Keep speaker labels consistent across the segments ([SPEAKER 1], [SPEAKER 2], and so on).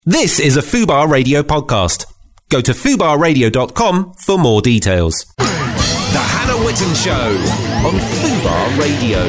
[SPEAKER 1] This is a Fubar Radio podcast. Go to fubarradio.com for more details. The Hannah Witten Show on Fubar Radio.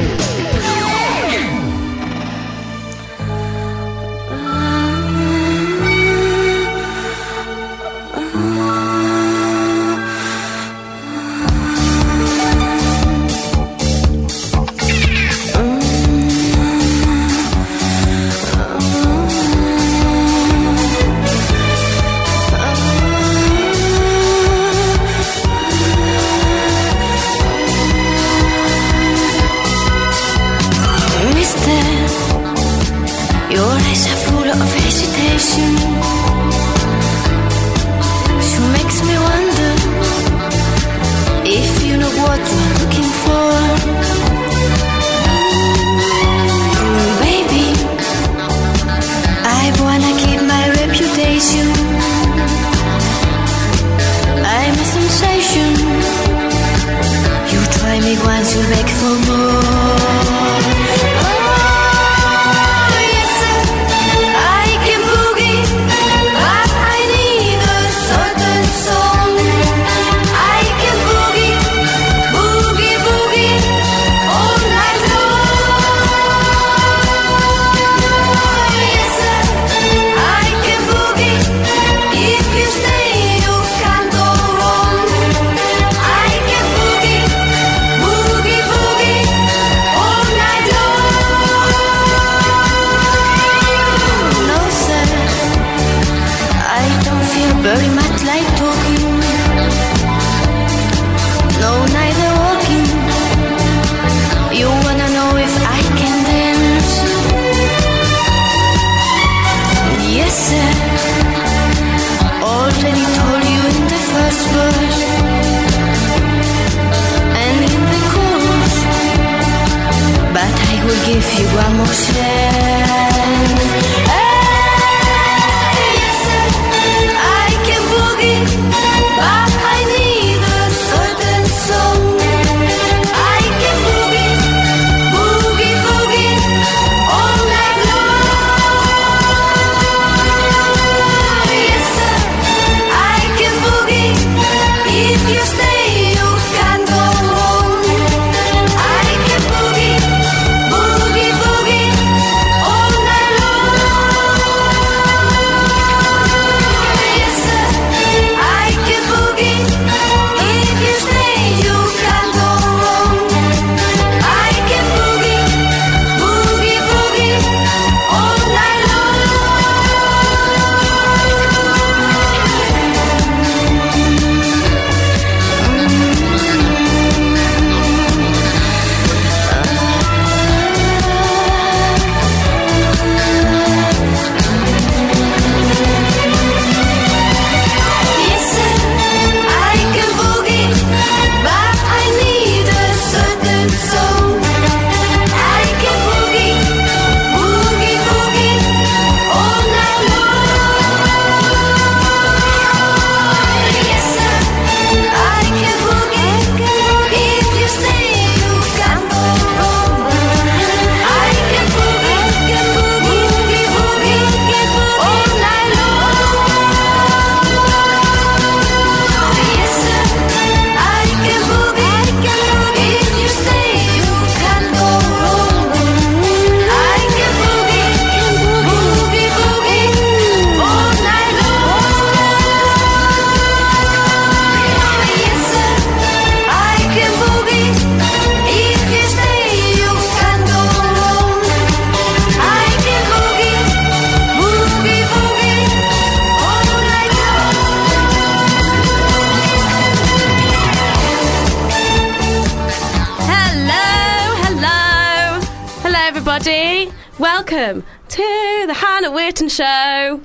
[SPEAKER 2] Welcome to the Hannah Witten Show. Are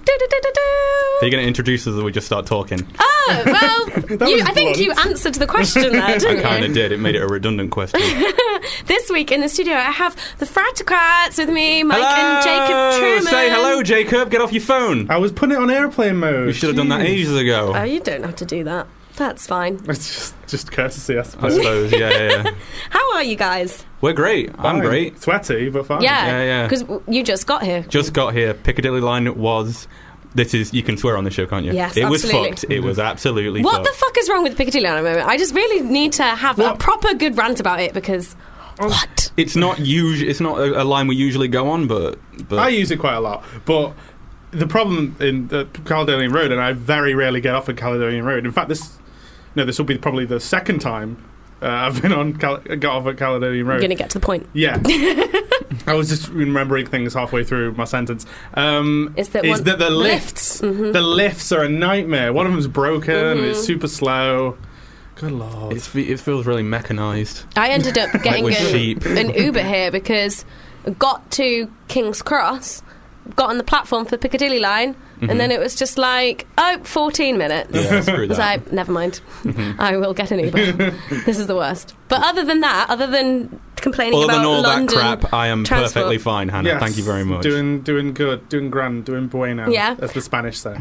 [SPEAKER 3] you going to introduce us or we just start talking?
[SPEAKER 2] Oh, well, I think you answered the question there, didn't you?
[SPEAKER 3] I kind of did. It made it a redundant question.
[SPEAKER 2] This week in the studio, I have the Fratocrats with me, Mike and Jacob Truman.
[SPEAKER 3] Say hello, Jacob. Get off your phone.
[SPEAKER 4] I was putting it on airplane mode.
[SPEAKER 3] You should have done that ages ago.
[SPEAKER 2] Oh, you don't have to do that. That's fine.
[SPEAKER 4] It's just courtesy, I suppose.
[SPEAKER 3] Yeah.
[SPEAKER 2] How are you guys?
[SPEAKER 3] We're great. I'm great.
[SPEAKER 4] Sweaty, but fine.
[SPEAKER 2] Yeah. Because you just got here.
[SPEAKER 3] Just got here. Piccadilly line was you can swear on the show, can't you?
[SPEAKER 2] Yes,
[SPEAKER 3] it was
[SPEAKER 2] absolutely.
[SPEAKER 3] fucked. It was absolutely
[SPEAKER 2] What
[SPEAKER 3] fucked.
[SPEAKER 2] the fuck is wrong with Piccadilly line at the moment? I just really need to have a proper good rant about it because what?
[SPEAKER 3] It's not It's not a line we usually go on, but
[SPEAKER 4] I use it quite a lot, but the problem in Caledonian Road, and I very rarely get off at Caledonian Road. In fact, this will be probably the second time I've been on got off at Caledonian Road.
[SPEAKER 2] I'm going to get to the point.
[SPEAKER 4] Yeah. I was just remembering things halfway through my sentence.
[SPEAKER 2] Is that
[SPEAKER 4] the lifts?
[SPEAKER 2] Mm-hmm.
[SPEAKER 4] The lifts are a nightmare. One of them's broken. It's super slow. Good lord.
[SPEAKER 3] it feels really mechanised.
[SPEAKER 2] I ended up getting
[SPEAKER 3] with sheep.
[SPEAKER 2] an Uber here because I got to King's Cross, got on the platform for the Piccadilly line, and then it was just like, 14 minutes.
[SPEAKER 3] Yeah, screw
[SPEAKER 2] I was
[SPEAKER 3] that.
[SPEAKER 2] like, never mind. I will get an Uber. This is the worst. But other than that, other than complaining
[SPEAKER 3] Other
[SPEAKER 2] about
[SPEAKER 3] than all
[SPEAKER 2] London
[SPEAKER 3] that crap, I am
[SPEAKER 2] transport.
[SPEAKER 3] perfectly fine, Hannah.
[SPEAKER 4] Yes.
[SPEAKER 3] Thank you very much.
[SPEAKER 4] Doing good, doing grand, doing bueno,
[SPEAKER 2] Yeah.
[SPEAKER 4] as the Spanish say.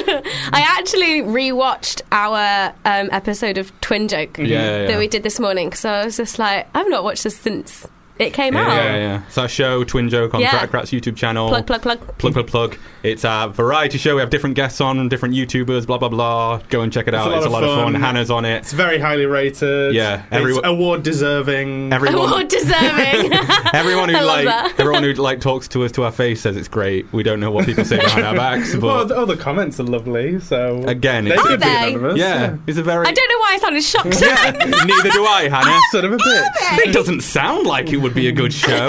[SPEAKER 2] I actually rewatched our episode of Twin Joke
[SPEAKER 3] Yeah.
[SPEAKER 2] that we did this morning because I was just like, I've not watched this since it came out.
[SPEAKER 3] Yeah. It's our show, Twin Joke, on
[SPEAKER 2] Yeah.
[SPEAKER 3] Fratocrats YouTube channel.
[SPEAKER 2] Plug.
[SPEAKER 3] It's a variety show. We have different guests on, different YouTubers, blah, blah, blah. Go and check it out. It's a lot of fun. Hannah's on it.
[SPEAKER 4] It's very highly rated.
[SPEAKER 3] Yeah,
[SPEAKER 4] It's award deserving.
[SPEAKER 2] Award deserving.
[SPEAKER 3] Everyone who
[SPEAKER 2] I love that.
[SPEAKER 3] everyone who talks to us to our face says it's great. We don't know what people say behind our backs,
[SPEAKER 4] Well,
[SPEAKER 3] but
[SPEAKER 4] the comments are lovely. So
[SPEAKER 3] again,
[SPEAKER 4] they
[SPEAKER 3] it's
[SPEAKER 4] could be
[SPEAKER 2] they?
[SPEAKER 4] anonymous.
[SPEAKER 3] yeah, it's a very
[SPEAKER 2] I don't know why I sounded shocked.
[SPEAKER 3] yeah. Neither do I, Hannah.
[SPEAKER 4] Son of a bitch.
[SPEAKER 3] It doesn't sound like it would be a good show.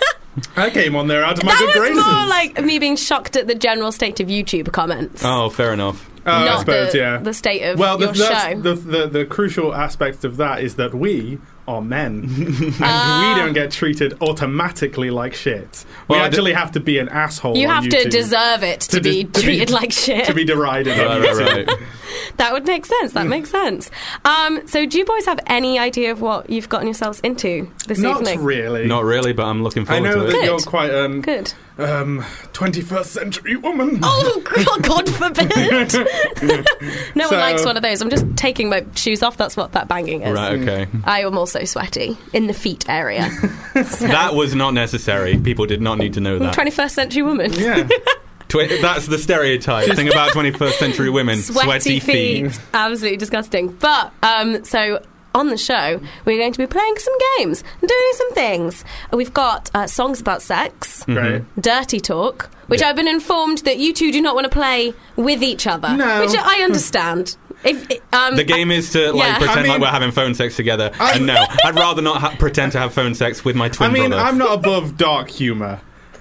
[SPEAKER 4] I came on there out of my
[SPEAKER 2] That
[SPEAKER 4] good
[SPEAKER 2] was
[SPEAKER 4] graces.
[SPEAKER 2] more like me being shocked at the general state of YouTube comments.
[SPEAKER 3] Oh, fair enough.
[SPEAKER 4] I
[SPEAKER 2] not
[SPEAKER 4] suppose,
[SPEAKER 2] the, the state of
[SPEAKER 4] Well,
[SPEAKER 2] your show.
[SPEAKER 4] the crucial aspect of that is that we are men, and we don't get treated automatically like shit.
[SPEAKER 3] Well,
[SPEAKER 4] we actually have to be an asshole.
[SPEAKER 2] You
[SPEAKER 4] on
[SPEAKER 2] have to
[SPEAKER 4] YouTube
[SPEAKER 2] deserve it to be treated like shit.
[SPEAKER 4] to be derided. on YouTube.
[SPEAKER 3] Right.
[SPEAKER 2] That would make sense. That makes sense. So do you boys have any idea of what you've gotten yourselves into this
[SPEAKER 4] Not
[SPEAKER 2] evening?
[SPEAKER 4] really.
[SPEAKER 3] Not really, but I'm looking
[SPEAKER 4] I
[SPEAKER 3] forward
[SPEAKER 4] know
[SPEAKER 3] to
[SPEAKER 4] that
[SPEAKER 3] it.
[SPEAKER 4] you're
[SPEAKER 2] Good.
[SPEAKER 4] quite
[SPEAKER 2] Good.
[SPEAKER 4] 21st century woman.
[SPEAKER 2] Oh, God forbid. No
[SPEAKER 4] So-
[SPEAKER 2] one likes one of those. I'm just taking my shoes off. That's what that banging is.
[SPEAKER 3] Right, okay.
[SPEAKER 2] I am also sweaty in the feet area.
[SPEAKER 3] That was not necessary. People did not need to know that.
[SPEAKER 2] 21st century woman.
[SPEAKER 4] Yeah.
[SPEAKER 3] That's the stereotype thing about 21st century women.
[SPEAKER 2] Sweaty feet. Absolutely disgusting. But, so on the show, we're going to be playing some games and doing some things. We've got songs about sex,
[SPEAKER 4] Right.
[SPEAKER 2] dirty talk, which
[SPEAKER 3] Yeah.
[SPEAKER 2] I've been informed that you two do not want to play with each other.
[SPEAKER 4] No.
[SPEAKER 2] Which I understand.
[SPEAKER 3] The game is to
[SPEAKER 2] Yeah.
[SPEAKER 3] pretend
[SPEAKER 4] I mean-
[SPEAKER 3] like we're having phone sex together. And no, I'd rather not pretend to have phone sex with my twin
[SPEAKER 4] I mean,
[SPEAKER 3] brother.
[SPEAKER 4] I'm not above dark humour.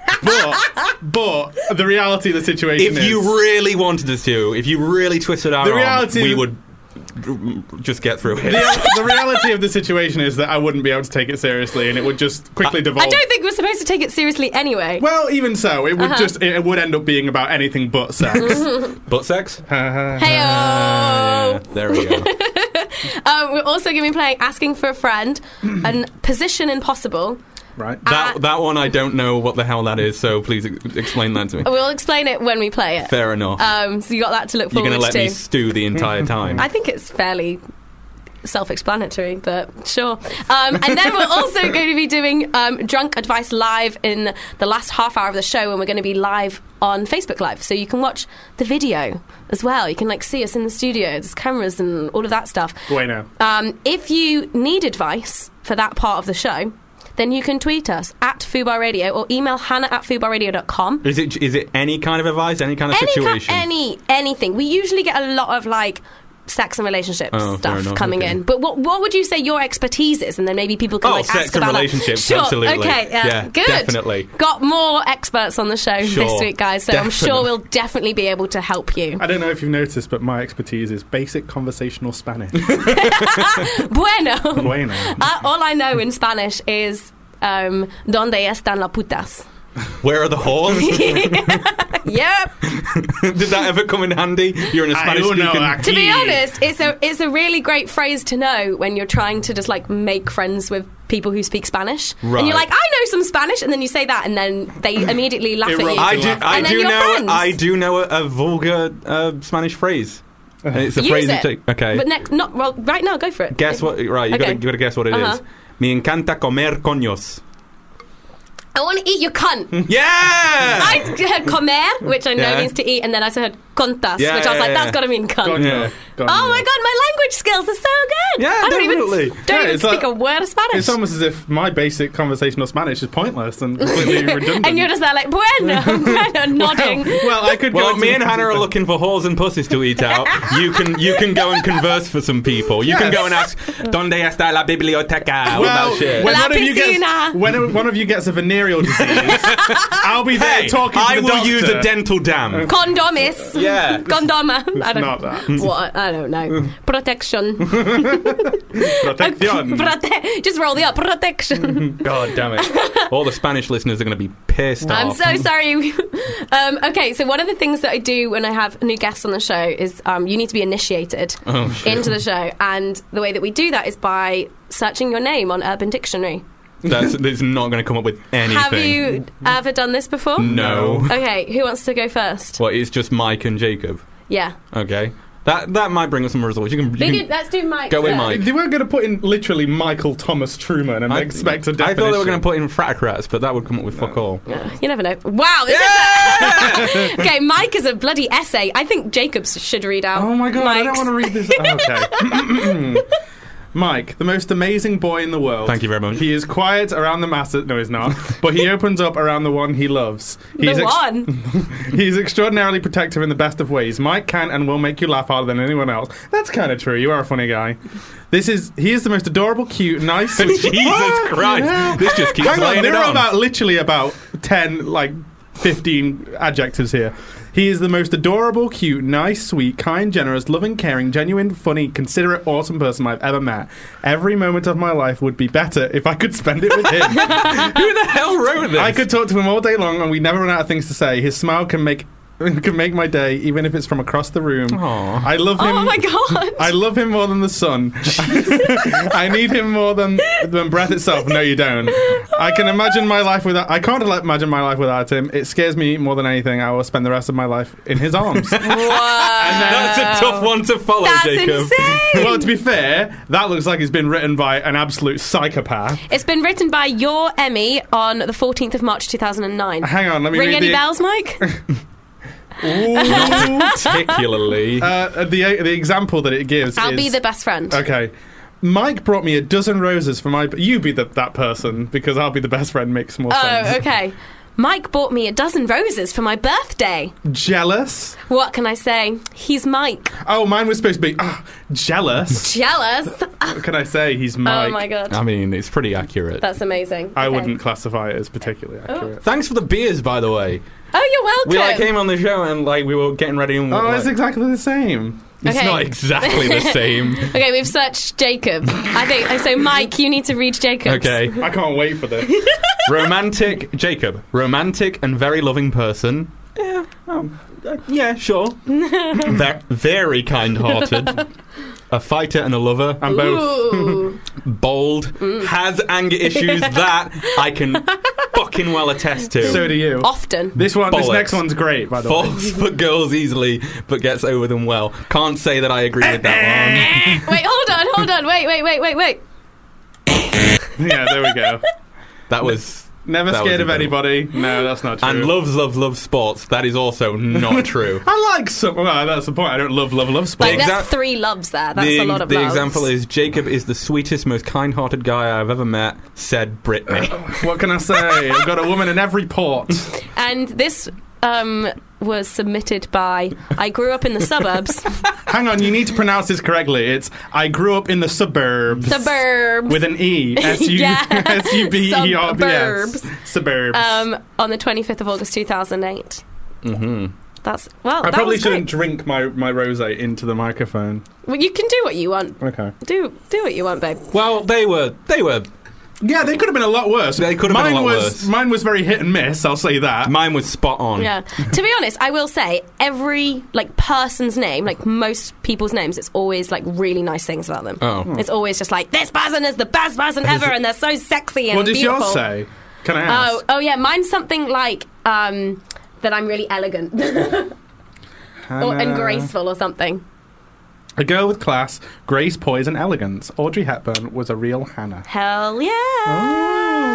[SPEAKER 4] But the reality of the situation
[SPEAKER 3] If
[SPEAKER 4] is...
[SPEAKER 3] you really wanted us to, if you really twisted our
[SPEAKER 4] The
[SPEAKER 3] arm,
[SPEAKER 4] reality
[SPEAKER 3] we
[SPEAKER 4] of-
[SPEAKER 3] would just get through it.
[SPEAKER 4] the reality of the situation is that I wouldn't be able to take it seriously, and it would just quickly devolve.
[SPEAKER 2] I don't think we're supposed to take it seriously anyway.
[SPEAKER 4] Well, even so, it would it would end up being about anything but sex.
[SPEAKER 3] Butt sex?
[SPEAKER 2] Heyo!
[SPEAKER 3] Yeah, there we go.
[SPEAKER 2] We're also going to be playing Asking for a Friend and Position Impossible.
[SPEAKER 4] Right.
[SPEAKER 3] That one, I don't know what the hell that is, so please explain that to me.
[SPEAKER 2] We'll explain it when we play it.
[SPEAKER 3] Fair enough.
[SPEAKER 2] So you got that to look
[SPEAKER 3] You're
[SPEAKER 2] forward
[SPEAKER 3] going to let
[SPEAKER 2] to.
[SPEAKER 3] me stew the entire time.
[SPEAKER 2] I think it's fairly self-explanatory, but sure. And then we're also going to be doing Drunk Advice Live in the last half hour of the show, and we're going to be live on Facebook Live, so you can watch the video as well. You can see us in the studio. There's cameras and all of that stuff.
[SPEAKER 4] Bueno.
[SPEAKER 2] If you need advice for that part of the show, then you can tweet us at Fubar Radio or email hannah@fubarradio.com.
[SPEAKER 3] Is it any kind of advice, any kind of situation?
[SPEAKER 2] Anything. We usually get a lot of sex and relationships
[SPEAKER 3] fair
[SPEAKER 2] stuff
[SPEAKER 3] enough,
[SPEAKER 2] coming
[SPEAKER 3] okay.
[SPEAKER 2] in. But what would you say your expertise is? And then maybe people can
[SPEAKER 3] sex
[SPEAKER 2] ask
[SPEAKER 3] and
[SPEAKER 2] about
[SPEAKER 3] relationships,
[SPEAKER 2] Sure,
[SPEAKER 3] absolutely.
[SPEAKER 2] okay,
[SPEAKER 3] Yeah,
[SPEAKER 2] good.
[SPEAKER 3] definitely.
[SPEAKER 2] Got more experts on the show this
[SPEAKER 3] Sure,
[SPEAKER 2] week, guys. So I'm sure we'll definitely be able to help you.
[SPEAKER 4] I don't know if you've noticed, but my expertise is basic conversational Spanish.
[SPEAKER 2] Bueno.
[SPEAKER 4] Bueno.
[SPEAKER 2] All I know in Spanish is ¿Dónde están las putas?
[SPEAKER 3] Where are the whores?
[SPEAKER 2] Yep.
[SPEAKER 3] Did that ever come in handy? You're in a
[SPEAKER 4] I
[SPEAKER 3] Spanish
[SPEAKER 4] don't know,
[SPEAKER 3] speaking...
[SPEAKER 2] To be honest, it's a really great phrase to know when you're trying to just make friends with people who speak Spanish.
[SPEAKER 3] Right.
[SPEAKER 2] And you're like, I know some Spanish, and then you say that, and then they immediately laugh at you.
[SPEAKER 3] I do know a vulgar Spanish phrase. And it's a
[SPEAKER 2] Use
[SPEAKER 3] phrase
[SPEAKER 2] it.
[SPEAKER 3] you take. Okay.
[SPEAKER 2] But right now, go for it.
[SPEAKER 3] Guess what? Right, you
[SPEAKER 2] Okay.
[SPEAKER 3] gotta guess what it is. Me encanta comer coños.
[SPEAKER 2] I want to eat your cunt.
[SPEAKER 3] Yeah!
[SPEAKER 2] I heard comer, which I know
[SPEAKER 3] Yeah.
[SPEAKER 2] means to eat, and then I also heard contas,
[SPEAKER 3] Yeah,
[SPEAKER 2] which I was like,
[SPEAKER 3] yeah,
[SPEAKER 2] that's
[SPEAKER 3] yeah.
[SPEAKER 2] got to mean cunt.
[SPEAKER 3] Yeah.
[SPEAKER 2] Oh my god, my language skills are so good.
[SPEAKER 3] Yeah,
[SPEAKER 2] I don't
[SPEAKER 3] definitely.
[SPEAKER 2] even
[SPEAKER 4] Yeah,
[SPEAKER 2] speak
[SPEAKER 4] it's like-
[SPEAKER 2] a word of Spanish.
[SPEAKER 4] It's almost as if my basic conversational Spanish is pointless and completely redundant.
[SPEAKER 2] and you're just there like, bueno, nodding.
[SPEAKER 4] Well, I could
[SPEAKER 3] Well,
[SPEAKER 4] go
[SPEAKER 3] me
[SPEAKER 4] into-
[SPEAKER 3] and Hannah are looking for whores and pussies to eat out. You can go and converse for some people. You can
[SPEAKER 4] Yes.
[SPEAKER 3] go and ask, ¿Dónde está la biblioteca? All
[SPEAKER 4] Well,
[SPEAKER 3] that shit.
[SPEAKER 4] when
[SPEAKER 2] La
[SPEAKER 4] one of you
[SPEAKER 2] piscina.
[SPEAKER 4] gets one of you gets a venereal disease, I'll be there
[SPEAKER 3] Hey,
[SPEAKER 4] talking to
[SPEAKER 3] I
[SPEAKER 4] the
[SPEAKER 3] will
[SPEAKER 4] doctor.
[SPEAKER 3] use a dental dam.
[SPEAKER 2] Condomis.
[SPEAKER 3] Yeah.
[SPEAKER 2] Condoma. I don't
[SPEAKER 4] Not that.
[SPEAKER 2] What? I don't know. Protection.
[SPEAKER 4] Protección.
[SPEAKER 2] Just roll the up. Protection.
[SPEAKER 3] God damn it. All the Spanish listeners are going to be pissed
[SPEAKER 2] I'm
[SPEAKER 3] off.
[SPEAKER 2] so sorry. Okay, so one of the things that I do when I have new guests on the show is you need to be initiated
[SPEAKER 3] Oh, shit.
[SPEAKER 2] into the show. And the way that we do that is by searching your name on Urban Dictionary.
[SPEAKER 3] That's not going to come up with anything.
[SPEAKER 2] Have you ever done this before?
[SPEAKER 3] No.
[SPEAKER 2] Okay, who wants to go first?
[SPEAKER 3] Well, it's just Mike and Jacob.
[SPEAKER 2] Yeah.
[SPEAKER 3] Okay. That might bring us some results. You can
[SPEAKER 2] Let's do Mike.
[SPEAKER 3] Go with
[SPEAKER 2] first.
[SPEAKER 3] Mike.
[SPEAKER 4] They weren't going to put in literally Michael Thomas Truman and expect a definition.
[SPEAKER 3] I thought they were going to put in fratocrats, but that would come up with fuck all.
[SPEAKER 2] You never know. Wow, this is okay, Mike is a bloody essay. I think Jacobs should read out.
[SPEAKER 4] Oh my god, I don't
[SPEAKER 2] Mike's.
[SPEAKER 4] want to read this. Okay. Mike, the most amazing boy in the world.
[SPEAKER 3] Thank you very much.
[SPEAKER 4] He is quiet around the masses. No, he's not. But he opens up around the one he loves. He's
[SPEAKER 2] The one.
[SPEAKER 4] He's extraordinarily protective in the best of ways. Mike can and will make you laugh harder than anyone else. That's kind of true. You are a funny guy. He is the most adorable, cute, nice.
[SPEAKER 3] Jesus Christ.
[SPEAKER 4] Yeah.
[SPEAKER 3] This just keeps
[SPEAKER 4] Hang on,
[SPEAKER 3] laying
[SPEAKER 4] there
[SPEAKER 3] it
[SPEAKER 4] are
[SPEAKER 3] on.
[SPEAKER 4] literally about 10, 15 adjectives here. He is the most adorable, cute, nice, sweet, kind, generous, loving, caring, genuine, funny, considerate, awesome person I've ever met. Every moment of my life would be better if I could spend it with him.
[SPEAKER 3] Who the hell wrote this?
[SPEAKER 4] I could talk to him all day long and we never run out of things to say. His smile can make my day, even if it's from across the room.
[SPEAKER 3] Aww.
[SPEAKER 4] I love him.
[SPEAKER 2] Oh my god.
[SPEAKER 4] I love him more than the sun. I need him more than breath itself. No, you don't. I can't imagine my life without him. It scares me more than anything. I will spend the rest of my life in his arms.
[SPEAKER 2] Wow.
[SPEAKER 3] That's a tough one to follow,
[SPEAKER 2] That's
[SPEAKER 3] Jacob.
[SPEAKER 2] insane.
[SPEAKER 4] Well, to be fair, that looks like it's been written by an absolute psychopath.
[SPEAKER 2] It's been written by your Emmy on the 14th of March 2009.
[SPEAKER 4] Hang on, let me
[SPEAKER 2] Ring
[SPEAKER 4] read
[SPEAKER 2] any
[SPEAKER 4] the...
[SPEAKER 2] bells, Mike?
[SPEAKER 4] Ooh.
[SPEAKER 3] Particularly.
[SPEAKER 4] The example that it gives
[SPEAKER 2] I'll
[SPEAKER 4] is...
[SPEAKER 2] be the best friend.
[SPEAKER 4] Okay. Mike brought me a dozen roses for my... You be that person, because I'll be the best friend makes more sense.
[SPEAKER 2] Oh, okay. Mike bought me a dozen roses for my birthday.
[SPEAKER 4] Jealous?
[SPEAKER 2] What can I say? He's Mike.
[SPEAKER 4] Oh, mine was supposed to be jealous.
[SPEAKER 2] Jealous.
[SPEAKER 4] What can I say? He's Mike.
[SPEAKER 2] Oh my god.
[SPEAKER 3] I mean, it's pretty accurate.
[SPEAKER 2] That's amazing.
[SPEAKER 4] I
[SPEAKER 2] Okay.
[SPEAKER 4] wouldn't classify it as particularly accurate.
[SPEAKER 3] Thanks for the beers, by the way.
[SPEAKER 2] Oh, you're welcome.
[SPEAKER 3] We came on the show and we were getting ready and
[SPEAKER 4] Oh, it's exactly the same.
[SPEAKER 3] it's
[SPEAKER 2] Okay.
[SPEAKER 3] not exactly the same.
[SPEAKER 2] Okay, we've searched Jacob. I think so. Mike, you need to read Jacob's.
[SPEAKER 3] Okay.
[SPEAKER 4] I can't wait for this.
[SPEAKER 3] Romantic and very loving person. Yeah, sure. Very kind-hearted. A fighter and a lover.
[SPEAKER 4] I'm both.
[SPEAKER 2] Ooh.
[SPEAKER 3] Bold. Has anger issues that I can fucking well attest to.
[SPEAKER 4] So do you.
[SPEAKER 2] Often.
[SPEAKER 4] This
[SPEAKER 3] Bollocks.
[SPEAKER 4] next one's great, by the way.
[SPEAKER 3] Falls for girls easily, but gets over them well. Can't say that I agree with that one.
[SPEAKER 2] Wait, hold on. Wait.
[SPEAKER 4] Yeah, there we go.
[SPEAKER 3] That was...
[SPEAKER 4] Never
[SPEAKER 3] That
[SPEAKER 4] scared
[SPEAKER 3] was
[SPEAKER 4] of
[SPEAKER 3] incredible.
[SPEAKER 4] anybody. No, that's not true.
[SPEAKER 3] And loves sports. That is also not true.
[SPEAKER 4] I like some... Well, that's the point. I don't love sports.
[SPEAKER 2] Like,
[SPEAKER 3] The
[SPEAKER 2] that's
[SPEAKER 3] exa-
[SPEAKER 2] 3 loves there. That's a lot of
[SPEAKER 3] the
[SPEAKER 2] loves.
[SPEAKER 3] example is Jacob is the sweetest, most kind-hearted guy I've ever met, said Brittany.
[SPEAKER 4] What can I say? I've got a woman in every port.
[SPEAKER 2] And this was submitted by I grew up in the suburbs.
[SPEAKER 4] Hang on, you need to pronounce this correctly. It's I grew up in the suburbs.
[SPEAKER 2] Suburbs.
[SPEAKER 4] With an E.
[SPEAKER 2] Yeah.
[SPEAKER 4] S-U-B-E-R-B-S. Suburbs.
[SPEAKER 2] On the 25th of August 2008.
[SPEAKER 3] Mm-hmm.
[SPEAKER 2] That's well.
[SPEAKER 4] I
[SPEAKER 2] that
[SPEAKER 4] probably
[SPEAKER 2] was
[SPEAKER 4] shouldn't
[SPEAKER 2] great.
[SPEAKER 4] drink my rosé into the microphone.
[SPEAKER 2] Well, you can do what you want.
[SPEAKER 4] Okay.
[SPEAKER 2] Do what you want, babe.
[SPEAKER 3] Well, they were.
[SPEAKER 4] Yeah, they could have been a lot worse.
[SPEAKER 3] They could have been a lot worse.
[SPEAKER 4] Mine was very hit and miss, I'll say that.
[SPEAKER 3] Mine was spot on.
[SPEAKER 2] Yeah. To be honest, I will say every person's name, most people's names, it's always really nice things about them.
[SPEAKER 3] Oh.
[SPEAKER 2] It's always just this person is the best person ever, and they're so sexy and
[SPEAKER 4] What does
[SPEAKER 2] beautiful.
[SPEAKER 4] yours say? Can I ask?
[SPEAKER 2] Oh yeah, mine's something like that I'm really elegant and graceful or something.
[SPEAKER 4] A girl with class, grace, poise, and elegance. Audrey Hepburn was a real Hannah.
[SPEAKER 2] Hell yeah!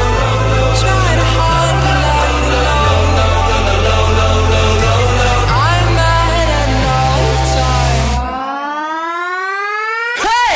[SPEAKER 5] Trying hard to let you know I'm mad and all the time. Hey!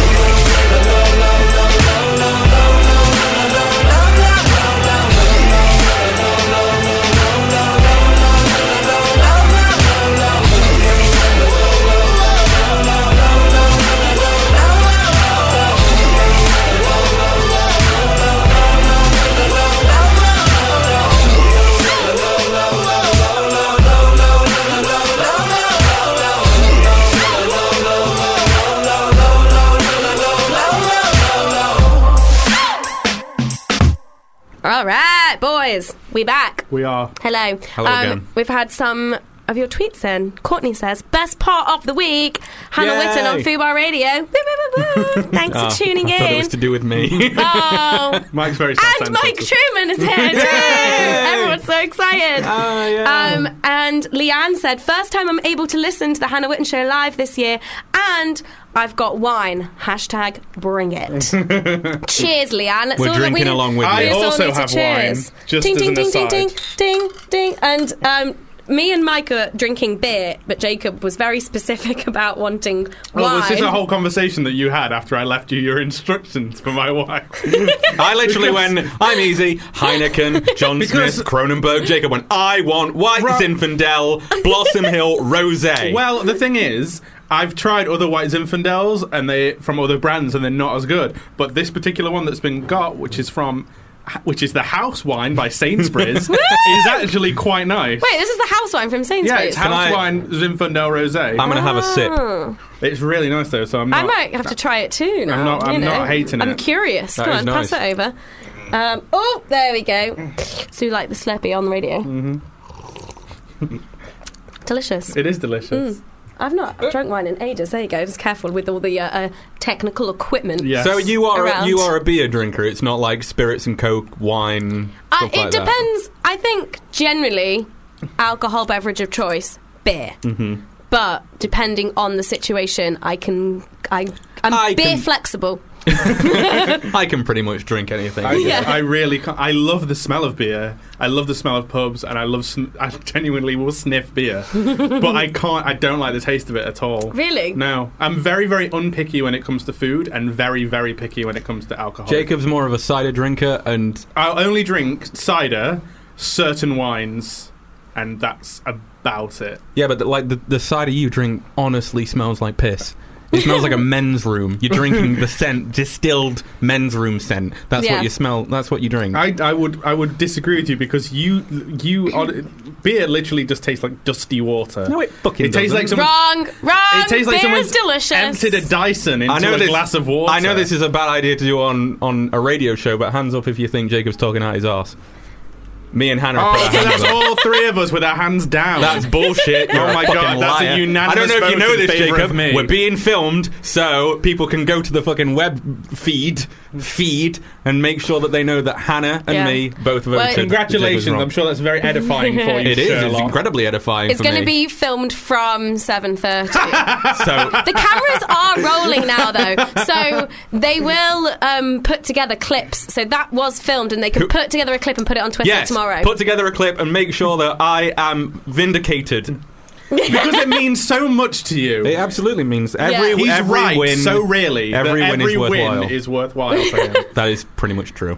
[SPEAKER 2] All right, boys, we back.
[SPEAKER 4] We are.
[SPEAKER 2] Hello.
[SPEAKER 3] Hello again.
[SPEAKER 2] We've had some of your tweets in. Courtney says, best part of the week, Hannah
[SPEAKER 3] Yay.
[SPEAKER 2] Witten on Fubar Radio. Woo, woo, woo, woo. Thanks for tuning
[SPEAKER 3] I thought it was
[SPEAKER 2] in.
[SPEAKER 3] to do with me.
[SPEAKER 2] Oh,
[SPEAKER 4] Mike's very
[SPEAKER 2] and
[SPEAKER 4] self-centered.
[SPEAKER 2] Mike Truman is here too. Everyone's so excited. And Leanne said, first time I'm able to listen to the Hannah Witten Show live this year, and I've got wine. Hashtag bring it. Cheers, Leanne. That's
[SPEAKER 3] We're
[SPEAKER 2] all that
[SPEAKER 3] drinking along with
[SPEAKER 4] I
[SPEAKER 3] you.
[SPEAKER 2] we just all
[SPEAKER 4] also
[SPEAKER 2] need to
[SPEAKER 4] have
[SPEAKER 2] cheers.
[SPEAKER 4] wine, just
[SPEAKER 2] ding,
[SPEAKER 4] as
[SPEAKER 2] ding,
[SPEAKER 4] an
[SPEAKER 2] ding, ding, ding,
[SPEAKER 4] aside.
[SPEAKER 2] ding, ding. And me and Mike are drinking beer, but Jacob was very specific about wanting wine.
[SPEAKER 4] Well, was this a whole conversation that you had after I left you your instructions for my wine?
[SPEAKER 3] I literally went, I'm easy, Heineken, John Smith, Kronenberg, Jacob went, I want White Zinfandel, Blossom Hill, Rosé.
[SPEAKER 4] Well, the thing is, I've tried other White Zinfandels and they from other brands, and they're not as good. But this particular one that's been got, which is from which is the house wine by Sainsbury's, is actually quite nice.
[SPEAKER 2] Wait, this is the house wine from Sainsbury's?
[SPEAKER 4] Yeah, it's house wine Zinfandel Rosé.
[SPEAKER 3] I'm going to have a sip.
[SPEAKER 4] It's really nice though, so I'm not...
[SPEAKER 2] I might have to try it too now.
[SPEAKER 4] I'm not hating it.
[SPEAKER 2] I'm curious.
[SPEAKER 3] That
[SPEAKER 2] Come
[SPEAKER 3] is
[SPEAKER 2] on,
[SPEAKER 3] nice.
[SPEAKER 2] pass it over. Oh, there we go. So you like the Slurpee on the radio? Delicious.
[SPEAKER 4] It is delicious.
[SPEAKER 2] I've not drunk wine in ages. There you go. Just careful with all the technical equipment.
[SPEAKER 4] Yes.
[SPEAKER 3] So you are
[SPEAKER 2] Around.
[SPEAKER 3] a beer drinker. It's not like spirits and Coke, wine, stuff
[SPEAKER 2] It
[SPEAKER 3] like
[SPEAKER 2] depends. I think generally, alcohol beverage of choice, beer. Mm-hmm. But depending on the situation, I'm beer flexible.
[SPEAKER 3] I can pretty much drink anything.
[SPEAKER 4] I really can't. I love the smell of beer. I love the smell of pubs, and I genuinely will sniff beer. But I can't. I don't like the taste of it at all.
[SPEAKER 2] Really?
[SPEAKER 4] No. I'm very, very unpicky when it comes to food, and very, very picky when it comes to alcohol.
[SPEAKER 3] Jacob's more of a cider drinker, and
[SPEAKER 4] I'll only drink cider, certain wines, and that's about it.
[SPEAKER 3] yeah, but the cider you drink honestly smells like piss. It smells like a men's room. You're drinking the scent, distilled men's room scent. That's what you smell. That's what you drink.
[SPEAKER 4] I would disagree with you because beer literally just tastes like dusty water.
[SPEAKER 3] No, it fucking
[SPEAKER 4] tastes like
[SPEAKER 3] doesn't.
[SPEAKER 4] someone.
[SPEAKER 2] Wrong.
[SPEAKER 4] It tastes like
[SPEAKER 2] Beer is
[SPEAKER 4] someone's
[SPEAKER 2] delicious.
[SPEAKER 4] emptied a Dyson into a glass of water.
[SPEAKER 3] I know this is a bad idea to do on a radio show, but hands up if you think Jacob's talking out his arse. Me and Hannah put
[SPEAKER 4] Oh,
[SPEAKER 3] our
[SPEAKER 4] so
[SPEAKER 3] hands
[SPEAKER 4] that's
[SPEAKER 3] up.
[SPEAKER 4] all three of us with our hands down.
[SPEAKER 3] That's bullshit. You're
[SPEAKER 4] Oh
[SPEAKER 3] a
[SPEAKER 4] my
[SPEAKER 3] fucking
[SPEAKER 4] God, that's a
[SPEAKER 3] liar.
[SPEAKER 4] unanimous
[SPEAKER 3] I don't know if you
[SPEAKER 4] vote
[SPEAKER 3] know
[SPEAKER 4] in
[SPEAKER 3] this,
[SPEAKER 4] favour
[SPEAKER 3] Jacob.
[SPEAKER 4] of me.
[SPEAKER 3] We're being filmed, so people can go to the fucking web feed and make sure that they know that Hannah and me both voted.
[SPEAKER 2] Well,
[SPEAKER 3] Jacob's
[SPEAKER 4] Congratulations.
[SPEAKER 3] wrong.
[SPEAKER 4] I'm sure that's very edifying for you,
[SPEAKER 3] It is. It's
[SPEAKER 4] Sherlock.
[SPEAKER 3] incredibly edifying
[SPEAKER 2] It's
[SPEAKER 3] for
[SPEAKER 2] going
[SPEAKER 3] me.
[SPEAKER 2] to be filmed from 7:30.
[SPEAKER 3] So
[SPEAKER 2] The cameras are rolling now, though, so they will put together clips. So that was filmed, and they can put together a clip and put it on Twitter
[SPEAKER 3] yes,
[SPEAKER 2] tomorrow.
[SPEAKER 3] put together a clip and make sure that I am vindicated.
[SPEAKER 4] Because it means so much to you.
[SPEAKER 3] It absolutely means every
[SPEAKER 4] He's right
[SPEAKER 3] win.
[SPEAKER 4] so rarely
[SPEAKER 3] every
[SPEAKER 4] that
[SPEAKER 3] win
[SPEAKER 4] every
[SPEAKER 3] is worthwhile.
[SPEAKER 4] win is worthwhile for him.
[SPEAKER 3] That is pretty much true.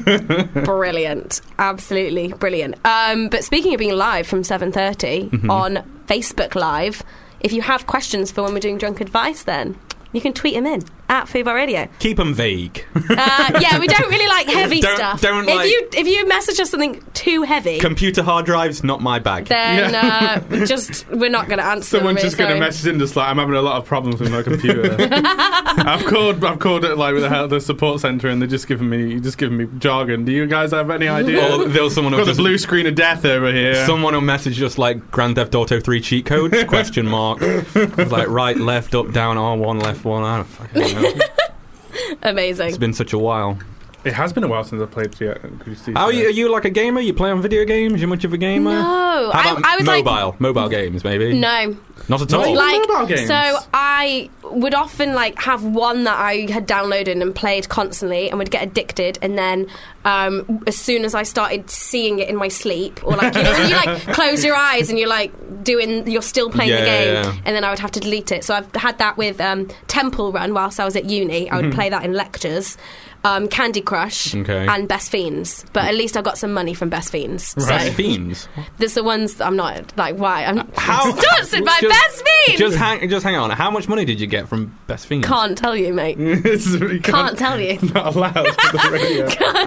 [SPEAKER 2] Brilliant, absolutely brilliant. But speaking of being live from 7:30 on Facebook Live, if you have questions for when we're doing Drunk Advice, then you can tweet them in at Fubar Radio.
[SPEAKER 3] Keep them vague.
[SPEAKER 2] Yeah, we don't really like heavy
[SPEAKER 3] Don't-
[SPEAKER 2] stuff.
[SPEAKER 3] don't like-
[SPEAKER 2] if you message us something too heavy,
[SPEAKER 3] Computer hard drives, not my bag.
[SPEAKER 2] then we're not going to answer.
[SPEAKER 4] Someone's
[SPEAKER 2] them,
[SPEAKER 4] just going to
[SPEAKER 2] sorry.
[SPEAKER 4] message in just like, I'm having a lot of problems with my computer. I've called it like with the support centre, and they're just giving me jargon. Do you guys have any idea?
[SPEAKER 3] Or there's someone
[SPEAKER 4] I've
[SPEAKER 3] who
[SPEAKER 4] got the blue screen of death over here.
[SPEAKER 3] Someone will message us like Grand Theft Auto 3 cheat codes? Question mark. It's like right, left, up, down, R1, left, 1. I don't fucking know.
[SPEAKER 2] Amazing.
[SPEAKER 3] It's been such a while.
[SPEAKER 4] It has been a while since I played
[SPEAKER 3] Are you like a gamer? You play on video games? You much of a gamer?
[SPEAKER 2] No,
[SPEAKER 3] How about
[SPEAKER 2] I was like,
[SPEAKER 3] mobile games, maybe?
[SPEAKER 2] no.
[SPEAKER 3] Not at all.
[SPEAKER 4] Like- mobile games?
[SPEAKER 2] So I would often like have one that I had downloaded and played constantly, and would get addicted. And then as soon as I started seeing it in my sleep, or like when you like close your eyes and you're still playing the game,
[SPEAKER 3] Yeah.
[SPEAKER 2] and then I would have to delete it. So I've had that with Temple Run whilst I was at uni. I would play that in lectures. Candy Crush and Best Fiends, but at least I got some money from Best Fiends.
[SPEAKER 3] Best
[SPEAKER 2] So
[SPEAKER 3] Fiends?
[SPEAKER 2] there's the ones that I'm not like. Why? I'm
[SPEAKER 3] How-
[SPEAKER 2] sponsored by Best Fiends.
[SPEAKER 3] Just hang on. How much money did you get from Best Fiends?
[SPEAKER 2] Can't tell you, mate. Can't tell you.
[SPEAKER 4] Not allowed for the radio.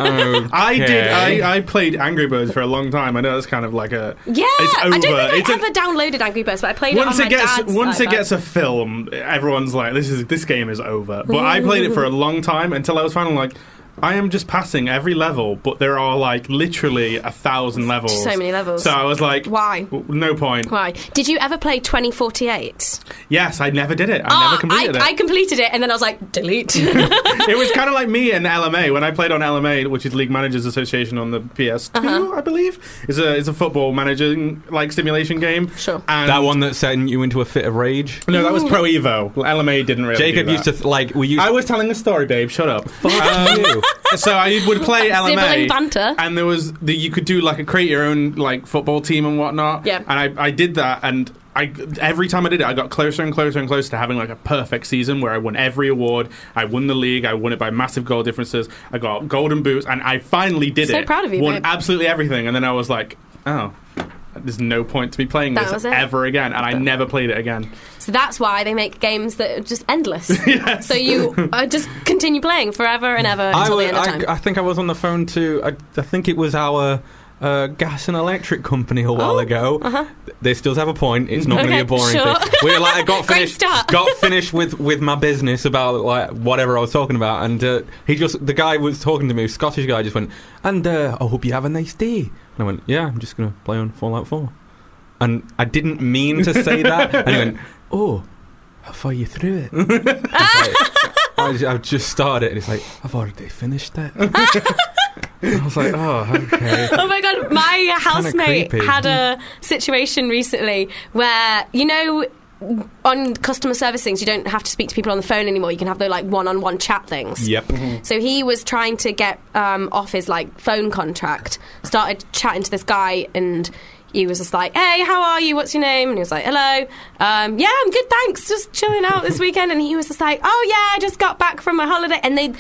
[SPEAKER 3] Okay.
[SPEAKER 4] I played Angry Birds for a long time. I know it's kind of like a...
[SPEAKER 2] Yeah,
[SPEAKER 4] it's over.
[SPEAKER 2] I don't think
[SPEAKER 4] It's
[SPEAKER 2] I
[SPEAKER 4] a-
[SPEAKER 2] ever downloaded Angry Birds, but I played
[SPEAKER 4] Once
[SPEAKER 2] it on
[SPEAKER 4] it
[SPEAKER 2] my
[SPEAKER 4] gets
[SPEAKER 2] dad's
[SPEAKER 4] once it
[SPEAKER 2] iPad.
[SPEAKER 4] gets a film, everyone's like, "This game is over." But I played it for a long time until I was finally like, I am just passing every level, but there are like literally 1,000 levels.
[SPEAKER 2] So many levels.
[SPEAKER 4] So I was like,
[SPEAKER 2] Why?
[SPEAKER 4] No point.
[SPEAKER 2] Why? Did you ever play 2048?
[SPEAKER 4] Yes, I never did it. I never completed
[SPEAKER 2] I
[SPEAKER 4] it.
[SPEAKER 2] completed it, and then I was like, delete.
[SPEAKER 4] It was kind of like me and LMA when I played on LMA, which is League Managers Association on the PS2, I believe. It's a football managing like simulation game.
[SPEAKER 2] Sure.
[SPEAKER 4] And
[SPEAKER 3] That one that sent you into a fit of rage?
[SPEAKER 4] No, that was Pro Evo. LMA didn't really.
[SPEAKER 3] Jacob
[SPEAKER 4] do
[SPEAKER 3] used
[SPEAKER 4] that.
[SPEAKER 3] to we used.
[SPEAKER 4] I was telling a story, babe. Shut up.
[SPEAKER 3] Fuck you.
[SPEAKER 4] So I would play
[SPEAKER 2] Sibling
[SPEAKER 4] LMA,
[SPEAKER 2] banter.
[SPEAKER 4] and there was you could do like create your own like football team and whatnot.
[SPEAKER 2] Yeah.
[SPEAKER 4] And I did that, and every time I did it, I got closer and closer and closer to having like a perfect season where I won every award. I won the league. I won it by massive goal differences. I got golden boots, and I finally did
[SPEAKER 2] So
[SPEAKER 4] it.
[SPEAKER 2] proud of you,
[SPEAKER 4] Won
[SPEAKER 2] babe.
[SPEAKER 4] absolutely everything, and then I was like, oh. there's no point to me playing
[SPEAKER 2] That
[SPEAKER 4] this
[SPEAKER 2] was it.
[SPEAKER 4] ever again, and I never played it again.
[SPEAKER 2] So that's why they make games that are just endless.
[SPEAKER 4] Yes.
[SPEAKER 2] So you just continue playing forever and ever until the end of time.
[SPEAKER 3] I think I was on the phone to, I think it was our gas and electric company a while ago. They still have a point. It's not going to be a boring
[SPEAKER 2] sure.
[SPEAKER 3] thing. We're like, I got
[SPEAKER 2] Great
[SPEAKER 3] finished.
[SPEAKER 2] start.
[SPEAKER 3] Got finished with my business about like whatever I was talking about, and the guy was talking to me, a Scottish guy, just went, and I hope you have a nice day. And I went, yeah, I'm just going to play on Fallout 4. And I didn't mean to say that. And he went, oh, how far are you through it? I've just started, and it's like, I've already finished it. I was like, oh, okay.
[SPEAKER 2] Oh my god, my housemate
[SPEAKER 3] creepy.
[SPEAKER 2] had a situation recently where, you know, on customer service things, you don't have to speak to people on the phone anymore. You can have the like one-on-one chat things.
[SPEAKER 3] Yep.
[SPEAKER 2] So he was trying to get off his like phone contract, started chatting to this guy, and he was just like, hey, how are you? What's your name? And he was like, hello. Yeah, I'm good, thanks. Just chilling out this weekend. And he was just like, oh, yeah, I just got back from my holiday. And then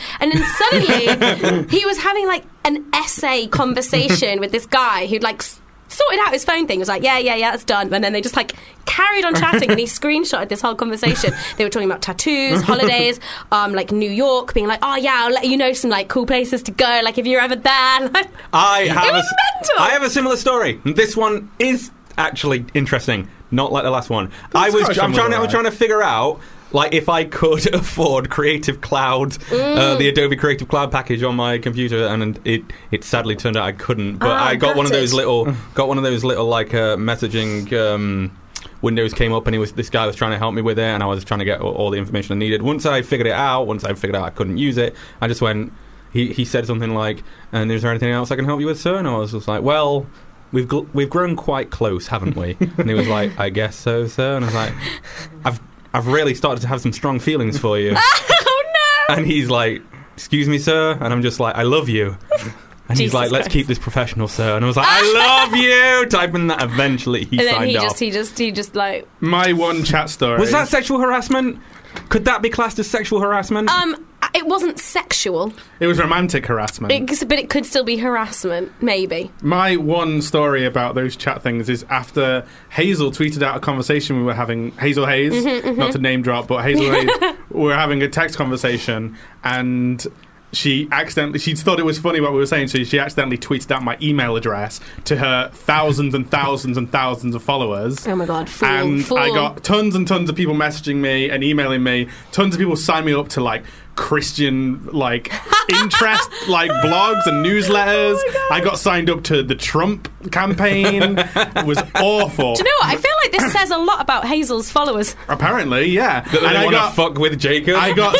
[SPEAKER 2] suddenly he was having like an essay conversation with this guy who'd like sorted out his phone thing. He was like, yeah, that's done. And then they just like carried on chatting, and he screenshotted this whole conversation. They were talking about tattoos, holidays, like New York, being like, oh yeah, I'll let you know some like cool places to go, like if you're ever there.
[SPEAKER 3] I
[SPEAKER 2] mental.
[SPEAKER 3] have a similar story. This one is actually interesting, not like the last one. I'm trying to figure out like if I could afford Creative Cloud, the Adobe Creative Cloud package on my computer, and it sadly turned out I couldn't. But I got one of those little like messaging windows came up, and this guy was trying to help me with it, and I was trying to get all the information I needed. Once I figured out I couldn't use it, I just went. He said something like, "And is there anything else I can help you with, sir?" And I was just like, "Well, we've grown quite close, haven't we?" And he was like, "I guess so, sir." And I was like, I've really started to have some strong feelings for you.
[SPEAKER 2] Oh no!
[SPEAKER 3] And he's like, excuse me, sir? And I'm just like, I love you. And he's like, let's keep this professional, sir. And I was like, I love you! Typing that, eventually he signed off.
[SPEAKER 2] He just like...
[SPEAKER 4] My one chat story...
[SPEAKER 3] Was that sexual harassment? Could that be classed as sexual harassment?
[SPEAKER 2] It wasn't sexual.
[SPEAKER 4] It was romantic harassment.
[SPEAKER 2] But it could still be harassment, maybe.
[SPEAKER 4] My one story about those chat things is after Hazel tweeted out a conversation we were having, Hazel Hayes, not to name drop, but Hazel Hayes, we were having a text conversation, and she thought it was funny what we were saying, so she accidentally tweeted out my email address to her thousands and thousands and thousands of followers.
[SPEAKER 2] Oh my god, fool.
[SPEAKER 4] I got tons and tons of people messaging me and emailing me, tons of people signed me up to like Christian like interest like blogs and newsletters. I got signed up to the Trump campaign. It was awful.
[SPEAKER 2] Do you know what? I feel like this says a lot about Hazel's followers.
[SPEAKER 4] Apparently, yeah.
[SPEAKER 3] That they want to fuck with Jacob.
[SPEAKER 4] I got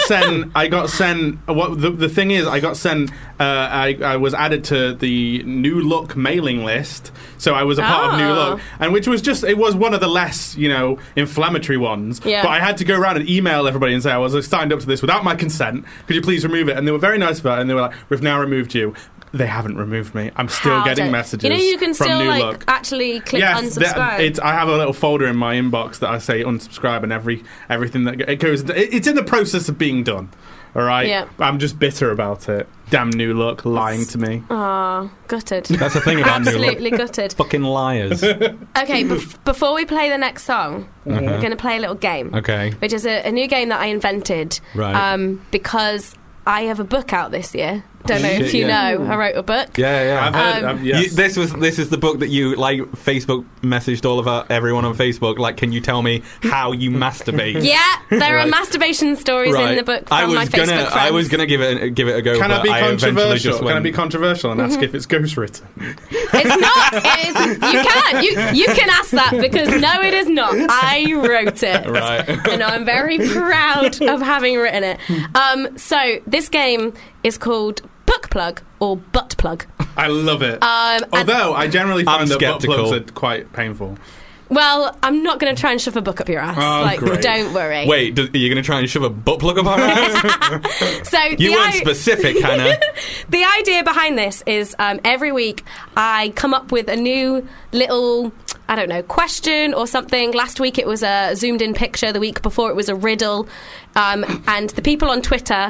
[SPEAKER 4] sent. What the thing is? I got sent. I was added to the New Look mailing list, so I was a part of New Look, and which was it was one of the less inflammatory ones.
[SPEAKER 2] Yeah.
[SPEAKER 4] But I had to go around and email everybody and say I was signed up to this without my consent. Could you please remove it? And they were very nice about it, and they were like, "We've now removed you." They haven't removed me. I'm still getting messages.
[SPEAKER 2] You can
[SPEAKER 4] from
[SPEAKER 2] still
[SPEAKER 4] New Look.
[SPEAKER 2] actually click unsubscribe.
[SPEAKER 4] I have a little folder in my inbox that I say unsubscribe, and everything that it goes. It's in the process of being done. All right.
[SPEAKER 2] Yeah.
[SPEAKER 4] I'm just bitter about it. Damn New Look lying to me.
[SPEAKER 2] Aw, gutted.
[SPEAKER 3] That's the thing about New Look.
[SPEAKER 2] Absolutely gutted.
[SPEAKER 3] Fucking liars.
[SPEAKER 2] Okay, before we play the next song, we're going to play a little game.
[SPEAKER 3] Okay.
[SPEAKER 2] Which is a new game that I invented.
[SPEAKER 3] Right.
[SPEAKER 2] Because I have a book out this year. Don't know if you know. I wrote a book.
[SPEAKER 3] Yeah.
[SPEAKER 4] I've heard. Yes.
[SPEAKER 3] This is the book that you Facebook messaged all of everyone on Facebook. Like, can you tell me how you masturbate?
[SPEAKER 2] Yeah, there are masturbation stories in the book from my Facebook friends.
[SPEAKER 3] I was gonna give it a go.
[SPEAKER 4] Can I be controversial?
[SPEAKER 3] Can
[SPEAKER 4] I be controversial and ask if it's ghostwritten?
[SPEAKER 2] It's not. It is. You can ask that because no, it is not. I wrote it.
[SPEAKER 3] Right.
[SPEAKER 2] And I'm very proud of having written it. So this game is called Book Plug or Butt Plug.
[SPEAKER 4] I love it. Although I generally find that butt plugs are quite painful.
[SPEAKER 2] Well, I'm not going to try and shove a book up your ass.
[SPEAKER 4] Great.
[SPEAKER 2] Don't worry.
[SPEAKER 3] Wait, are you going to try and shove a butt plug up our ass?
[SPEAKER 2] So
[SPEAKER 3] you weren't specific, Hannah.
[SPEAKER 2] The idea behind this is every week I come up with a new little, I don't know, question or something. Last week it was a zoomed-in picture. The week before it was a riddle. And the people on Twitter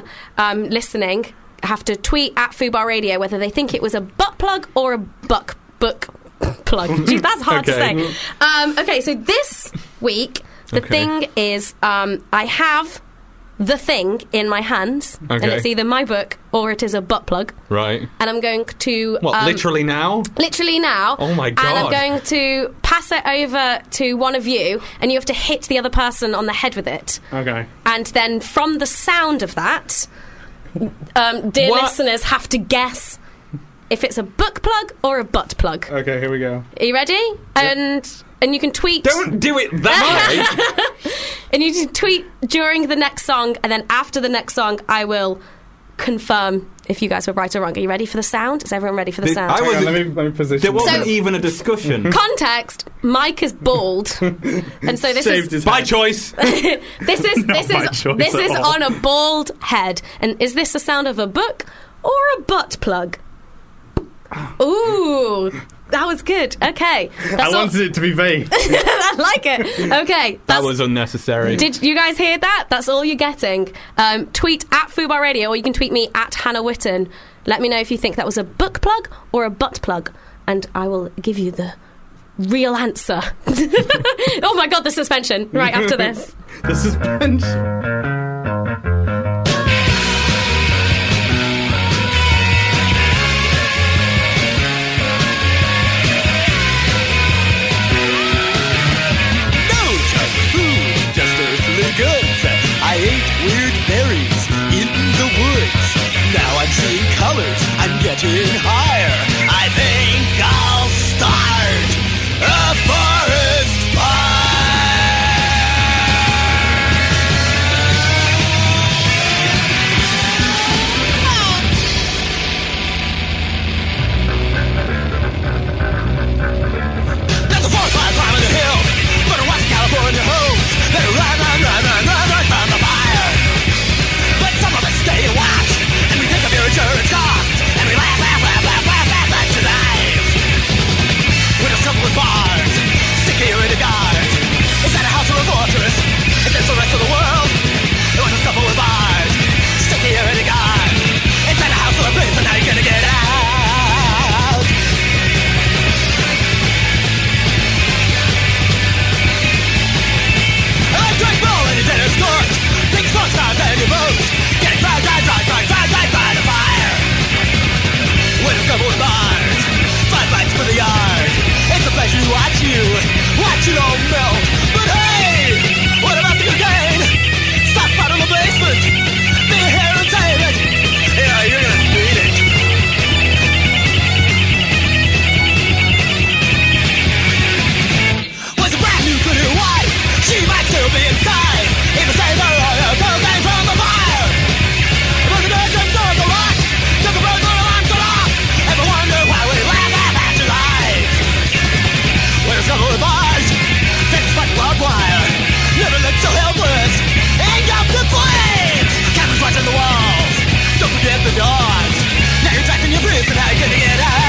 [SPEAKER 2] listening have to tweet at Fubar Radio whether they think it was a butt plug or a book plug. Gee, that's hard to
[SPEAKER 3] Okay.
[SPEAKER 2] say. Okay, so this week, the thing is, I have the thing in my hands, and
[SPEAKER 3] Okay.
[SPEAKER 2] it's either my book or it is a butt plug.
[SPEAKER 3] Right.
[SPEAKER 2] And I'm going to...
[SPEAKER 3] What, literally now?
[SPEAKER 2] Literally now.
[SPEAKER 3] Oh my God.
[SPEAKER 2] And I'm going to pass it over to one of you, and you have to hit the other person on the head with it.
[SPEAKER 4] Okay.
[SPEAKER 2] And then from the sound of that, dear
[SPEAKER 3] What?
[SPEAKER 2] listeners have to guess if it's a book plug or a butt plug.
[SPEAKER 4] Okay, here we go.
[SPEAKER 2] Are you ready? And you can tweet.
[SPEAKER 3] Don't do it that way.
[SPEAKER 2] And you can tweet during the next song, and then after the next song, I will confirm if you guys were right or wrong. Are you ready for the sound? Is everyone ready for the sound?
[SPEAKER 3] I was-
[SPEAKER 4] Hang on, let me position.
[SPEAKER 3] There wasn't
[SPEAKER 2] So-
[SPEAKER 3] even a discussion.
[SPEAKER 2] Context: Mike is bald, and so this
[SPEAKER 4] Saved
[SPEAKER 2] is
[SPEAKER 4] his
[SPEAKER 3] By
[SPEAKER 4] head.
[SPEAKER 3] choice.
[SPEAKER 4] Not my choice
[SPEAKER 2] this
[SPEAKER 4] at
[SPEAKER 2] is
[SPEAKER 4] all.
[SPEAKER 2] on a bald head. And is this the sound of a book or a butt plug? Ooh, that was good. Okay,
[SPEAKER 4] I
[SPEAKER 2] that's all.
[SPEAKER 4] wanted it to be vague.
[SPEAKER 2] I like it. Okay,
[SPEAKER 3] That
[SPEAKER 2] that's,
[SPEAKER 3] was unnecessary.
[SPEAKER 2] Did you guys hear that? That's all you're getting. Tweet at Fubar Radio, or you can tweet me at Hannah Witten. Let me know if you think that was a book plug or a butt plug, and I will give you the real answer. Oh my god, the suspension! Right after this.
[SPEAKER 4] The suspension.
[SPEAKER 6] No junk food, just earthly goods. I ate weird berries in the woods. Now I'm seeing colors, I'm getting higher. I think I'll start a forest There's a forest fire climbing the hill. Better watch California homes. Better run from the fire. But some of us stay and watch, and we think of your insurance costs, and we laugh at your lives. With a couple of bars, security guards. Is that a house or a fortress? Is this the rest of the world? With a couple of bars, security guards. Is that a house or a prison? How you gonna get out? Electric bull and your dinner scorch. Big sports cars and your boats. Getting dragged by the fire. With a couple of bars. 5 bites for the yard. It's a pleasure to watch it all melt. But hey, what about the gain? Stop out in the basement. Be here and save it. Yeah, you're gonna need it. Was a brand new good wife. She might still be inside. If I save her or her cocaine from the fire. But the nation does a lot. Took a road for a line cut off. Ever wonder why we laugh at your life? With a couple of bars. Takes like barbed wire. Never looked so helpless. Hang up the flames. Cameras watching the walls. Don't forget the dogs. Now you're trapped in your prison. How you gonna get out?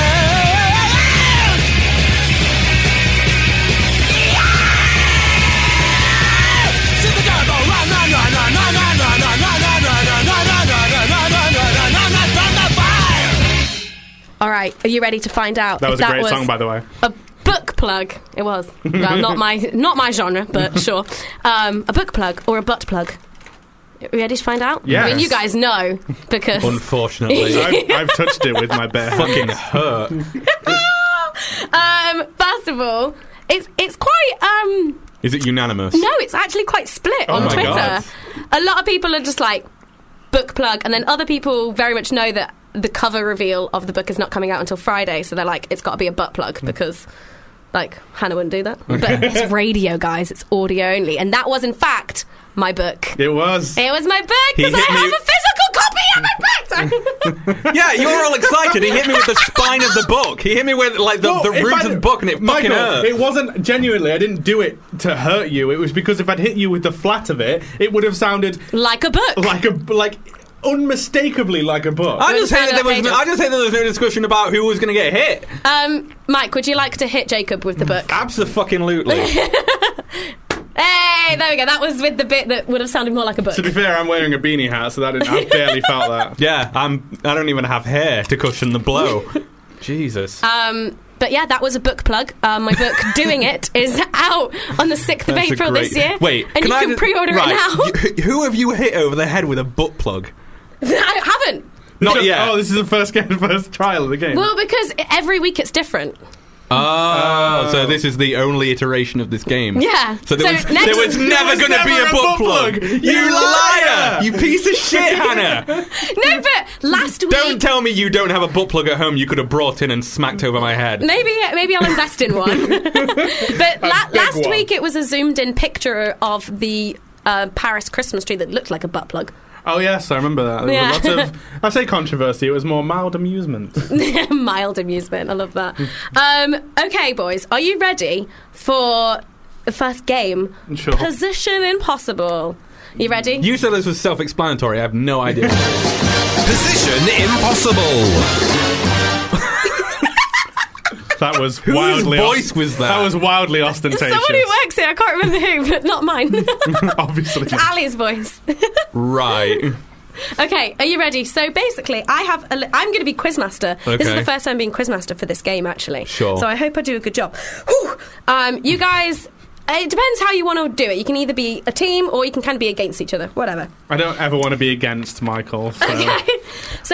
[SPEAKER 6] See the gun go run, run, run, run, run, run, run, run, run, run, run, run, run, run, run, run, run, run, from the fire.
[SPEAKER 2] All right, are you ready to find out?
[SPEAKER 4] That
[SPEAKER 2] if
[SPEAKER 4] was a great song, by the way.
[SPEAKER 2] A book plug. It was. Well, not my genre, but sure. A book plug or a butt plug. Are you ready to find out?
[SPEAKER 4] Yes.
[SPEAKER 2] I mean, you guys know because.
[SPEAKER 3] Unfortunately.
[SPEAKER 4] I've touched it with my bare hand.
[SPEAKER 3] Fucking hurt.
[SPEAKER 2] First of all, it's quite.
[SPEAKER 3] Is it unanimous?
[SPEAKER 2] No, it's actually quite split on
[SPEAKER 3] my
[SPEAKER 2] Twitter.
[SPEAKER 3] God.
[SPEAKER 2] A lot of people are just like book plug, and then other people very much know that the cover reveal of the book is not coming out until Friday, so they're like, it's got to be a butt plug because, like, Hannah wouldn't do that. But it's radio, guys. It's audio only, and that was in fact my book.
[SPEAKER 4] It was.
[SPEAKER 2] It was my book
[SPEAKER 3] He
[SPEAKER 2] because I
[SPEAKER 3] hit me-
[SPEAKER 2] have a physical copy of my book.
[SPEAKER 3] Yeah, you were all excited. He hit me with the spine of the book. He hit me with like the
[SPEAKER 4] Well, if
[SPEAKER 3] roots
[SPEAKER 4] I'd-
[SPEAKER 3] of the book, and it fucking
[SPEAKER 4] Michael,
[SPEAKER 3] hurt.
[SPEAKER 4] it wasn't genuinely. I didn't do it to hurt you. It was because if I'd hit you with the flat of it, it would have sounded
[SPEAKER 2] Like a book.
[SPEAKER 4] like unmistakably like a book.
[SPEAKER 3] I just
[SPEAKER 2] We're
[SPEAKER 3] say that
[SPEAKER 2] pages.
[SPEAKER 3] I just say that there was no discussion about who was going to get hit.
[SPEAKER 2] Mike, would you like to hit Jacob with the book?
[SPEAKER 3] Absolutely.
[SPEAKER 2] Hey, there we go. That was with the bit that would have sounded more like a book.
[SPEAKER 4] To be fair, I'm wearing a beanie hat, so I barely felt that.
[SPEAKER 3] Yeah, I don't even have hair to cushion the blow. Jesus.
[SPEAKER 2] But yeah, that was a book plug. My book, Doing It, is out on the 6th of
[SPEAKER 3] That's a
[SPEAKER 2] April this
[SPEAKER 3] great-
[SPEAKER 2] year.
[SPEAKER 3] Wait,
[SPEAKER 2] and you can pre-order it now.
[SPEAKER 3] Who have you hit over the head with a butt plug?
[SPEAKER 2] I haven't.
[SPEAKER 3] Not yet.
[SPEAKER 4] Oh, this is the first trial of the game.
[SPEAKER 2] Well, because every week it's different.
[SPEAKER 3] Oh, so this is the only iteration of this game.
[SPEAKER 2] Yeah.
[SPEAKER 3] So there was
[SPEAKER 2] next-
[SPEAKER 3] never going to be a butt plug. You liar! You piece of shit, Hannah!
[SPEAKER 2] No, but last week...
[SPEAKER 3] Don't tell me you don't have a butt plug at home you could have brought in and smacked over my head.
[SPEAKER 2] Maybe I'll invest in one. But last
[SPEAKER 4] one.
[SPEAKER 2] week it was a zoomed-in picture of the Paris Christmas tree that looked like a butt plug.
[SPEAKER 4] Oh yes, I remember that. There was
[SPEAKER 2] Yeah.
[SPEAKER 4] lots of, I say controversy. It was more mild amusement.
[SPEAKER 2] Mild amusement. I love that. Okay, boys, are you ready for the first game?
[SPEAKER 4] Sure.
[SPEAKER 2] Position Impossible. You ready?
[SPEAKER 3] You said this was self-explanatory. I have no idea.
[SPEAKER 1] Position Impossible.
[SPEAKER 4] That was
[SPEAKER 3] Whose
[SPEAKER 4] wildly.
[SPEAKER 3] voice was that?
[SPEAKER 4] That was wildly ostentatious.
[SPEAKER 2] Someone who works here. I can't remember who, but not mine.
[SPEAKER 4] Obviously.
[SPEAKER 2] It's Ali's voice.
[SPEAKER 3] Right.
[SPEAKER 2] Okay, are you ready? So basically, I'm going to be quizmaster. This is
[SPEAKER 3] Okay.
[SPEAKER 2] the first time being quizmaster for this game, actually.
[SPEAKER 3] Sure.
[SPEAKER 2] So I hope I do a good job. Whew. You guys, it depends how you want to do it. You can either be a team or you can kind of be against each other. Whatever.
[SPEAKER 4] I don't ever want to be against Michael. So.
[SPEAKER 2] Okay. So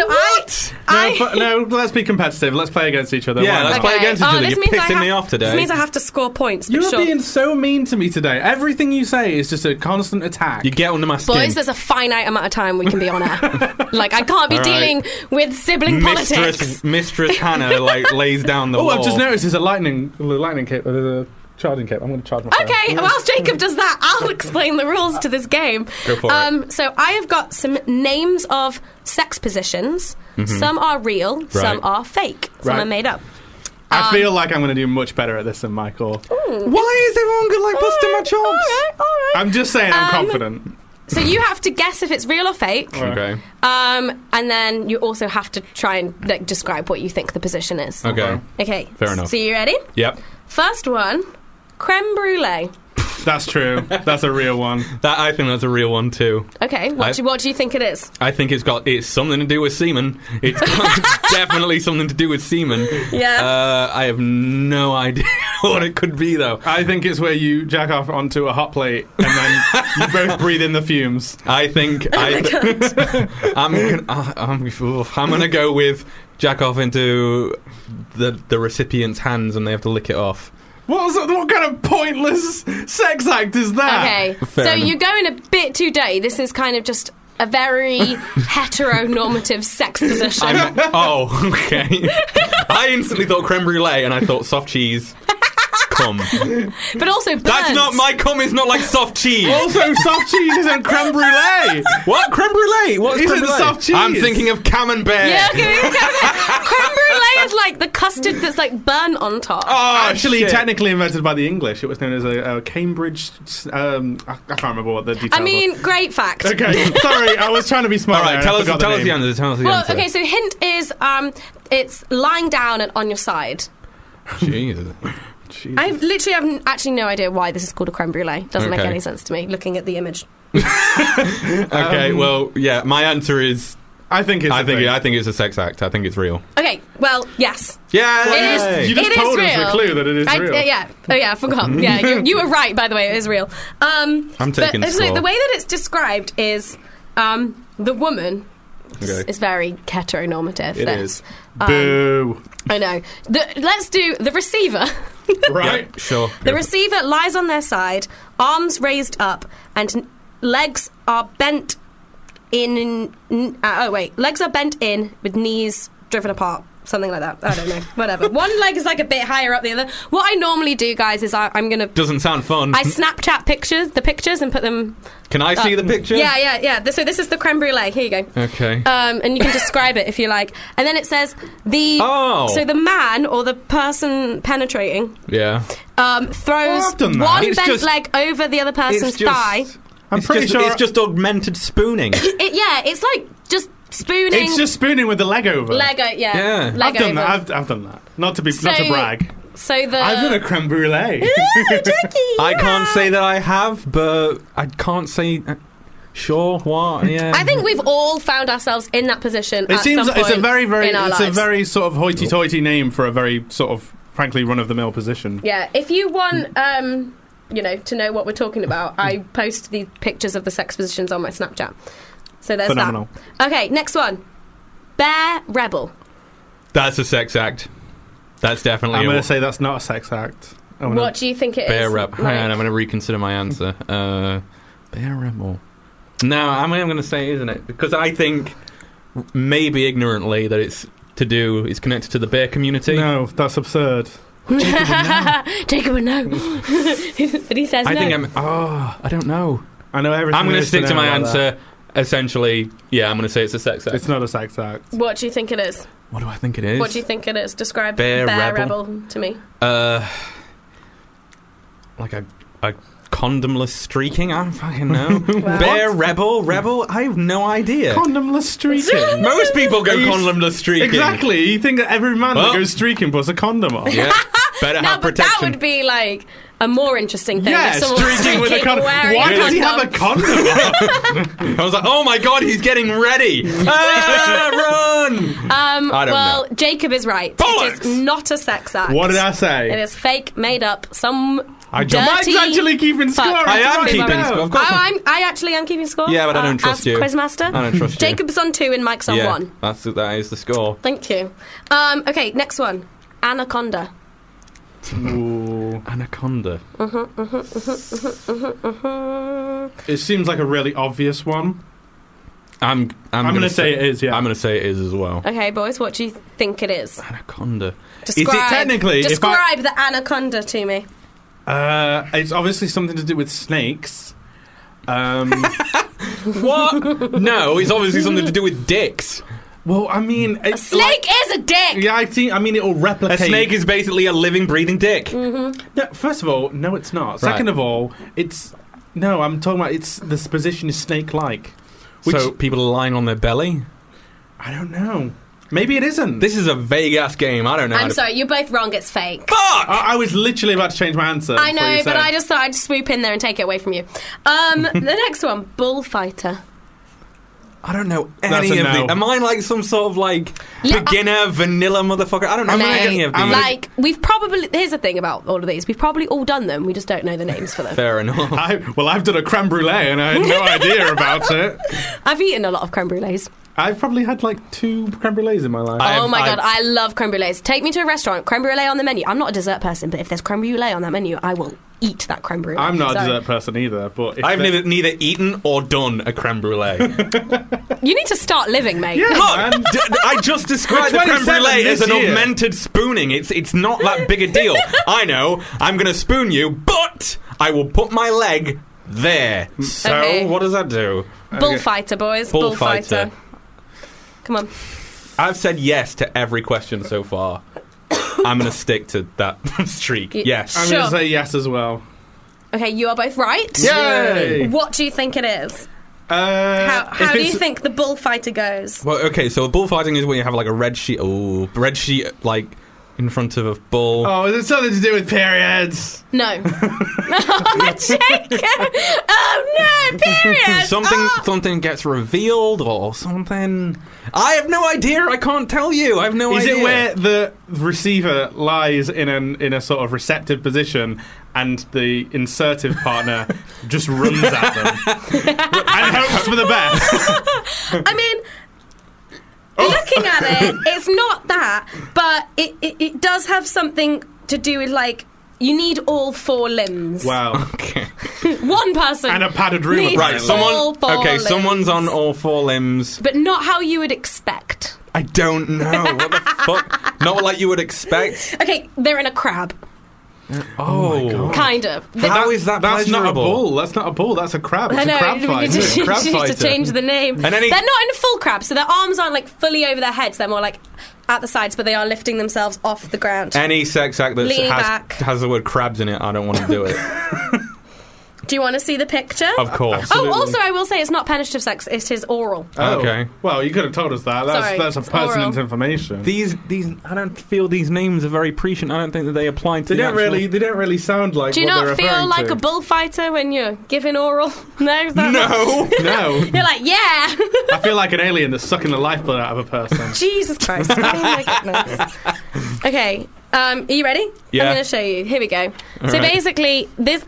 [SPEAKER 4] No, let's be competitive. Let's play against each other.
[SPEAKER 3] Yeah,
[SPEAKER 4] Why
[SPEAKER 3] let's
[SPEAKER 4] not?
[SPEAKER 3] play against each other.
[SPEAKER 2] this
[SPEAKER 3] You're
[SPEAKER 2] means
[SPEAKER 3] pissing me off today.
[SPEAKER 2] This means I have to score points. But
[SPEAKER 4] You're
[SPEAKER 2] sure.
[SPEAKER 4] being so mean to me today. Everything you say is just a constant attack.
[SPEAKER 3] You get under my skin.
[SPEAKER 2] Boys, there's a finite amount of time we can be on air. Like, I can't be
[SPEAKER 3] All right.
[SPEAKER 2] dealing with sibling politics.
[SPEAKER 3] Mistress Hannah lays down the
[SPEAKER 4] Oh,
[SPEAKER 3] law.
[SPEAKER 4] I've just noticed there's a lightning cape. There's a charging cape. I'm going to charge my phone.
[SPEAKER 2] Okay, whilst Jacob does that, I'll explain the rules to this game.
[SPEAKER 3] Go for it.
[SPEAKER 2] So I have got some names of sex positions. Some are real, some are fake, some
[SPEAKER 4] Right.
[SPEAKER 2] are made up.
[SPEAKER 4] I feel like I'm going to do much better at this than Michael.
[SPEAKER 3] Why is everyone good like busting my chops?
[SPEAKER 2] All right.
[SPEAKER 4] I'm just saying I'm confident.
[SPEAKER 2] So you have to guess if it's real or fake.
[SPEAKER 3] Okay.
[SPEAKER 2] And then you also have to try and describe what you think the position is.
[SPEAKER 3] Okay.
[SPEAKER 2] Okay.
[SPEAKER 3] Fair enough.
[SPEAKER 2] So you ready?
[SPEAKER 3] Yep.
[SPEAKER 2] First one, creme brulee.
[SPEAKER 4] That's true. That's a real one.
[SPEAKER 3] I think that's a real one too.
[SPEAKER 2] Okay. What do you think it is?
[SPEAKER 3] I think it's something to do with semen. It's definitely something to do with semen.
[SPEAKER 2] Yeah.
[SPEAKER 3] I have no idea what it could be though.
[SPEAKER 4] I think it's where you jack off onto a hot plate and then you both breathe in the fumes.
[SPEAKER 3] I think I'm gonna go with jack off into the recipient's hands and they have to lick it off.
[SPEAKER 4] What kind of pointless sex act is that?
[SPEAKER 2] Okay.
[SPEAKER 3] Fair
[SPEAKER 2] So
[SPEAKER 3] enough.
[SPEAKER 2] you're going a bit too dirty. This is kind of just a very heteronormative sex position.
[SPEAKER 3] Okay. I instantly thought creme brulee and I thought soft cheese. Cum.
[SPEAKER 2] But also burnt.
[SPEAKER 3] That's not my cum. Is not like soft cheese.
[SPEAKER 4] Also, soft cheese isn't creme brulee.
[SPEAKER 3] What creme brulee? What's
[SPEAKER 4] Isn't
[SPEAKER 3] creme brulee?
[SPEAKER 4] soft cheese?
[SPEAKER 3] I'm thinking of camembert.
[SPEAKER 2] Yeah, okay. Creme brulee is like the custard that's like burnt on top.
[SPEAKER 3] Oh,
[SPEAKER 4] Actually,
[SPEAKER 3] shit.
[SPEAKER 4] technically invented by the English. It was known as a Cambridge. I can't remember what the details
[SPEAKER 2] I mean, great fact.
[SPEAKER 4] were. Okay, sorry, I was trying to be smart.
[SPEAKER 3] All right,
[SPEAKER 4] there and
[SPEAKER 3] tell
[SPEAKER 4] I
[SPEAKER 3] us
[SPEAKER 4] forgot
[SPEAKER 3] the
[SPEAKER 4] name.
[SPEAKER 3] answer. Tell us the
[SPEAKER 2] Well,
[SPEAKER 3] answer.
[SPEAKER 2] okay, so hint is it's lying down and on your side.
[SPEAKER 3] Jesus.
[SPEAKER 2] I literally have actually no idea why this is called a creme brulee. Doesn't make
[SPEAKER 3] Okay.
[SPEAKER 2] any sense to me looking at the image.
[SPEAKER 3] Okay, well, yeah, my answer is
[SPEAKER 4] I think it's.
[SPEAKER 3] I think it's a sex act. I think it's real.
[SPEAKER 2] Okay, well, yes.
[SPEAKER 3] Yeah.
[SPEAKER 2] It is.
[SPEAKER 4] You just
[SPEAKER 2] It is
[SPEAKER 4] told us the
[SPEAKER 2] real.
[SPEAKER 4] clue that it is real.
[SPEAKER 2] Yeah. Oh, yeah. I forgot. Yeah, you were right. By the way, it is real.
[SPEAKER 3] I'm taking
[SPEAKER 2] but, so
[SPEAKER 3] score.
[SPEAKER 2] the way that it's described is the woman
[SPEAKER 3] Okay.
[SPEAKER 2] is very heteronormative.
[SPEAKER 3] It
[SPEAKER 2] This.
[SPEAKER 3] is.
[SPEAKER 4] Boo.
[SPEAKER 2] I know. Let's do the receiver.
[SPEAKER 4] Right.
[SPEAKER 3] Yeah, sure.
[SPEAKER 2] The receiver lies on their side, arms raised up, and legs are bent in. Legs are bent in with knees driven apart. Something like that. I don't know. Whatever. One leg is like a bit higher up the other. What I normally do, guys, is I'm gonna.
[SPEAKER 3] Doesn't sound fun.
[SPEAKER 2] I Snapchat the pictures, and put them.
[SPEAKER 3] Can I see the picture?
[SPEAKER 2] Yeah. So this is the creme brulee. Here you go.
[SPEAKER 3] Okay.
[SPEAKER 2] And you can describe it if you like. And then it says so the man or the person penetrating
[SPEAKER 3] Yeah.
[SPEAKER 2] throws
[SPEAKER 4] I've done that.
[SPEAKER 2] one
[SPEAKER 3] It's
[SPEAKER 2] bent
[SPEAKER 3] just-
[SPEAKER 2] leg over the other person's thigh.
[SPEAKER 4] I'm pretty sure
[SPEAKER 3] it's just augmented spooning.
[SPEAKER 2] It's like just spooning.
[SPEAKER 4] it's just spooning with the leg over.
[SPEAKER 2] Lego, yeah.
[SPEAKER 3] Yeah.
[SPEAKER 2] Leg
[SPEAKER 4] I've done
[SPEAKER 2] over.
[SPEAKER 4] that. I've done that. Not to brag.
[SPEAKER 2] So the
[SPEAKER 4] I've done a creme brulee.
[SPEAKER 3] I can't say that I have, but I can't say. Sure, what? Yeah.
[SPEAKER 2] I think we've all found ourselves in that position.
[SPEAKER 4] It
[SPEAKER 2] at
[SPEAKER 4] seems
[SPEAKER 2] some
[SPEAKER 4] it's a
[SPEAKER 2] point
[SPEAKER 4] very
[SPEAKER 2] in our
[SPEAKER 4] it's a
[SPEAKER 2] lives.
[SPEAKER 4] very sort of hoity-toity name for a very sort of frankly, run-of-the-mill position.
[SPEAKER 2] Yeah, if you want, to know what we're talking about, I post the pictures of the sex positions on my Snapchat. So there's
[SPEAKER 4] Phenomenal.
[SPEAKER 2] that. Okay, next one. Bear Rebel.
[SPEAKER 3] That's a sex act. That's definitely.
[SPEAKER 4] I'm going to say that's not a sex act.
[SPEAKER 2] What do you think it is?
[SPEAKER 3] Bear Rebel.
[SPEAKER 2] Mike?
[SPEAKER 3] Hang on, I'm going to reconsider my answer. Bear Rebel. No, I'm going to say, isn't it? Because I think, maybe ignorantly, that it's connected to the bear community.
[SPEAKER 4] No, that's absurd.
[SPEAKER 2] Jacob would know. But he says no.
[SPEAKER 3] I don't know.
[SPEAKER 4] I know everything.
[SPEAKER 3] I'm going
[SPEAKER 4] there
[SPEAKER 3] to
[SPEAKER 4] is
[SPEAKER 3] stick to
[SPEAKER 4] know
[SPEAKER 3] my
[SPEAKER 4] about
[SPEAKER 3] answer.
[SPEAKER 4] that.
[SPEAKER 3] Essentially, yeah, I'm going to say it's a sex act.
[SPEAKER 4] It's not a sex act.
[SPEAKER 2] What do you think it is?
[SPEAKER 3] What do I think it is?
[SPEAKER 2] What do you think it is? Describe
[SPEAKER 3] Bear
[SPEAKER 2] Rebel to me.
[SPEAKER 3] Like a condomless streaking? I don't fucking know.
[SPEAKER 2] Well,
[SPEAKER 3] Bear Rebel? I have no idea.
[SPEAKER 4] Condomless streaking.
[SPEAKER 3] Most people go
[SPEAKER 4] Are you-
[SPEAKER 3] condomless streaking.
[SPEAKER 4] Exactly. You think that every man
[SPEAKER 3] Well-
[SPEAKER 4] that goes streaking puts a condom on?
[SPEAKER 3] Yeah. Better
[SPEAKER 2] no,
[SPEAKER 3] have
[SPEAKER 2] but that
[SPEAKER 3] protection.
[SPEAKER 2] would be like a more interesting thing.
[SPEAKER 4] Yeah,
[SPEAKER 2] if someone was
[SPEAKER 4] streaking with a condom.
[SPEAKER 2] wearing
[SPEAKER 4] Why
[SPEAKER 2] a
[SPEAKER 4] does he have a
[SPEAKER 2] condom.
[SPEAKER 4] condom on?
[SPEAKER 3] I was like, oh my god, he's getting ready. Run! I don't know.
[SPEAKER 2] Jacob is right. It
[SPEAKER 3] Bollocks!
[SPEAKER 2] is not a sex act.
[SPEAKER 4] What did I say?
[SPEAKER 2] It is fake, made up, some
[SPEAKER 4] Mike's
[SPEAKER 2] dirty
[SPEAKER 4] actually keeping score.
[SPEAKER 2] fuck.
[SPEAKER 3] I am
[SPEAKER 4] It's
[SPEAKER 3] keeping
[SPEAKER 4] right
[SPEAKER 3] score.
[SPEAKER 4] now.
[SPEAKER 3] Of course
[SPEAKER 2] I actually am keeping score.
[SPEAKER 3] Yeah, but I don't trust
[SPEAKER 2] as
[SPEAKER 3] you.
[SPEAKER 2] Quizmaster.
[SPEAKER 3] I don't trust you.
[SPEAKER 2] Jacob's on 2 and Mike's on 1.
[SPEAKER 3] That is the score.
[SPEAKER 2] Thank you. Okay, next one. Anaconda.
[SPEAKER 4] Ooh.
[SPEAKER 3] Anaconda.
[SPEAKER 4] It seems like a really obvious one.
[SPEAKER 3] I'm
[SPEAKER 4] going to say it is, yeah.
[SPEAKER 3] I'm going to say it is as well.
[SPEAKER 2] Okay, boys, what do you think it is?
[SPEAKER 3] Anaconda.
[SPEAKER 2] Describe,
[SPEAKER 4] technically, if
[SPEAKER 2] Describe the anaconda to me.
[SPEAKER 4] It's obviously something to do with snakes.
[SPEAKER 3] What? No, it's obviously something to do with dicks.
[SPEAKER 4] Well, I mean...
[SPEAKER 2] A snake is a dick!
[SPEAKER 4] Yeah, I mean, it'll
[SPEAKER 3] A
[SPEAKER 4] replicate...
[SPEAKER 3] snake is basically a living, breathing dick.
[SPEAKER 4] No, first of all, no, it's not.
[SPEAKER 3] Right.
[SPEAKER 4] Second of all, it's... No, I'm talking about this position is snake-like.
[SPEAKER 3] So people are lying on their belly?
[SPEAKER 4] I don't know. Maybe it isn't.
[SPEAKER 3] This is a vague-ass game. I don't know.
[SPEAKER 2] I'm sorry, you're both wrong, it's fake.
[SPEAKER 3] Fuck!
[SPEAKER 4] I was literally about to change my answer.
[SPEAKER 2] I
[SPEAKER 4] before you
[SPEAKER 2] know, but
[SPEAKER 4] said.
[SPEAKER 2] I just thought I'd swoop in there and take it away from you. The next one, bullfighter.
[SPEAKER 3] I don't know
[SPEAKER 4] That's
[SPEAKER 3] any
[SPEAKER 4] a
[SPEAKER 3] of
[SPEAKER 4] no.
[SPEAKER 3] these. Am I like some sort of like
[SPEAKER 2] Yeah,
[SPEAKER 3] beginner, vanilla motherfucker? I don't know any of these.
[SPEAKER 2] Like, we've probably... Here's the thing about all of these. We've probably all done them. We just don't know the names for them.
[SPEAKER 3] Fair enough.
[SPEAKER 4] I've done a creme brulee and I had no idea about it.
[SPEAKER 2] I've eaten a lot of creme brulees.
[SPEAKER 4] I've probably had like 2 creme brulees in my life.
[SPEAKER 2] Oh my god, I love creme brulees. Take me to a restaurant, creme brulee on the menu. I'm not a dessert person, but if there's creme brulee on that menu, I will eat that creme brulee.
[SPEAKER 4] I'm not a
[SPEAKER 2] Sorry.
[SPEAKER 4] dessert person either, but...
[SPEAKER 3] I've neither eaten or done a creme brulee.
[SPEAKER 2] You need to start living, mate.
[SPEAKER 4] Yeah.
[SPEAKER 3] Look,
[SPEAKER 4] Man.
[SPEAKER 3] I just described the
[SPEAKER 4] We're
[SPEAKER 3] creme
[SPEAKER 4] 27
[SPEAKER 3] brulee as
[SPEAKER 4] this
[SPEAKER 3] an
[SPEAKER 4] year.
[SPEAKER 3] augmented spooning. It's not that big a deal. I know, I'm going to spoon you, but I will put my leg there. So,
[SPEAKER 2] Okay.
[SPEAKER 3] what does that do?
[SPEAKER 2] Bullfighter, boys.
[SPEAKER 3] Bullfighter.
[SPEAKER 2] Come on.
[SPEAKER 3] I've said yes to every question so far. I'm going to stick to that streak. Yes.
[SPEAKER 4] I'm
[SPEAKER 2] Sure.
[SPEAKER 4] going to say yes as well.
[SPEAKER 2] Okay, you are both right.
[SPEAKER 4] Yay!
[SPEAKER 2] What do you think it is?
[SPEAKER 4] How
[SPEAKER 2] How do you think the bullfighter goes?
[SPEAKER 3] Well, okay, so bullfighting is when you have like a red sheet, like in front of a bull.
[SPEAKER 4] Oh, is it something to do with periods?
[SPEAKER 2] No. Oh, Jacob! Oh no, period!
[SPEAKER 3] Something gets revealed or something. I have no idea. I can't tell you. I have no
[SPEAKER 4] Is
[SPEAKER 3] idea.
[SPEAKER 4] it where the receiver lies in a sort of receptive position and the insertive partner just runs at them and hopes for the best?
[SPEAKER 2] I mean, looking at it, it's not that, but it does have something to do with, like, you need all 4 limbs.
[SPEAKER 4] Wow.
[SPEAKER 3] Okay.
[SPEAKER 2] One person.
[SPEAKER 4] And a padded room.
[SPEAKER 2] needs
[SPEAKER 3] Right,
[SPEAKER 2] all 4
[SPEAKER 3] Okay,
[SPEAKER 2] limbs.
[SPEAKER 3] someone's on all 4 limbs.
[SPEAKER 2] But not how you would expect.
[SPEAKER 3] I don't know. What the fuck? Not like you would expect.
[SPEAKER 2] Okay, they're in a crab.
[SPEAKER 3] Oh, my God.
[SPEAKER 2] Kind of.
[SPEAKER 3] How is that
[SPEAKER 4] That's not a
[SPEAKER 3] pleasurable?
[SPEAKER 4] bull. That's not a bull. That's a crab. It's
[SPEAKER 2] I know,
[SPEAKER 4] a crab
[SPEAKER 2] we
[SPEAKER 4] fight.
[SPEAKER 2] need to,
[SPEAKER 3] Crab
[SPEAKER 2] we need to
[SPEAKER 3] fighter.
[SPEAKER 2] change the name.
[SPEAKER 3] And any-
[SPEAKER 2] They're not in a full crab, so their arms aren't like fully over their heads. They're more like at the sides, but they are lifting themselves off the ground.
[SPEAKER 3] Any sex act that
[SPEAKER 2] Leaning back.
[SPEAKER 3] has the word crabs in it, I don't want to do it.
[SPEAKER 2] Do you want to see the picture?
[SPEAKER 3] Of course.
[SPEAKER 2] Oh, also, I will say it's not penetrative sex, it is oral.
[SPEAKER 4] Oh,
[SPEAKER 3] Okay.
[SPEAKER 4] Well, you could have told us that.
[SPEAKER 2] Sorry,
[SPEAKER 4] That's a
[SPEAKER 2] it's
[SPEAKER 4] pertinent
[SPEAKER 2] oral.
[SPEAKER 4] information.
[SPEAKER 3] These, I don't feel these names are very prescient. I don't think that they apply to
[SPEAKER 4] They
[SPEAKER 3] the
[SPEAKER 4] don't really sound like.
[SPEAKER 2] Do you
[SPEAKER 4] what
[SPEAKER 2] not
[SPEAKER 4] they're
[SPEAKER 2] feel
[SPEAKER 4] referring
[SPEAKER 2] like
[SPEAKER 4] to.
[SPEAKER 2] a bullfighter when you're giving oral? No? Is that
[SPEAKER 3] No.
[SPEAKER 4] No,
[SPEAKER 2] You're like, yeah!
[SPEAKER 4] I feel like an alien that's sucking the lifeblood out of a person.
[SPEAKER 2] Jesus Christ. Oh my goodness. Okay, Are you ready?
[SPEAKER 3] Yeah.
[SPEAKER 2] I'm going to show you. Here we go. So
[SPEAKER 3] right.
[SPEAKER 2] basically, this.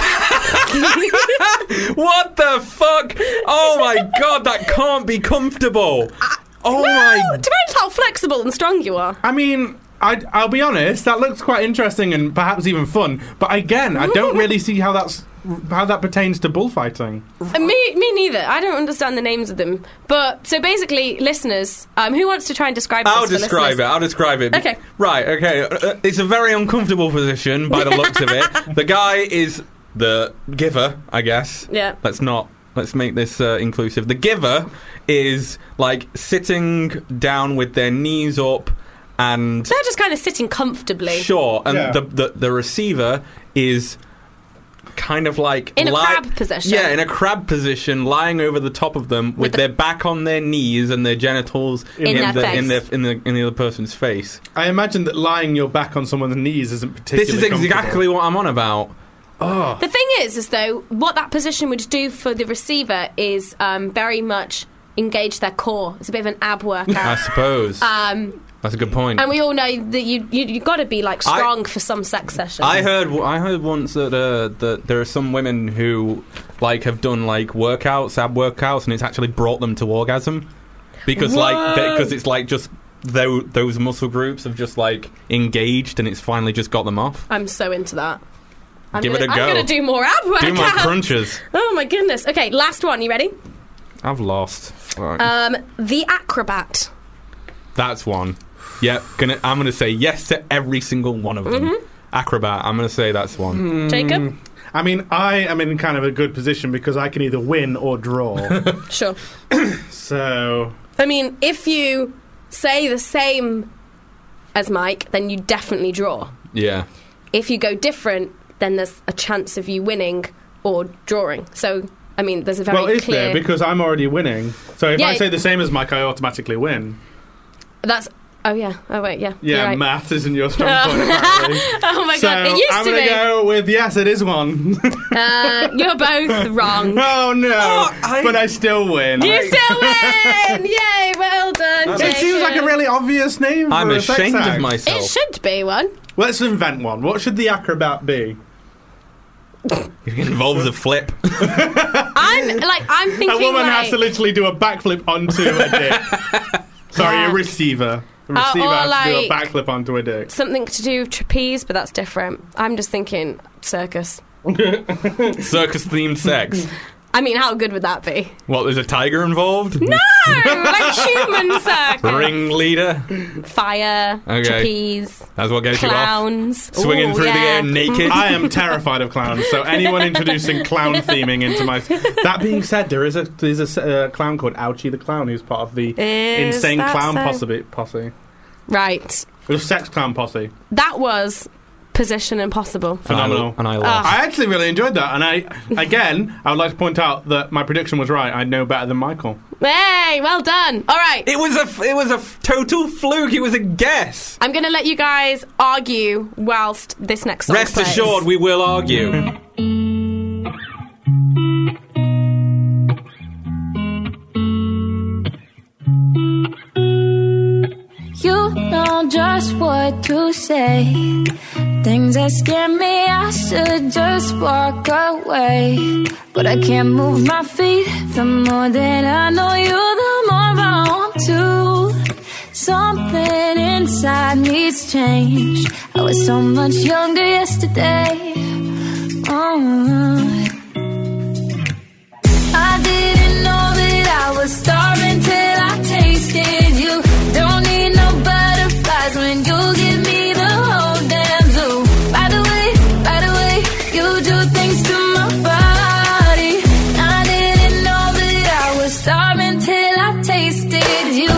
[SPEAKER 3] What the fuck? Oh my god, that can't be comfortable.
[SPEAKER 2] Depends how flexible and strong you are.
[SPEAKER 4] I mean, I'll be honest, that looks quite interesting and perhaps even fun. But again, I don't really see how that pertains to bullfighting.
[SPEAKER 2] Me neither. I don't understand the names of them. But so basically, listeners, who wants to try and describe this?
[SPEAKER 3] I'll describe it.
[SPEAKER 2] Okay.
[SPEAKER 3] Right. Okay. It's a very uncomfortable position by the looks of it. The guy is the giver, I guess.
[SPEAKER 2] Yeah.
[SPEAKER 3] Let's make this inclusive. The giver is like sitting down with their knees up, and
[SPEAKER 2] they're just kind of sitting comfortably.
[SPEAKER 3] Sure. And the receiver is kind of like
[SPEAKER 2] in a crab position.
[SPEAKER 3] Yeah, in a crab position, lying over the top of them with their back on their knees and their genitals in the other person's face.
[SPEAKER 4] I imagine that lying your back on someone's knees isn't particularly
[SPEAKER 3] This is exactly what I'm on about.
[SPEAKER 2] Oh. The thing is though, what that position would do for the receiver is very much engage their core. It's a bit of an ab workout.
[SPEAKER 3] I suppose. That's a good point.
[SPEAKER 2] And we all know that you got to be like strong for some sex sessions.
[SPEAKER 3] I heard once that there are some women who like have done like ab workouts, and it's actually brought them to orgasm because because it's like just those muscle groups have just like engaged, and it's finally just got them off.
[SPEAKER 2] I'm so into that.
[SPEAKER 3] Give it a go.
[SPEAKER 2] I'm going to do more ab workouts.
[SPEAKER 3] Do my crunches.
[SPEAKER 2] Oh my goodness. Okay, last one. You ready?
[SPEAKER 3] I've lost. Right.
[SPEAKER 2] The acrobat.
[SPEAKER 3] That's one. Yep. I'm gonna say yes to every single one of them. Mm-hmm. Acrobat. I'm gonna say that's one.
[SPEAKER 2] Jacob.
[SPEAKER 4] I mean, I am in kind of a good position because I can either win or draw.
[SPEAKER 2] Sure.
[SPEAKER 4] So.
[SPEAKER 2] I mean, if you say the same as Mike, then you definitely draw.
[SPEAKER 3] Yeah.
[SPEAKER 2] If you go different, then there's a chance of you winning or drawing. So, I mean, there's a very clear...
[SPEAKER 4] Well, is there? Because I'm already winning. So if I say the same as Mike, I automatically win.
[SPEAKER 2] That's... Oh, yeah. Oh, wait, yeah.
[SPEAKER 4] Yeah,
[SPEAKER 2] right.
[SPEAKER 4] math isn't your strong point, apparently.
[SPEAKER 2] Oh, my God. It used
[SPEAKER 4] I'm
[SPEAKER 2] to be.
[SPEAKER 4] going to go with yes, it is one.
[SPEAKER 2] You're both wrong.
[SPEAKER 4] Oh, no. But I still win.
[SPEAKER 2] You still win! Yay, well done,
[SPEAKER 4] It seems like a really obvious name for
[SPEAKER 3] I'm
[SPEAKER 4] a sex
[SPEAKER 3] ashamed
[SPEAKER 4] act.
[SPEAKER 3] of myself.
[SPEAKER 2] It should be one.
[SPEAKER 4] Let's invent one. What should the acrobat be?
[SPEAKER 3] It involves a flip.
[SPEAKER 2] I'm thinking
[SPEAKER 4] a woman has to literally do a backflip onto a dick. Sorry, a receiver. The receiver has to do a backflip onto a dick.
[SPEAKER 2] Something to do with trapeze, but that's different. I'm just thinking circus.
[SPEAKER 3] Circus-themed sex.
[SPEAKER 2] I mean, how good would that be?
[SPEAKER 3] What, there's a tiger involved?
[SPEAKER 2] No! Like human circus.
[SPEAKER 3] Ringleader?
[SPEAKER 2] Fire.
[SPEAKER 3] Okay.
[SPEAKER 2] Trapeze.
[SPEAKER 3] That's what gets
[SPEAKER 2] clowns.
[SPEAKER 3] you off. Swinging through the air naked.
[SPEAKER 4] I am terrified of clowns, so anyone introducing clown theming into my... That being said, there's a clown called Ouchie the Clown who's part of the Insane Clown Posse.
[SPEAKER 2] Right.
[SPEAKER 4] The Sex Clown Posse.
[SPEAKER 2] That was... Position Impossible.
[SPEAKER 3] Phenomenal. And I lost.
[SPEAKER 4] I actually really enjoyed that. And I would like to point out that my prediction was right. I know better than Michael.
[SPEAKER 2] Hey, well done. All right.
[SPEAKER 3] It was a total fluke. It was a guess.
[SPEAKER 2] I'm going to let you guys argue whilst this next song
[SPEAKER 3] Rest
[SPEAKER 2] plays.
[SPEAKER 3] assured, we will argue.
[SPEAKER 7] You know just what to say. Things that scare me, I should just walk away. But I can't move my feet. The more that I know you, the more I want to. Something inside needs change. I was so much younger yesterday. I didn't know that I was starving till I tasted you. Don't need no butterflies when you give me the whole damn zoo. By the way, you do things to my body. I didn't know that I was starving till I tasted you.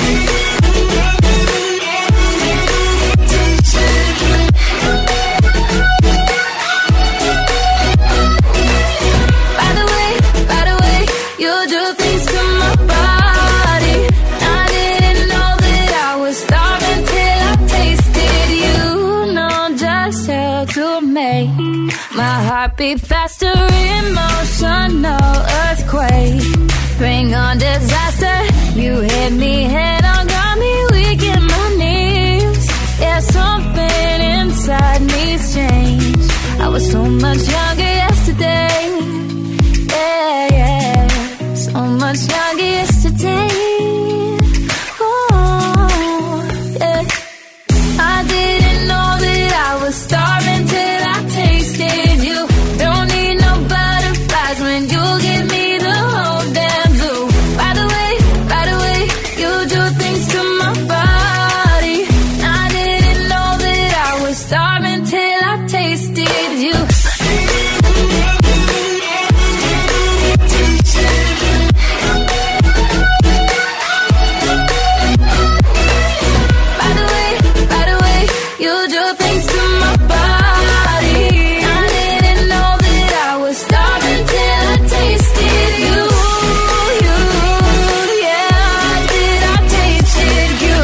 [SPEAKER 7] By the way, you do things to my body. I didn't know that I was starving till I tasted you. Know just how to make my heart beat faster. Emotional earthquake. Bring on disaster. You hit me head on, got me weak in my knees. Yeah, Yeah, something inside me's changed. I was so much younger yesterday. Yeah, yeah. So much younger yesterday. Oh, yeah. I didn't know that I was starving till I tasted you. Don't need no butterflies when you give me the whole damn zoo. By the way, you do things to my body. I didn't know that I was starving till I tasted you. By the way, you do things to my body. I didn't know that I was starving till I tasted you. Yeah, did I tasted you?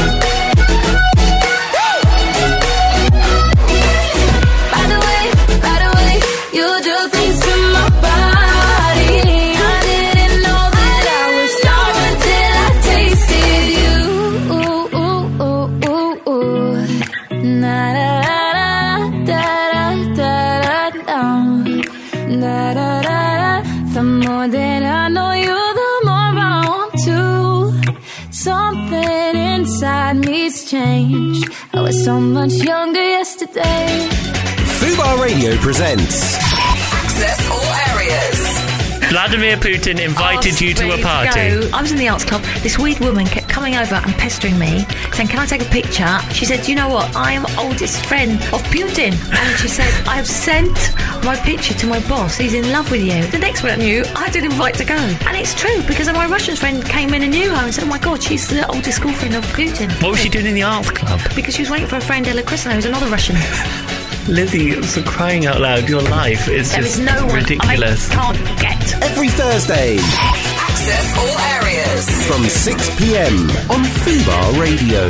[SPEAKER 7] By the way, you do things to my body. I didn't know that I was starving till I tasted you. Ooh, ooh, ooh, ooh, ooh. Na da da da da da da da. The more that I know you, the more I want to. Something inside me's changed. I was so much younger yesterday.
[SPEAKER 1] Fubar Radio presents
[SPEAKER 8] Access all areas.
[SPEAKER 9] Vladimir Putin invited you to a party.
[SPEAKER 10] I was in the arts club. This weird woman kept coming over and pestering me, saying, "Can I take a picture?" She said, "You know what? I am oldest friend of Putin." And she said, "I have sent my picture to my boss. He's in love with you." The next one I knew, I had an invite to go. And it's true, because my Russian friend came in and knew her and said, "Oh my God, she's the oldest school friend of Putin."
[SPEAKER 9] What was she doing in the arts club?
[SPEAKER 10] Because she was waiting for her friend Ella Kristino, who's another Russian.
[SPEAKER 9] Lizzie, it's crying out loud. Your life is
[SPEAKER 10] There
[SPEAKER 9] just
[SPEAKER 10] is no one
[SPEAKER 9] ridiculous.
[SPEAKER 10] I can't get.
[SPEAKER 1] every Thursday
[SPEAKER 8] Access all areas.
[SPEAKER 1] from 6 p.m. on Fubar Radio.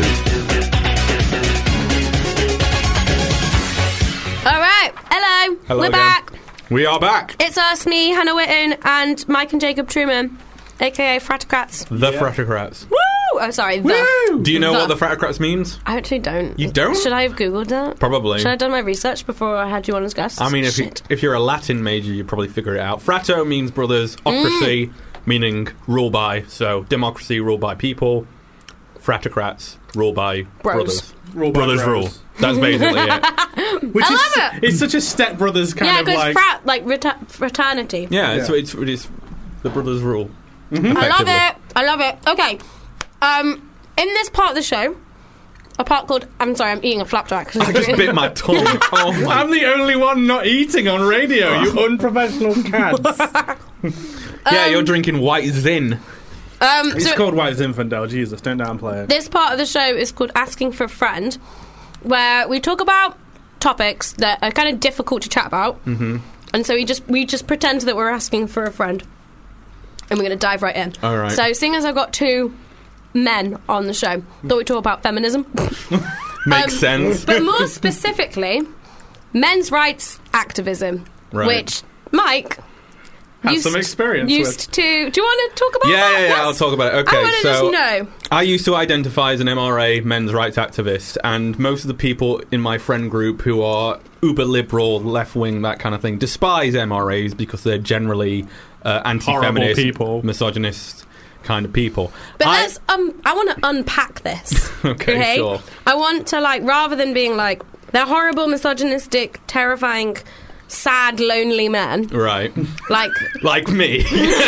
[SPEAKER 2] All right. Hello.
[SPEAKER 3] Hello
[SPEAKER 2] We're
[SPEAKER 3] again.
[SPEAKER 2] back.
[SPEAKER 3] We are back.
[SPEAKER 2] It's us, me, Hannah Witten, and Mike and Jacob Truman, a.k.a. Fratocrats.
[SPEAKER 3] The Fratocrats.
[SPEAKER 2] Woo! Oh, sorry. The.
[SPEAKER 3] Do you know
[SPEAKER 2] The.
[SPEAKER 3] what the Fratocrats means?
[SPEAKER 2] I actually don't.
[SPEAKER 3] You don't?
[SPEAKER 2] Should I have Googled that?
[SPEAKER 3] Probably.
[SPEAKER 2] Should I have done my research before I had you on as guests?
[SPEAKER 3] I mean,
[SPEAKER 2] Shit.
[SPEAKER 3] if you're a Latin major, you'd probably figure it out. Frato means brothers. Ocracy meaning rule by. So democracy, rule by people. Fratocrats, rule by
[SPEAKER 2] Bros.
[SPEAKER 3] brothers.
[SPEAKER 4] Rule by
[SPEAKER 3] Brothers
[SPEAKER 4] bros.
[SPEAKER 3] rule. That's basically it.
[SPEAKER 4] Which
[SPEAKER 2] I
[SPEAKER 4] is,
[SPEAKER 2] love it.
[SPEAKER 4] It's such a stepbrothers kind
[SPEAKER 2] Yeah,
[SPEAKER 4] of
[SPEAKER 2] because
[SPEAKER 4] like.
[SPEAKER 2] frat, like fraternity.
[SPEAKER 3] Yeah,
[SPEAKER 4] Yeah.
[SPEAKER 3] It's the brothers rule.
[SPEAKER 2] I love it. I love it. Okay. In this part of the show, a part called... I'm sorry, I'm eating a flapjack.
[SPEAKER 3] I just bit my tongue. Oh my.
[SPEAKER 4] I'm the only one not eating on radio, you unprofessional cads.
[SPEAKER 3] Yeah, you're drinking white zin.
[SPEAKER 4] It's
[SPEAKER 2] so
[SPEAKER 4] called White Zinfandel, Jesus, don't downplay it.
[SPEAKER 2] this part of the show is called Asking for a Friend, where we talk about topics that are kind of difficult to chat about. Mm-hmm. And so we just pretend that we're asking for a friend. And we're going to dive right in.
[SPEAKER 3] All right.
[SPEAKER 2] So seeing as I've got two men on the show, thought we'd talk about feminism.
[SPEAKER 3] Makes sense.
[SPEAKER 2] But more specifically, men's rights activism,
[SPEAKER 3] Right.
[SPEAKER 2] which Mike
[SPEAKER 4] Have some experience with.
[SPEAKER 2] used to. Do you want to talk about that?
[SPEAKER 3] Yeah,
[SPEAKER 2] Yes.
[SPEAKER 3] I'll talk about it. Okay,
[SPEAKER 2] I want to
[SPEAKER 3] so
[SPEAKER 2] just know.
[SPEAKER 3] I used to identify as an MRA, men's rights activist, and most of the people in my friend group who are uber liberal, left wing, that kind of thing, despise MRAs because they're generally anti-feminist,
[SPEAKER 4] people.
[SPEAKER 3] misogynist kind of people.
[SPEAKER 2] But let's I want to unpack this.
[SPEAKER 3] Okay, sure.
[SPEAKER 2] I want to, like, rather than being like they're horrible, misogynistic, terrifying, sad, lonely men.
[SPEAKER 3] Right.
[SPEAKER 2] Like
[SPEAKER 3] Like me.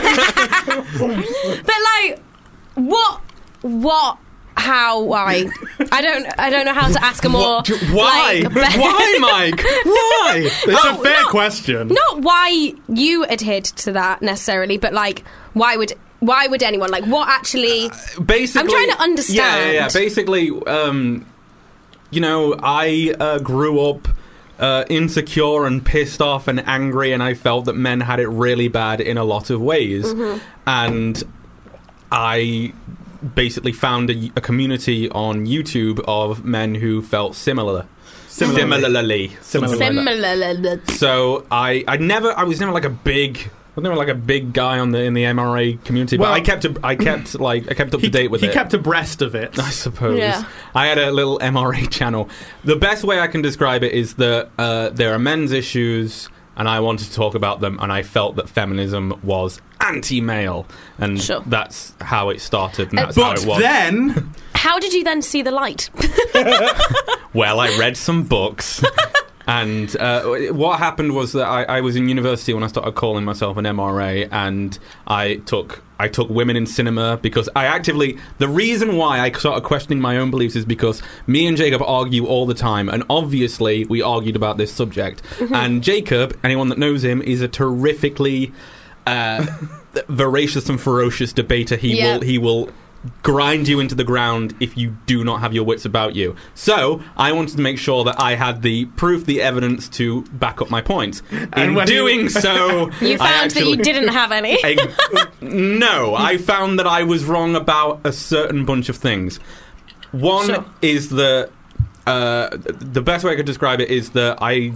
[SPEAKER 2] but like what how, why? I don't know how to ask a more.
[SPEAKER 3] Why?
[SPEAKER 2] like,
[SPEAKER 3] Why, Mike? Why?
[SPEAKER 4] It's a fair question.
[SPEAKER 2] Not why you adhered to that necessarily, but like why would anyone, like, what actually?
[SPEAKER 3] Basically,
[SPEAKER 2] I'm trying to understand.
[SPEAKER 3] Yeah. Basically, I grew up insecure and pissed off and angry, and I felt that men had it really bad in a lot of ways, and I basically found a community on YouTube of men who felt similarly.
[SPEAKER 2] Similarly.
[SPEAKER 3] So I was never like a big Wasn't there like a big guy in the MRA community? But
[SPEAKER 4] Well,
[SPEAKER 3] I kept up to date with it.
[SPEAKER 4] He kept abreast of it.
[SPEAKER 3] I suppose.
[SPEAKER 2] Yeah.
[SPEAKER 3] I had a little MRA channel. The best way I can describe it is that there are men's issues, and I wanted to talk about them, and I felt that feminism was anti-male, and
[SPEAKER 2] Sure.
[SPEAKER 3] that's how it started, and that's how
[SPEAKER 4] But
[SPEAKER 3] it was.
[SPEAKER 4] then,
[SPEAKER 2] How did you then see the light?
[SPEAKER 3] Well, I read some books. And what happened was that I was in university when I started calling myself an MRA, and I took women in cinema because the reason why I started questioning my own beliefs is because me and Jacob argue all the time, and obviously we argued about this subject. And Jacob, anyone that knows him, is a terrifically voracious and ferocious debater. He will grind you into the ground if you do not have your wits about you. So I wanted to make sure that I had the proof, the evidence to back up my points.
[SPEAKER 4] And
[SPEAKER 3] In doing so,
[SPEAKER 2] You found that you didn't have any.
[SPEAKER 3] No, I found that I was wrong about a certain bunch of things. One
[SPEAKER 2] Sure.
[SPEAKER 3] is the best way I could describe it is that I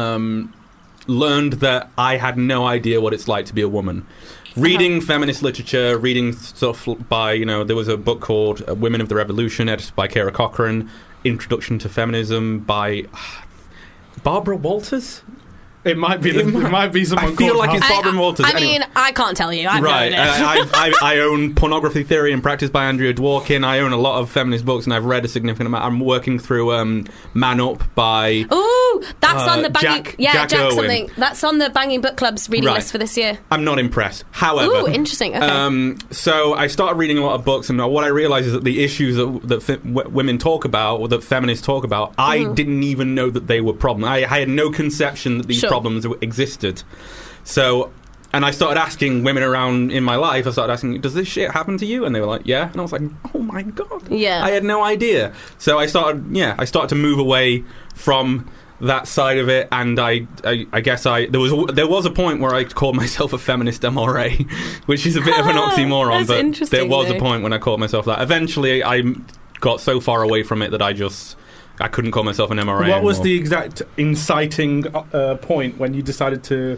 [SPEAKER 3] learned that I had no idea what it's like to be a woman. Reading feminist literature, reading stuff by, there was a book called Women of the Revolution, edited by Kara Cochrane, Introduction to Feminism by Barbara Walters?
[SPEAKER 4] it might be someone
[SPEAKER 3] I feel
[SPEAKER 4] called
[SPEAKER 3] like it's
[SPEAKER 4] Har-
[SPEAKER 3] Barbara Walters.
[SPEAKER 2] I
[SPEAKER 3] Anyway.
[SPEAKER 2] mean, I can't tell you. I've
[SPEAKER 3] Right,
[SPEAKER 2] read it.
[SPEAKER 3] I own Pornography Theory and Practice by Andrea Dworkin. I own a lot of feminist books, and I've read a significant amount. I'm working through Man Up by...
[SPEAKER 2] Ooh, that's on the banging...
[SPEAKER 3] Jack
[SPEAKER 2] Jack
[SPEAKER 3] Irwin.
[SPEAKER 2] something. That's on the Banging Book Club's reading
[SPEAKER 3] Right.
[SPEAKER 2] list for this year.
[SPEAKER 3] I'm not impressed. However...
[SPEAKER 2] Ooh, interesting. Okay.
[SPEAKER 3] So I started reading a lot of books, and what I realised is that the issues that women talk about, or that feminists talk about, I didn't even know that they were problems. I had no conception that these
[SPEAKER 2] Sure.
[SPEAKER 3] problems existed. So, and I started asking women around in my life, I started asking, does this shit happen to you? And they were like, yeah. And I was like, oh my God.
[SPEAKER 2] Yeah.
[SPEAKER 3] I had no idea. So I started to move away from that side of it, and I guess there was a point where I called myself a feminist MRA, which is a bit of an oxymoron,
[SPEAKER 2] That's
[SPEAKER 3] but
[SPEAKER 2] interesting,
[SPEAKER 3] there was a
[SPEAKER 2] though.
[SPEAKER 3] point when I called myself that. Eventually, I got so far away from it that I couldn't call myself an MRA.
[SPEAKER 4] What was
[SPEAKER 3] anymore.
[SPEAKER 4] the exact inciting point when you decided to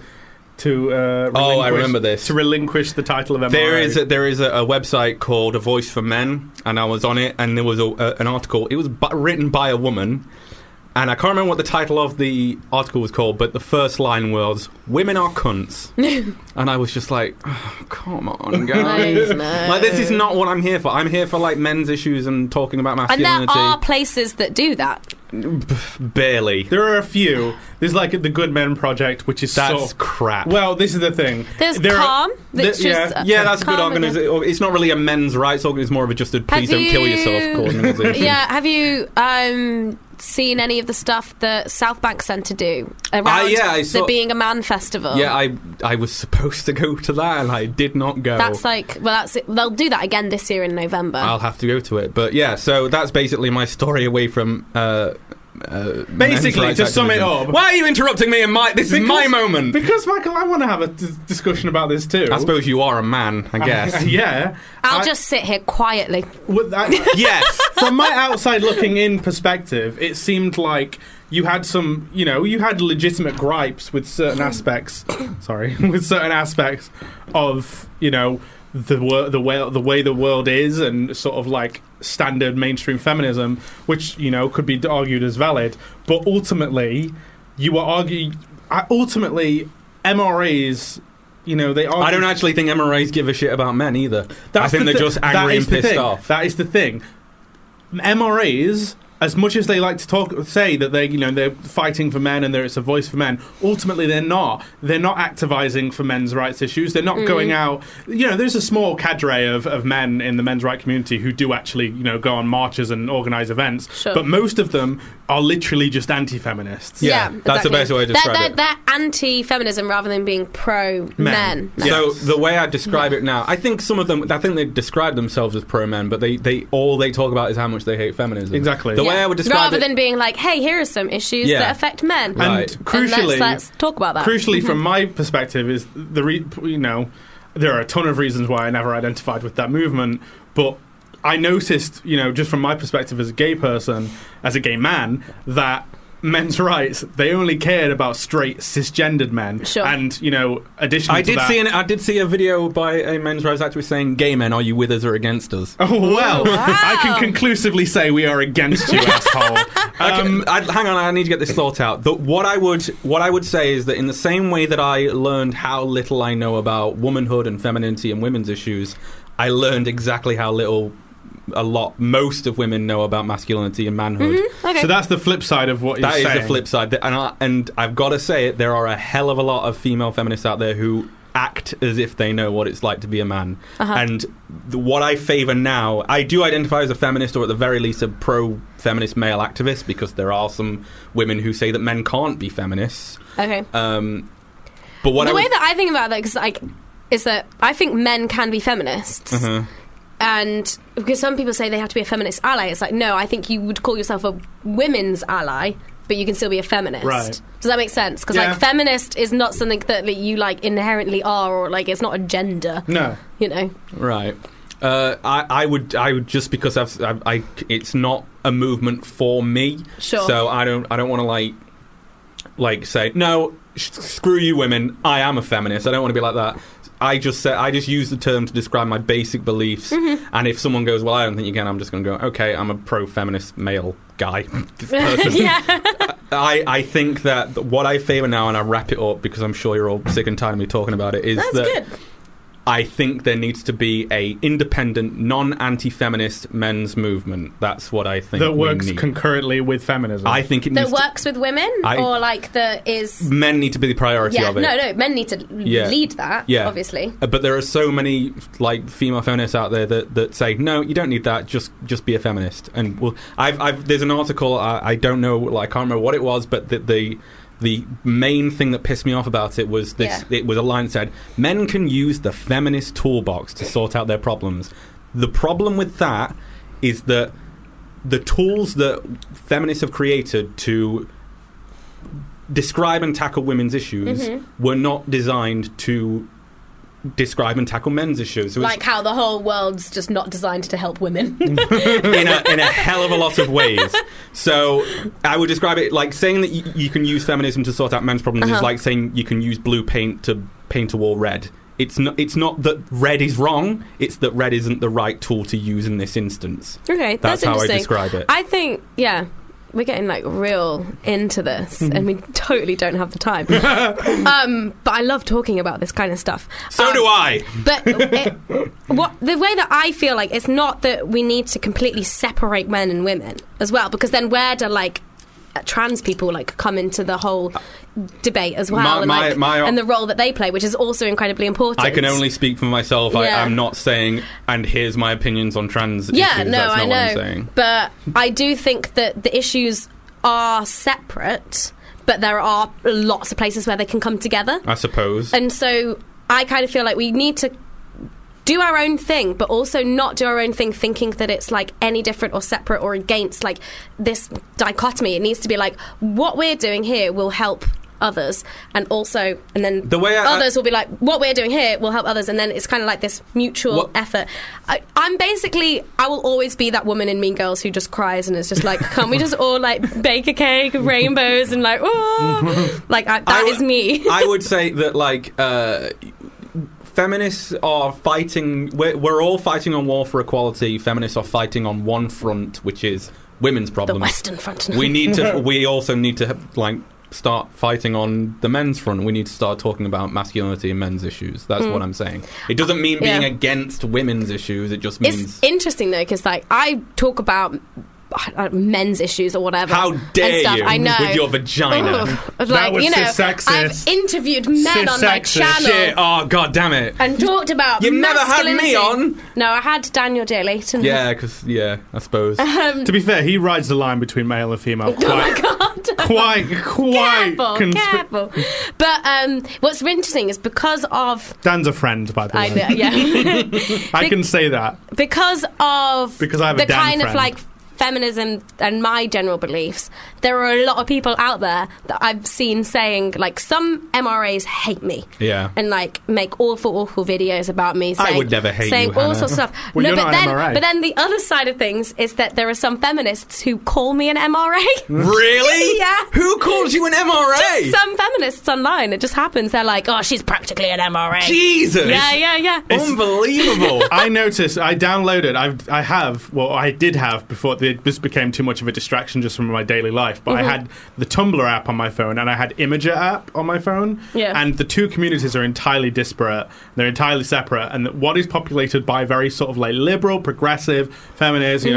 [SPEAKER 3] I remember this.
[SPEAKER 4] to relinquish the title of MRA?
[SPEAKER 3] There is a website called A Voice for Men, and I was on it, and there was an article. It was written by a woman, and I can't remember what the title of the article was called, but the first line was, "Women are cunts." And I was just like, oh, come on, guys.
[SPEAKER 2] No.
[SPEAKER 3] Like, this is not what I'm here for. I'm here for, like, men's issues and talking about
[SPEAKER 2] And
[SPEAKER 3] masculinity.
[SPEAKER 2] there are places that do that.
[SPEAKER 3] Barely.
[SPEAKER 4] There are a few. There's like the Good Men Project, which is
[SPEAKER 3] That's crap.
[SPEAKER 4] Well, this is the thing.
[SPEAKER 2] There's
[SPEAKER 4] There are-
[SPEAKER 2] Calm. That's
[SPEAKER 4] yeah.
[SPEAKER 2] just,
[SPEAKER 3] Yeah, that's a good
[SPEAKER 2] Calm,
[SPEAKER 3] organisation. It's not really a men's rights organisation. It's more of a just a please don't kill yourself organisation.
[SPEAKER 2] Yeah, have you seen any of the stuff that South Bank Centre do around
[SPEAKER 3] I saw-
[SPEAKER 2] the Being a Man festival?
[SPEAKER 3] Yeah, I was supposed to go to that, and I did not go.
[SPEAKER 2] That's like, well, that's it. They'll do that again this year in November.
[SPEAKER 3] I'll have to go to it. But yeah, so that's basically my story away from...
[SPEAKER 4] Basically, to sum it up...
[SPEAKER 3] Why are you interrupting me? This is my moment.
[SPEAKER 4] Because, Michael, I want to have a discussion about this too.
[SPEAKER 3] I suppose you are a man, I guess.
[SPEAKER 4] Yeah.
[SPEAKER 2] I'll just sit here quietly.
[SPEAKER 3] Yes.
[SPEAKER 4] From my outside looking in perspective, it seemed like you had some, you had legitimate gripes with certain aspects. With certain aspects of, the way the world is, and sort of like standard mainstream feminism, which could be argued as valid. But ultimately, you were arguing. Ultimately, MRAs. They argue.
[SPEAKER 3] I don't actually think MRAs give a shit about men either. I think they're just angry and pissed off.
[SPEAKER 4] That is the thing. MRAs, as much as they like to say that they're fighting for men and it's a voice for men, ultimately they're not. They're not activizing for men's rights issues. They're not going out. There's a small cadre of men in the men's rights community who do actually go on marches and organize events.
[SPEAKER 2] Sure.
[SPEAKER 4] But most of them are literally just anti-feminists.
[SPEAKER 3] Yeah, that's the best way to describe it.
[SPEAKER 2] They're anti-feminism rather than being pro-men.
[SPEAKER 3] So the way I describe it now, I think some of them, they describe themselves as pro-men, but they talk about is how much they hate feminism.
[SPEAKER 4] Exactly.
[SPEAKER 3] The way I would describe
[SPEAKER 2] rather
[SPEAKER 3] it,
[SPEAKER 2] than being like, hey, here are some issues that affect men.
[SPEAKER 4] And
[SPEAKER 3] Right.
[SPEAKER 4] crucially,
[SPEAKER 2] let's talk about that.
[SPEAKER 4] Crucially, from my perspective, is there are a ton of reasons why I never identified with that movement, but I noticed, just from my perspective as a gay person, as a gay man, that men's rights, they only cared about straight cisgendered men.
[SPEAKER 2] Sure.
[SPEAKER 4] And, you know, additionally to that...
[SPEAKER 3] I did see a video by a men's rights activist saying, gay men, are you with us or against us?
[SPEAKER 4] Oh, well,
[SPEAKER 2] wow.
[SPEAKER 4] I can conclusively say we are against you, asshole.
[SPEAKER 3] Hang on, I need to get this thought out. What I would say is that in the same way that I learned how little I know about womanhood and femininity and women's issues, I learned exactly how little most of women know about masculinity and manhood.
[SPEAKER 2] Mm-hmm. Okay.
[SPEAKER 4] So that's the flip side of what you're saying.
[SPEAKER 3] That is the flip side. And I've got to say it, there are a hell of a lot of female feminists out there who act as if they know what it's like to be a man. And what I favour now, I do identify as a feminist, or at the very least a pro-feminist male activist, because there are some women who say that men can't be feminists.
[SPEAKER 2] Okay.
[SPEAKER 3] But
[SPEAKER 2] the way that I think about that is that I think men can be feminists.
[SPEAKER 3] Uh-huh.
[SPEAKER 2] And because some people say they have to be a feminist ally, it's like, no, I think you would call yourself a women's ally, but you can still be a feminist.
[SPEAKER 4] Right.
[SPEAKER 2] Does that make sense? Because like, feminist is not something that you like inherently are, or like it's not a gender.
[SPEAKER 4] No.
[SPEAKER 2] You know.
[SPEAKER 3] Right. I would just because it's not a movement for me.
[SPEAKER 2] Sure.
[SPEAKER 3] So I don't want to like say no. Screw you, women. I am a feminist. I don't want to be like that. I just use the term to describe my basic beliefs, and if someone goes, well, I don't think you can, I'm just going to go, okay, I'm a pro-feminist male guy. I think that what I favour now, and I wrap it up because I'm sure you're all sick and tired of me talking about it, is
[SPEAKER 2] That's
[SPEAKER 3] that
[SPEAKER 2] good.
[SPEAKER 3] I think there needs to be a independent, non-anti-feminist men's movement. That's what I think
[SPEAKER 4] that works
[SPEAKER 3] we need.
[SPEAKER 4] concurrently with feminism.
[SPEAKER 3] I think it needs
[SPEAKER 2] that works with women, or like that is
[SPEAKER 3] men need to be the priority of it.
[SPEAKER 2] No, men need to lead that.
[SPEAKER 3] Yeah,
[SPEAKER 2] obviously.
[SPEAKER 3] But there are so many like female feminists out there that say no, you don't need that. Just be a feminist. And there's an article I don't know, I can't remember what it was, but the main thing that pissed me off about it was this. It was a line that said, men can use the feminist toolbox to sort out their problems. The problem with that is that the tools that feminists have created to describe and tackle women's issues were not designed to describe and tackle men's issues.
[SPEAKER 2] Like how the whole world's just not designed to help women.
[SPEAKER 3] in a hell of a lot of ways. So I would describe it like saying that you can use feminism to sort out men's problems is like saying you can use blue paint to paint a wall red. It's not that red is wrong, it's that red isn't the right tool to use in this instance.
[SPEAKER 2] Okay,
[SPEAKER 3] that's how I describe it.
[SPEAKER 2] I think, we're getting like real into this, and we totally don't have the time. But I love talking about this kind of stuff.
[SPEAKER 3] So do I.
[SPEAKER 2] But the way that I feel like it's not that we need to completely separate men and women as well, because then where do like trans people like come into the whole debate as well, and the role that they play, which is also incredibly important.
[SPEAKER 3] I can only speak for myself. I'm not saying, and here's my opinions on trans issues.
[SPEAKER 2] No,
[SPEAKER 3] That's not
[SPEAKER 2] I know.
[SPEAKER 3] what I'm saying.
[SPEAKER 2] But I do think that the issues are separate, but there are lots of places where they can come together,
[SPEAKER 3] I suppose.
[SPEAKER 2] And so I kind of feel like we need to do our own thing, but also not do our own thing thinking that it's like any different or separate or against like this dichotomy. It needs to be like, what we're doing here will help others, and then
[SPEAKER 3] the way
[SPEAKER 2] others will be like, what we're doing here will help others, and then it's kind of like this mutual effort. I will always be that woman in Mean Girls who just cries and is just like, can't we just all like bake a cake of rainbows and like, oh, like that is me.
[SPEAKER 3] I would say that like feminists are fighting. We're all fighting on war for equality. Feminists are fighting on one front, which is women's problems.
[SPEAKER 2] The Western Front.
[SPEAKER 3] We also need to like start fighting on the men's front. We need to start talking about masculinity and men's issues. That's what I'm saying. It doesn't mean being against women's issues. It just means
[SPEAKER 2] it's interesting though, because like I talk about men's issues or whatever.
[SPEAKER 3] How dare
[SPEAKER 2] you?
[SPEAKER 3] I know. With your vagina.
[SPEAKER 2] Like,
[SPEAKER 4] was
[SPEAKER 2] sexist. I've interviewed men on my channel.
[SPEAKER 3] Shit. Oh, god damn it.
[SPEAKER 2] And talked about
[SPEAKER 3] You've never had me on.
[SPEAKER 2] No, I had Daniel J. Layton.
[SPEAKER 3] Yeah, because, I suppose.
[SPEAKER 4] To be fair, he rides the line between male and female.
[SPEAKER 2] Oh my god.
[SPEAKER 4] Quite.
[SPEAKER 2] Careful. But what's interesting is because of...
[SPEAKER 4] Dan's a friend, by the way.
[SPEAKER 2] I know, yeah.
[SPEAKER 4] I can say that.
[SPEAKER 2] Because I have
[SPEAKER 4] the
[SPEAKER 2] Dan kind
[SPEAKER 4] friend.
[SPEAKER 2] of like feminism and my general beliefs, there are a lot of people out there that I've seen saying, like, some MRAs hate me.
[SPEAKER 3] Yeah.
[SPEAKER 2] And, like, make awful videos about me. Saying,
[SPEAKER 3] I would never hate
[SPEAKER 2] saying
[SPEAKER 3] you,
[SPEAKER 2] all
[SPEAKER 3] Hannah.
[SPEAKER 2] sorts of stuff.
[SPEAKER 4] Well,
[SPEAKER 2] no,
[SPEAKER 4] you're not an MRA.
[SPEAKER 2] but then the other side of things is that there are some feminists who call me an MRA.
[SPEAKER 3] Really?
[SPEAKER 2] Yeah.
[SPEAKER 3] Who calls you an MRA?
[SPEAKER 2] Just some feminists online. It just happens. They're like, oh, she's practically an MRA.
[SPEAKER 3] Jesus.
[SPEAKER 2] Yeah.
[SPEAKER 3] Unbelievable.
[SPEAKER 4] I noticed. I downloaded. I did have before this became too much of a distraction just from my daily life. But I had the Tumblr app on my phone and I had Imager app on my phone.
[SPEAKER 2] Yeah.
[SPEAKER 4] And the two communities are entirely disparate. They're entirely separate. And what is populated by very sort of like liberal, progressive, feminist,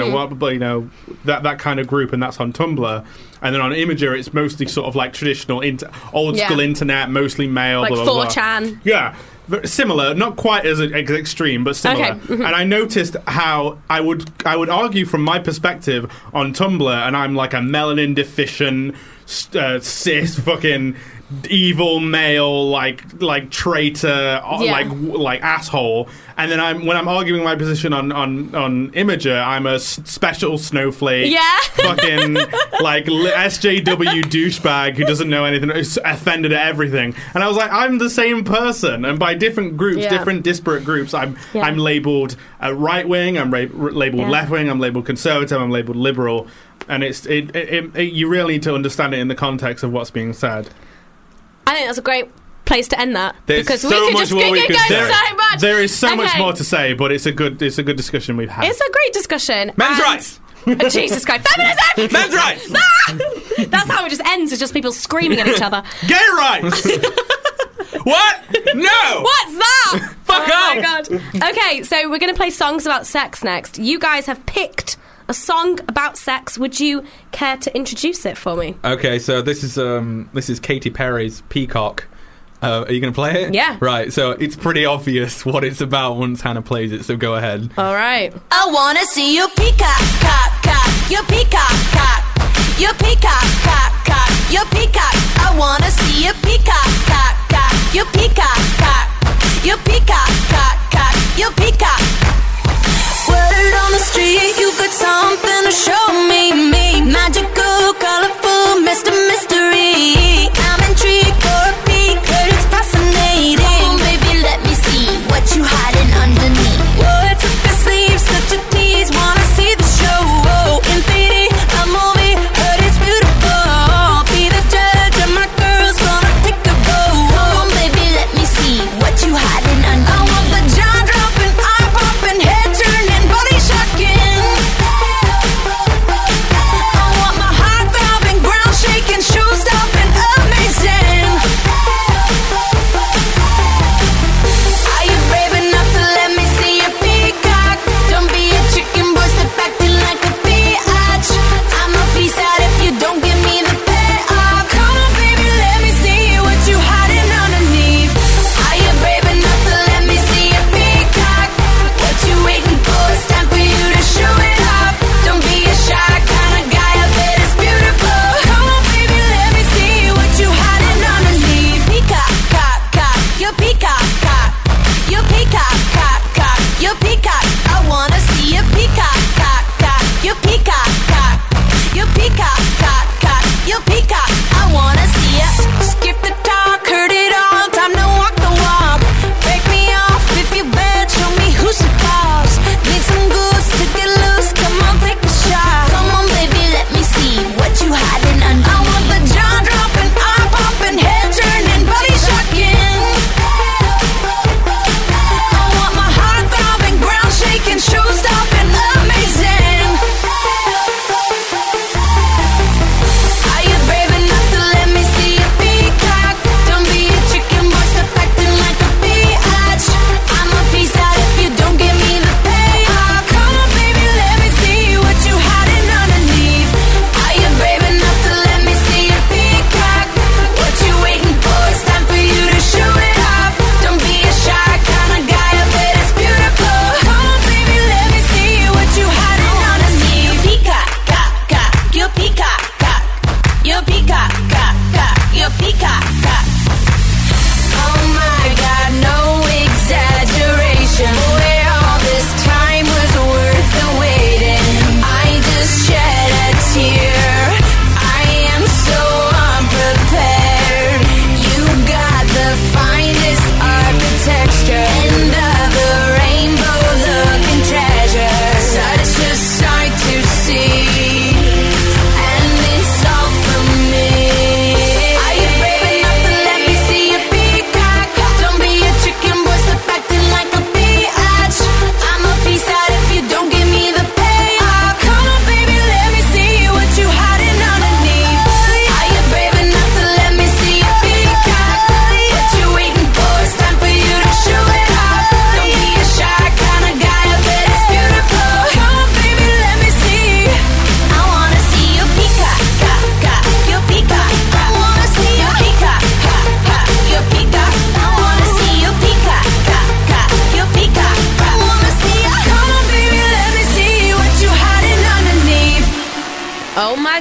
[SPEAKER 4] that kind of group, and that's on Tumblr. And then on Imager, it's mostly sort of like traditional old school internet, mostly male,
[SPEAKER 2] like
[SPEAKER 4] blah, blah, blah.
[SPEAKER 2] 4chan.
[SPEAKER 4] Yeah. Similar, not quite as extreme, but similar.
[SPEAKER 2] Okay.
[SPEAKER 4] And I noticed how I would argue from my perspective on Tumblr, and I'm like a melanin deficient, cis fucking evil male, like traitor, like asshole. And then when I'm arguing my position on Imager, I'm a special snowflake, fucking like SJW douchebag who doesn't know anything, is offended at everything. And I was like, I'm the same person, and by different groups, different disparate groups, I'm labelled right wing, I'm labelled left wing, I'm labelled conservative, I'm labelled liberal, and you really need to understand it in the context of what's being said.
[SPEAKER 2] I think that's a great place to end that.
[SPEAKER 3] There's
[SPEAKER 2] we could just keep going so much.
[SPEAKER 4] There is so much more to say, but it's a good discussion we've had.
[SPEAKER 2] It's a great discussion.
[SPEAKER 3] Men's rights.
[SPEAKER 2] Jesus Christ, feminism.
[SPEAKER 3] Men's rights.
[SPEAKER 2] That's how it just ends. It's just people screaming at each other.
[SPEAKER 4] Gay rights.
[SPEAKER 3] What? No.
[SPEAKER 2] What's that?
[SPEAKER 3] Fuck off.
[SPEAKER 2] Oh my god. Okay, so we're going to play songs about sex next. You guys have picked a song about sex. Would you care to introduce it for me?
[SPEAKER 3] Okay, so this is Katy Perry's Peacock. Are you going to play it?
[SPEAKER 2] Yeah.
[SPEAKER 3] Right, so it's pretty obvious what it's about once Hannah plays it, so go ahead.
[SPEAKER 2] All right.
[SPEAKER 11] I wanna see you peacock, cock, cock, you peacock, cock, you peacock, cock, cock, you peacock. I wanna see you peacock, cock, cock, you peacock, cock, you peacock, cock, cock, you peacock. Word on the street, you got something to show me, magical, colorful, Mr. Mystery. I'm intrigued for a peek, heard it's fascinating. Come on, baby, let me see what you hiding underneath. Words up your sleeves, such a tease, wanna see the show. In 3D, a movie, heard it's beautiful. Be the judge, and my girl's gonna take a roll. Come on, baby, let me see what you hiding underneath. I want the jaw dropping, eye popping, head turning, body shocking. I want my heart throbbing, ground shaking, shoes stopping, amazing. Are you brave enough to let me see your peacock? Don't be a chicken boy, step acting like a biatch. I'm a piece out if you don't give me the payoff. Come on, baby, let me see what you hiding underneath. Are you brave enough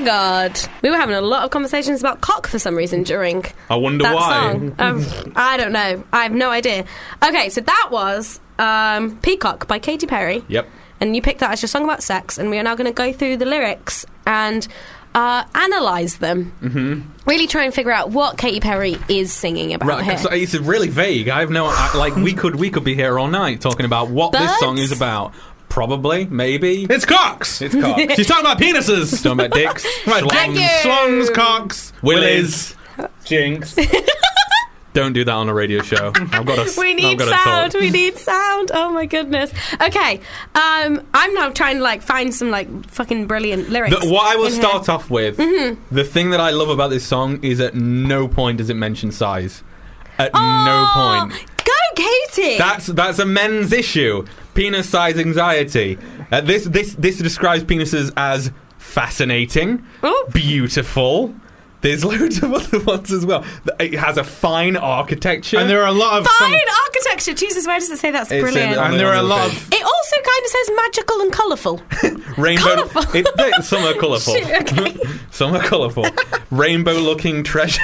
[SPEAKER 2] God. We were having a lot of conversations about cock for some reason during
[SPEAKER 3] I wonder
[SPEAKER 2] that
[SPEAKER 3] why.
[SPEAKER 2] song. I don't know. I have no idea. Okay, so that was Peacock by Katy Perry.
[SPEAKER 3] Yep.
[SPEAKER 2] And you picked that as your song about sex, and we are now going to go through the lyrics and analyse them. Mm-hmm. Really try and figure out what Katy Perry is singing about here.
[SPEAKER 3] So it's really vague. I have no... we could be here all night talking about what this song is about. Probably, maybe.
[SPEAKER 4] It's cocks.
[SPEAKER 3] It's cocks.
[SPEAKER 4] She's talking about penises.
[SPEAKER 3] She's talking about dicks.
[SPEAKER 4] Schlongs, cocks,
[SPEAKER 3] willies,
[SPEAKER 4] jinx.
[SPEAKER 3] Don't do that on a radio show.
[SPEAKER 2] We need sound. We need sound. Oh my goodness. Okay. I'm now trying to find some fucking brilliant lyrics.
[SPEAKER 3] What I will start off with, the thing that I love about this song is at no point does it mention size. At no point.
[SPEAKER 2] Go, Katie.
[SPEAKER 3] That's a men's issue. Penis size anxiety. This describes penises as fascinating, beautiful. There's loads of other ones as well. It has a fine architecture.
[SPEAKER 4] And there are a lot of...
[SPEAKER 2] Fine architecture! Jesus, where does it say that's brilliant?
[SPEAKER 4] And there are a lot of...
[SPEAKER 2] It also kind of says magical and colourful.
[SPEAKER 3] Rainbow...
[SPEAKER 2] Colourful.
[SPEAKER 3] Some are colourful.
[SPEAKER 2] Okay.
[SPEAKER 3] Some are colourful. Rainbow-looking treasure.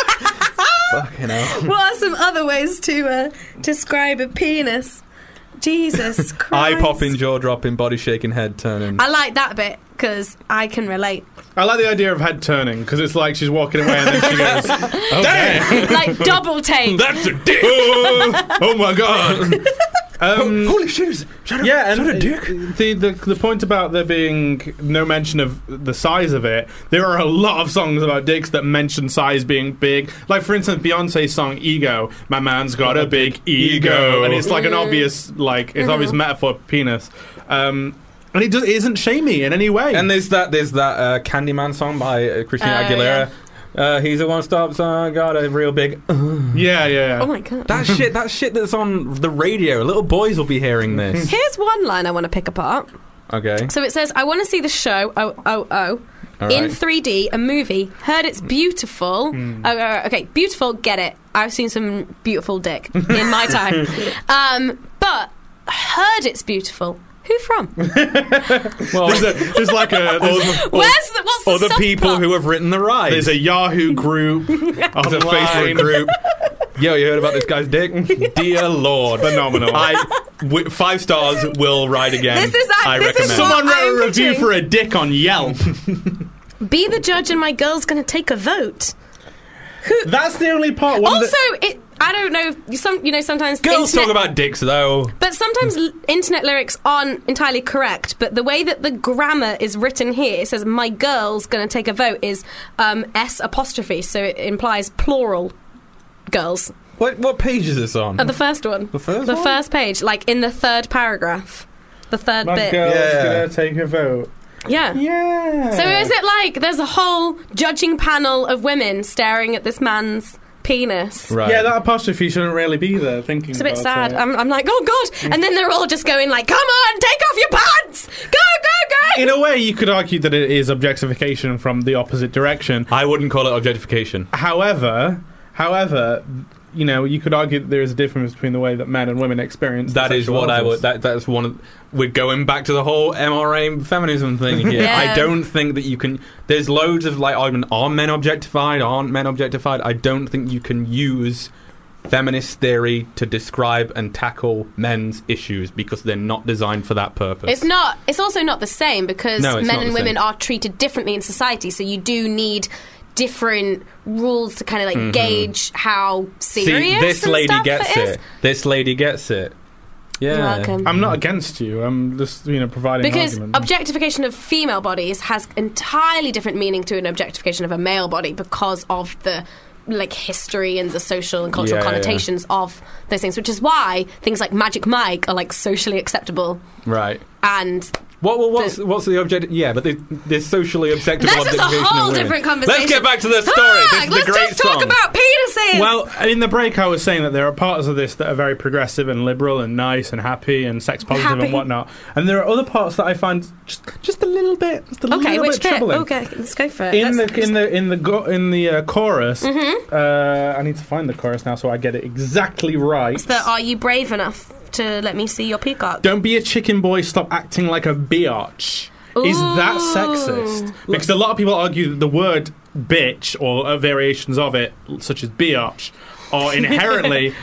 [SPEAKER 3] Fucking hell.
[SPEAKER 2] What are some other ways to describe a penis? Jesus Christ.
[SPEAKER 3] Eye-popping, jaw-dropping, body-shaking, head-turning.
[SPEAKER 2] I like that bit, because I can relate.
[SPEAKER 4] I like the idea of head turning, because it's like she's walking away and then she goes,
[SPEAKER 3] damn!
[SPEAKER 2] Like double take.
[SPEAKER 3] That's a dick!
[SPEAKER 4] Oh my God!
[SPEAKER 3] Holy shit!
[SPEAKER 4] Yeah, and
[SPEAKER 3] a dick?
[SPEAKER 4] The point about there being no mention of the size of it, there are a lot of songs about dicks that mention size being big. Like, for instance, Beyonce's song Ego. My man's got a big ego. And it's like an obvious, obvious metaphor for penis. And it isn't shamey in any way.
[SPEAKER 3] And there's that Candyman song by Christina Aguilera. Yeah. He's a one-stop song, got a real big...
[SPEAKER 4] Yeah.
[SPEAKER 2] Oh my God.
[SPEAKER 3] That shit that's on the radio. Little boys will be hearing this.
[SPEAKER 2] Here's one line I want to pick apart.
[SPEAKER 3] Okay.
[SPEAKER 2] So it says, I want to see the show, in 3D, a movie. Heard it's beautiful. Okay, beautiful, get it. I've seen some beautiful dick in my time. But heard it's beautiful. Who from?
[SPEAKER 4] Well, there's like a...
[SPEAKER 2] What's the
[SPEAKER 3] people who have written the ride.
[SPEAKER 4] There's a Yahoo group.
[SPEAKER 3] There's a Facebook group. Yo, you heard about this guy's dick? Dear Lord.
[SPEAKER 4] Phenomenal.
[SPEAKER 3] 5 stars will ride again. I recommend.
[SPEAKER 4] Someone wrote a review for a dick on Yelp.
[SPEAKER 2] Be the judge and my girl's going to take a vote.
[SPEAKER 4] That's the only part.
[SPEAKER 2] I don't know. Sometimes
[SPEAKER 3] girls talk about dicks, though.
[SPEAKER 2] But sometimes internet lyrics aren't entirely correct. But the way that the grammar is written here, it says "my girl's going to take a vote" is S apostrophe, so it implies plural girls.
[SPEAKER 3] What page is this on?
[SPEAKER 2] The first one.
[SPEAKER 3] The first one?
[SPEAKER 2] The first page, like in the third paragraph, the third
[SPEAKER 4] my
[SPEAKER 2] bit.
[SPEAKER 4] My girl's going to take a vote.
[SPEAKER 2] Yeah. So is it like there's a whole judging panel of women staring at this man's penis?
[SPEAKER 4] Right. Yeah, that apostrophe shouldn't really be there.
[SPEAKER 2] It's a bit sad. I'm like, oh God, and then they're all just going like, come on, take off your pants, go.
[SPEAKER 4] In a way, you could argue that it is objectification from the opposite direction.
[SPEAKER 3] I wouldn't call it objectification.
[SPEAKER 4] However, you could argue that there is a difference between the way that men and women experience.
[SPEAKER 3] That is what I would. That's one of. We're going back to the whole MRA feminism thing here.
[SPEAKER 2] Yeah.
[SPEAKER 3] I don't think that you can. There's loads of argument. Are men objectified? Aren't men objectified? I don't think you can use feminist theory to describe and tackle men's issues because they're not designed for that purpose.
[SPEAKER 2] It's not. It's also not the same because men and women
[SPEAKER 3] same.
[SPEAKER 2] are treated differently in society. So you do need different rules to kind of gauge how serious.
[SPEAKER 3] See, this lady gets
[SPEAKER 2] it.
[SPEAKER 3] This lady gets it. Yeah.
[SPEAKER 2] You're welcome.
[SPEAKER 4] I'm not against you. I'm just, providing
[SPEAKER 2] because
[SPEAKER 4] an argument.
[SPEAKER 2] Objectification of female bodies has entirely different meaning to an objectification of a male body because of the history and the social and cultural connotations of those things, which is why things like Magic Mike are socially acceptable.
[SPEAKER 3] Right.
[SPEAKER 2] And
[SPEAKER 3] what's the object? Yeah, but there's socially acceptable objectification.
[SPEAKER 2] This is a whole different conversation.
[SPEAKER 3] Let's get back to the story. This is a great
[SPEAKER 2] just talk
[SPEAKER 3] song.
[SPEAKER 2] about penises.
[SPEAKER 4] Well, in the break, I was saying that there are parts of this that are very progressive and liberal and nice and happy and sex positive and whatnot, and there are other parts that I find just a little bit,
[SPEAKER 2] which
[SPEAKER 4] troubling.
[SPEAKER 2] Okay, let's go for it.
[SPEAKER 4] In the chorus, I need to find the chorus now so I get it exactly right.
[SPEAKER 2] So, are you brave enough to let me see your peacock?
[SPEAKER 4] Don't be a chicken boy, stop acting like a biatch. is that sexist? Because a lot of people argue that the word bitch or variations of it, such as biatch, are inherently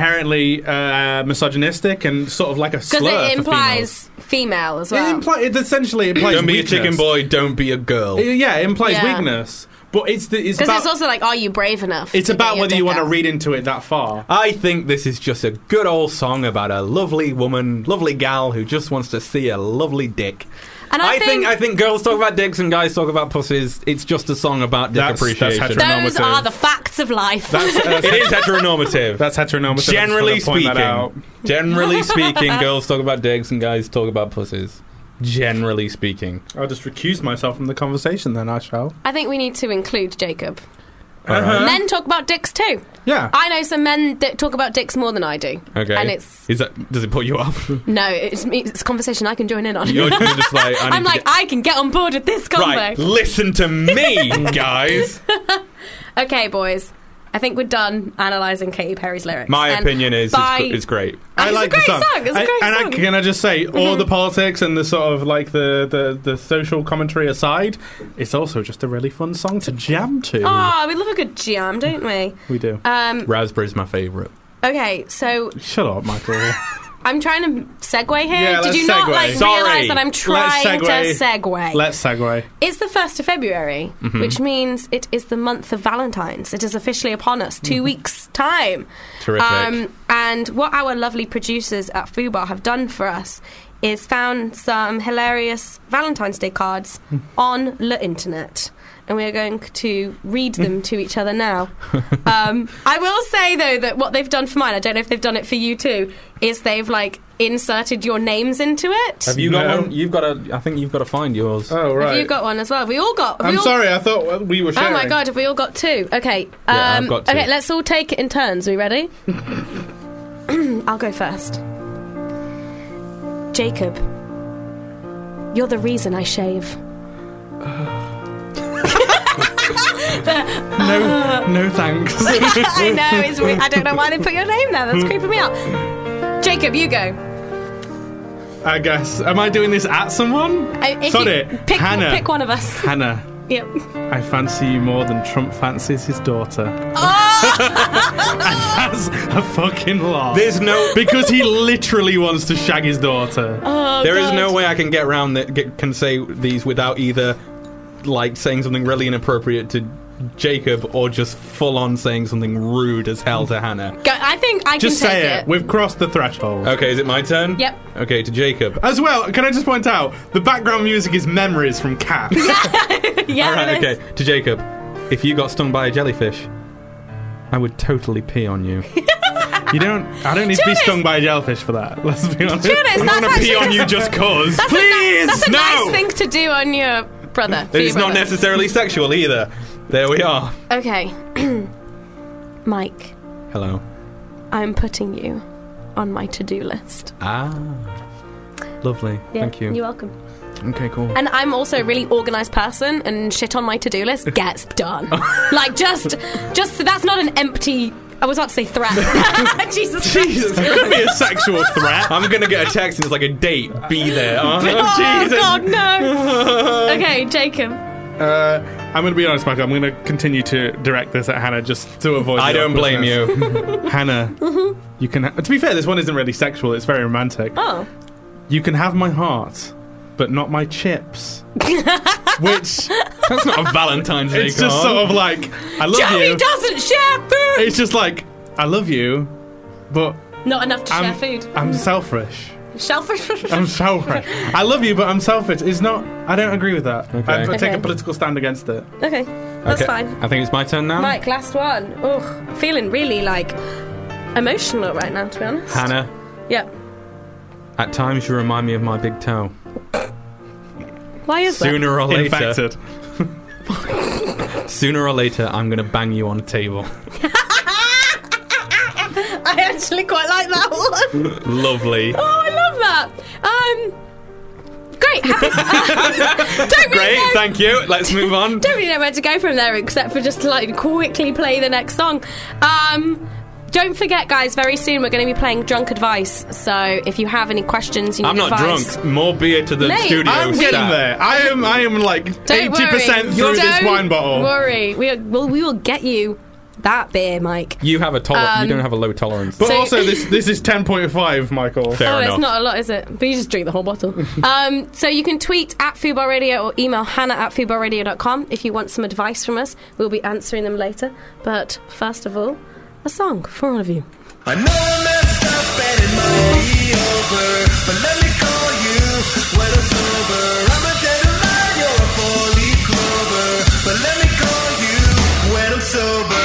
[SPEAKER 4] misogynistic and sort of like a slur.
[SPEAKER 2] Because it
[SPEAKER 4] for
[SPEAKER 2] implies female as well.
[SPEAKER 4] It essentially implies
[SPEAKER 3] don't be
[SPEAKER 4] weakness.
[SPEAKER 3] a chicken boy, don't be a girl.
[SPEAKER 4] Yeah, it implies
[SPEAKER 2] Yeah.
[SPEAKER 4] weakness. But it's
[SPEAKER 2] Because
[SPEAKER 4] about,
[SPEAKER 2] it's also like, are you brave enough?
[SPEAKER 4] it's
[SPEAKER 2] to
[SPEAKER 4] about
[SPEAKER 2] get your
[SPEAKER 4] whether you
[SPEAKER 2] dick
[SPEAKER 4] want to
[SPEAKER 2] out?
[SPEAKER 4] read into it that far.
[SPEAKER 3] I think this is just a good old song about a lovely woman, lovely gal who just wants to see a lovely dick.
[SPEAKER 2] And I
[SPEAKER 3] think girls talk about dicks and guys talk about pussies. It's just a song about dick appreciation.
[SPEAKER 2] Those are the facts of life.
[SPEAKER 3] It is heteronormative.
[SPEAKER 4] That's heteronormative.
[SPEAKER 3] Generally
[SPEAKER 4] Point that out.
[SPEAKER 3] speaking, girls talk about dicks and guys talk about pussies. Generally speaking.
[SPEAKER 4] I'll just recuse myself from the conversation then, I shall.
[SPEAKER 2] I think we need to include Jacob.
[SPEAKER 3] Alright.
[SPEAKER 2] Men talk about dicks too.
[SPEAKER 4] Yeah.
[SPEAKER 2] I know some men that talk about dicks more than I do.
[SPEAKER 3] Okay.
[SPEAKER 2] And
[SPEAKER 3] does it put you off?
[SPEAKER 2] no, it's a conversation I can join in on.
[SPEAKER 3] You're just like,
[SPEAKER 2] I can get on board with this convo.
[SPEAKER 3] Right, listen to me, guys.
[SPEAKER 2] Okay, boys. I think we're done analysing Katy Perry's lyrics.
[SPEAKER 3] My
[SPEAKER 2] And
[SPEAKER 3] opinion is
[SPEAKER 2] by-
[SPEAKER 3] it's great.
[SPEAKER 4] I like the song.
[SPEAKER 2] It's a great song.
[SPEAKER 4] Can I just say, all the politics and the sort of like the social commentary aside, it's also just a really fun song to jam to.
[SPEAKER 2] Oh, we love a good jam, don't we?
[SPEAKER 4] We do.
[SPEAKER 3] Raspberry's my favourite.
[SPEAKER 2] Okay, so
[SPEAKER 4] Shut up, Michael.
[SPEAKER 2] I'm trying to segue here.
[SPEAKER 4] Yeah,
[SPEAKER 2] Did you
[SPEAKER 4] let's
[SPEAKER 2] not
[SPEAKER 4] segue.
[SPEAKER 2] realise that I'm trying to segue?
[SPEAKER 4] Let's segue.
[SPEAKER 2] It's the 1st of February,
[SPEAKER 4] Mhm.
[SPEAKER 2] which means it is the month of Valentine's. It is officially upon us. 2 weeks' time.
[SPEAKER 3] Terrific.
[SPEAKER 2] And what our lovely producers at Fubar have done for us is found some hilarious Valentine's Day cards on the internet. And we are going to read them to each other now. I will say, though, that what they've done for mine, I don't know if they've done it for you too, is they've, like, inserted your names into it.
[SPEAKER 3] Have you got one? I think you've got to find yours.
[SPEAKER 4] Oh, right.
[SPEAKER 2] Have you got one as well? Have we all got...
[SPEAKER 4] I'm sorry, I thought we were sharing.
[SPEAKER 2] Oh my god, have we all got two? Okay.
[SPEAKER 3] Yeah, I've got two.
[SPEAKER 2] Okay, let's all take it in turns. Are we ready? I'll go first. Jacob, you're the reason I shave.
[SPEAKER 4] No thanks.
[SPEAKER 2] I know, it's weird. I don't know why they put your name there. That's creeping me out. Jacob, you go.
[SPEAKER 4] I guess. Am I doing this at someone? Sorry, Hannah.
[SPEAKER 2] Pick one of us.
[SPEAKER 4] Hannah.
[SPEAKER 2] Yep.
[SPEAKER 4] I fancy you more than Trump fancies his daughter.
[SPEAKER 2] Oh!
[SPEAKER 4] And that's a fucking lot.
[SPEAKER 3] There's no...
[SPEAKER 4] Because he literally wants to shag his daughter.
[SPEAKER 2] Oh,
[SPEAKER 3] There is no way I can get around can say these without either like saying something really inappropriate to Jacob or just full on saying something rude as hell to Hannah.
[SPEAKER 2] I think I
[SPEAKER 4] Just
[SPEAKER 2] can
[SPEAKER 4] say
[SPEAKER 2] take
[SPEAKER 4] it. We've crossed the threshold.
[SPEAKER 3] Okay, is it my turn?
[SPEAKER 2] Yep.
[SPEAKER 3] Okay, to Jacob.
[SPEAKER 4] As well, can I just point out, the background music is Memories from Cats.
[SPEAKER 2] Yeah,
[SPEAKER 3] All right,
[SPEAKER 2] it is.
[SPEAKER 3] okay, to Jacob. If you got stung by a jellyfish, I would totally pee on you.
[SPEAKER 4] I don't need to be stung by a jellyfish for that. Let's be honest.
[SPEAKER 2] To be honest,
[SPEAKER 4] I'm not going to pee on you just cause. Please,
[SPEAKER 2] That's a
[SPEAKER 4] no.
[SPEAKER 2] nice thing to do on your brother. for
[SPEAKER 3] It's
[SPEAKER 2] your
[SPEAKER 3] not
[SPEAKER 2] brother.
[SPEAKER 3] necessarily sexual either. There we are.
[SPEAKER 2] Okay. Mike,
[SPEAKER 3] Hello.
[SPEAKER 2] I'm putting you on my to-do list.
[SPEAKER 3] Ah. Lovely.
[SPEAKER 2] Yeah,
[SPEAKER 3] Thank you.
[SPEAKER 2] You're welcome.
[SPEAKER 3] Okay, cool.
[SPEAKER 2] And I'm also a really organised person, and shit on my to-do list gets done. Like, just that's not an empty... I was about to say threat. Jesus Christ.
[SPEAKER 4] It could be a sexual threat.
[SPEAKER 3] I'm going to get a text and it's like a date. Be there. Oh,
[SPEAKER 2] Oh,
[SPEAKER 3] Jesus.
[SPEAKER 2] God, no. Okay, Jacob.
[SPEAKER 4] I'm going to be honest, Michael. I'm going to continue to direct this at Hannah just to avoid.
[SPEAKER 3] I don't blame you.
[SPEAKER 4] Hannah. You can. To be fair, this one isn't really sexual. It's very romantic.
[SPEAKER 2] Oh.
[SPEAKER 4] You can have my heart, but not my chips. Which
[SPEAKER 3] That's not a Valentine's Day
[SPEAKER 4] it's just
[SPEAKER 3] card.
[SPEAKER 4] sort of like I love
[SPEAKER 2] Joey
[SPEAKER 4] you.
[SPEAKER 2] doesn't share food!
[SPEAKER 4] It's just like I love you, but
[SPEAKER 2] Not enough to share
[SPEAKER 4] I'm
[SPEAKER 2] food.
[SPEAKER 4] I'm selfish.
[SPEAKER 2] Selfish.
[SPEAKER 4] I'm selfish. I love you, but I'm selfish. It's not. I don't agree with that.
[SPEAKER 3] Okay.
[SPEAKER 4] I take
[SPEAKER 2] Okay.
[SPEAKER 4] a political stand against it.
[SPEAKER 2] Okay, that's
[SPEAKER 3] Okay,
[SPEAKER 2] fine.
[SPEAKER 3] I think it's my turn now.
[SPEAKER 2] Mike, last one. Ugh, feeling really, like, emotional right now, to be honest.
[SPEAKER 3] Hannah,
[SPEAKER 2] Yeah.
[SPEAKER 3] at times you remind me of my big toe.
[SPEAKER 2] Why is that?
[SPEAKER 3] Sooner or later,
[SPEAKER 4] Infected.
[SPEAKER 3] sooner or later, I'm going to bang you on a table.
[SPEAKER 2] I actually quite like that one.
[SPEAKER 3] Lovely.
[SPEAKER 2] Oh, I love that. Great. Don't really
[SPEAKER 3] Great,
[SPEAKER 2] know,
[SPEAKER 3] thank you. Let's move on.
[SPEAKER 2] don't really know where to go from there, except for just to like quickly play the next song. don't forget, guys, very soon we're going to be playing Drunk Advice. So if you have any questions, you need
[SPEAKER 3] I'm not
[SPEAKER 2] advice.
[SPEAKER 3] drunk. More beer to the
[SPEAKER 2] Mate,
[SPEAKER 3] studio.
[SPEAKER 4] I'm getting there. I am like 80% through this wine bottle.
[SPEAKER 2] Don't worry. We will get you that beer, Mike.
[SPEAKER 3] You have a you don't have a low tolerance.
[SPEAKER 4] But also, this is 10.5, Michael.
[SPEAKER 3] Fair enough.
[SPEAKER 2] It's not a lot, is it? But you just drink the whole bottle. So you can tweet at Fubar Radio or email hannah@fubarradio.com if you want some advice from us. We'll be answering them later. But first of all, a song for all of you.
[SPEAKER 6] I know I messed up and it might be over, but let me call you when I'm sober. I'm a dandelion, you're a four-leaf clover, but let me call you when I'm sober.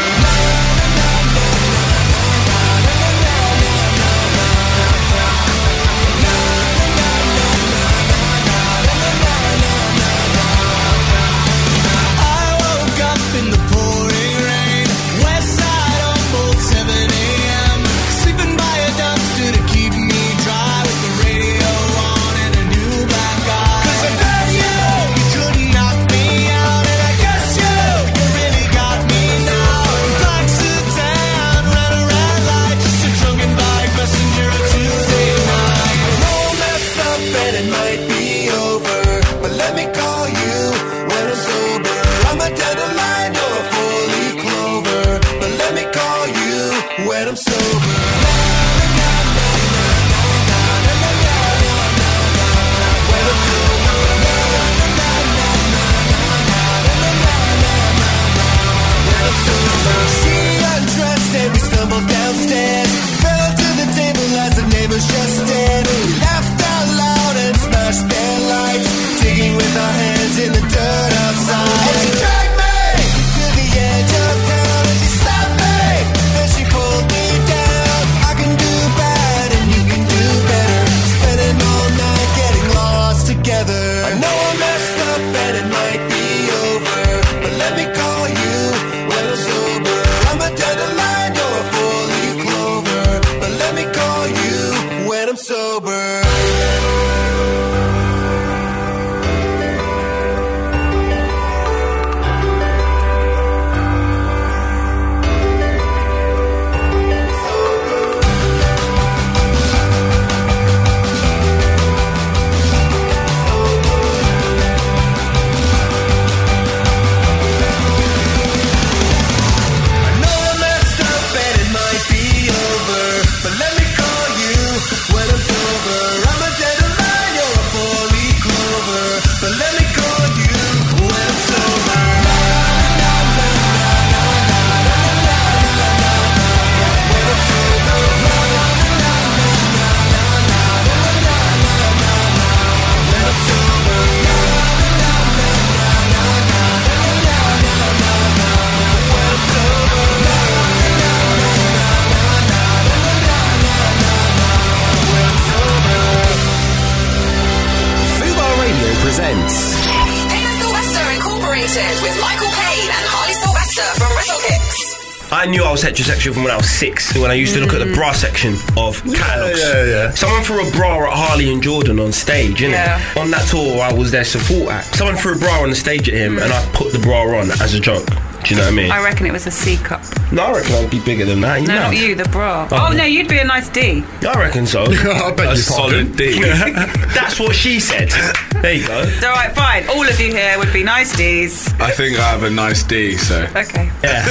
[SPEAKER 12] I knew I was heterosexual from when I was 6, when I used to look at the bra section of catalogues.
[SPEAKER 13] Yeah.
[SPEAKER 12] Someone threw a bra at Harley and Jordan on stage, innit?
[SPEAKER 13] Yeah.
[SPEAKER 12] On that tour, I was their support act. Someone threw a bra on the stage at him, and I put the bra on as a joke. Do you know what I mean?
[SPEAKER 14] I reckon it was a C cup.
[SPEAKER 12] No, I reckon I'd be bigger than that.
[SPEAKER 14] No, not you, the bra.
[SPEAKER 12] Oh,
[SPEAKER 14] no, you'd be a nice D.
[SPEAKER 12] I reckon so.
[SPEAKER 13] I bet
[SPEAKER 12] a
[SPEAKER 13] you're
[SPEAKER 12] solid D. That's what she said. There you go.
[SPEAKER 14] All right, fine. All of you here would be nice Ds.
[SPEAKER 13] I think I have a nice D, so.
[SPEAKER 14] Okay.
[SPEAKER 12] Yeah.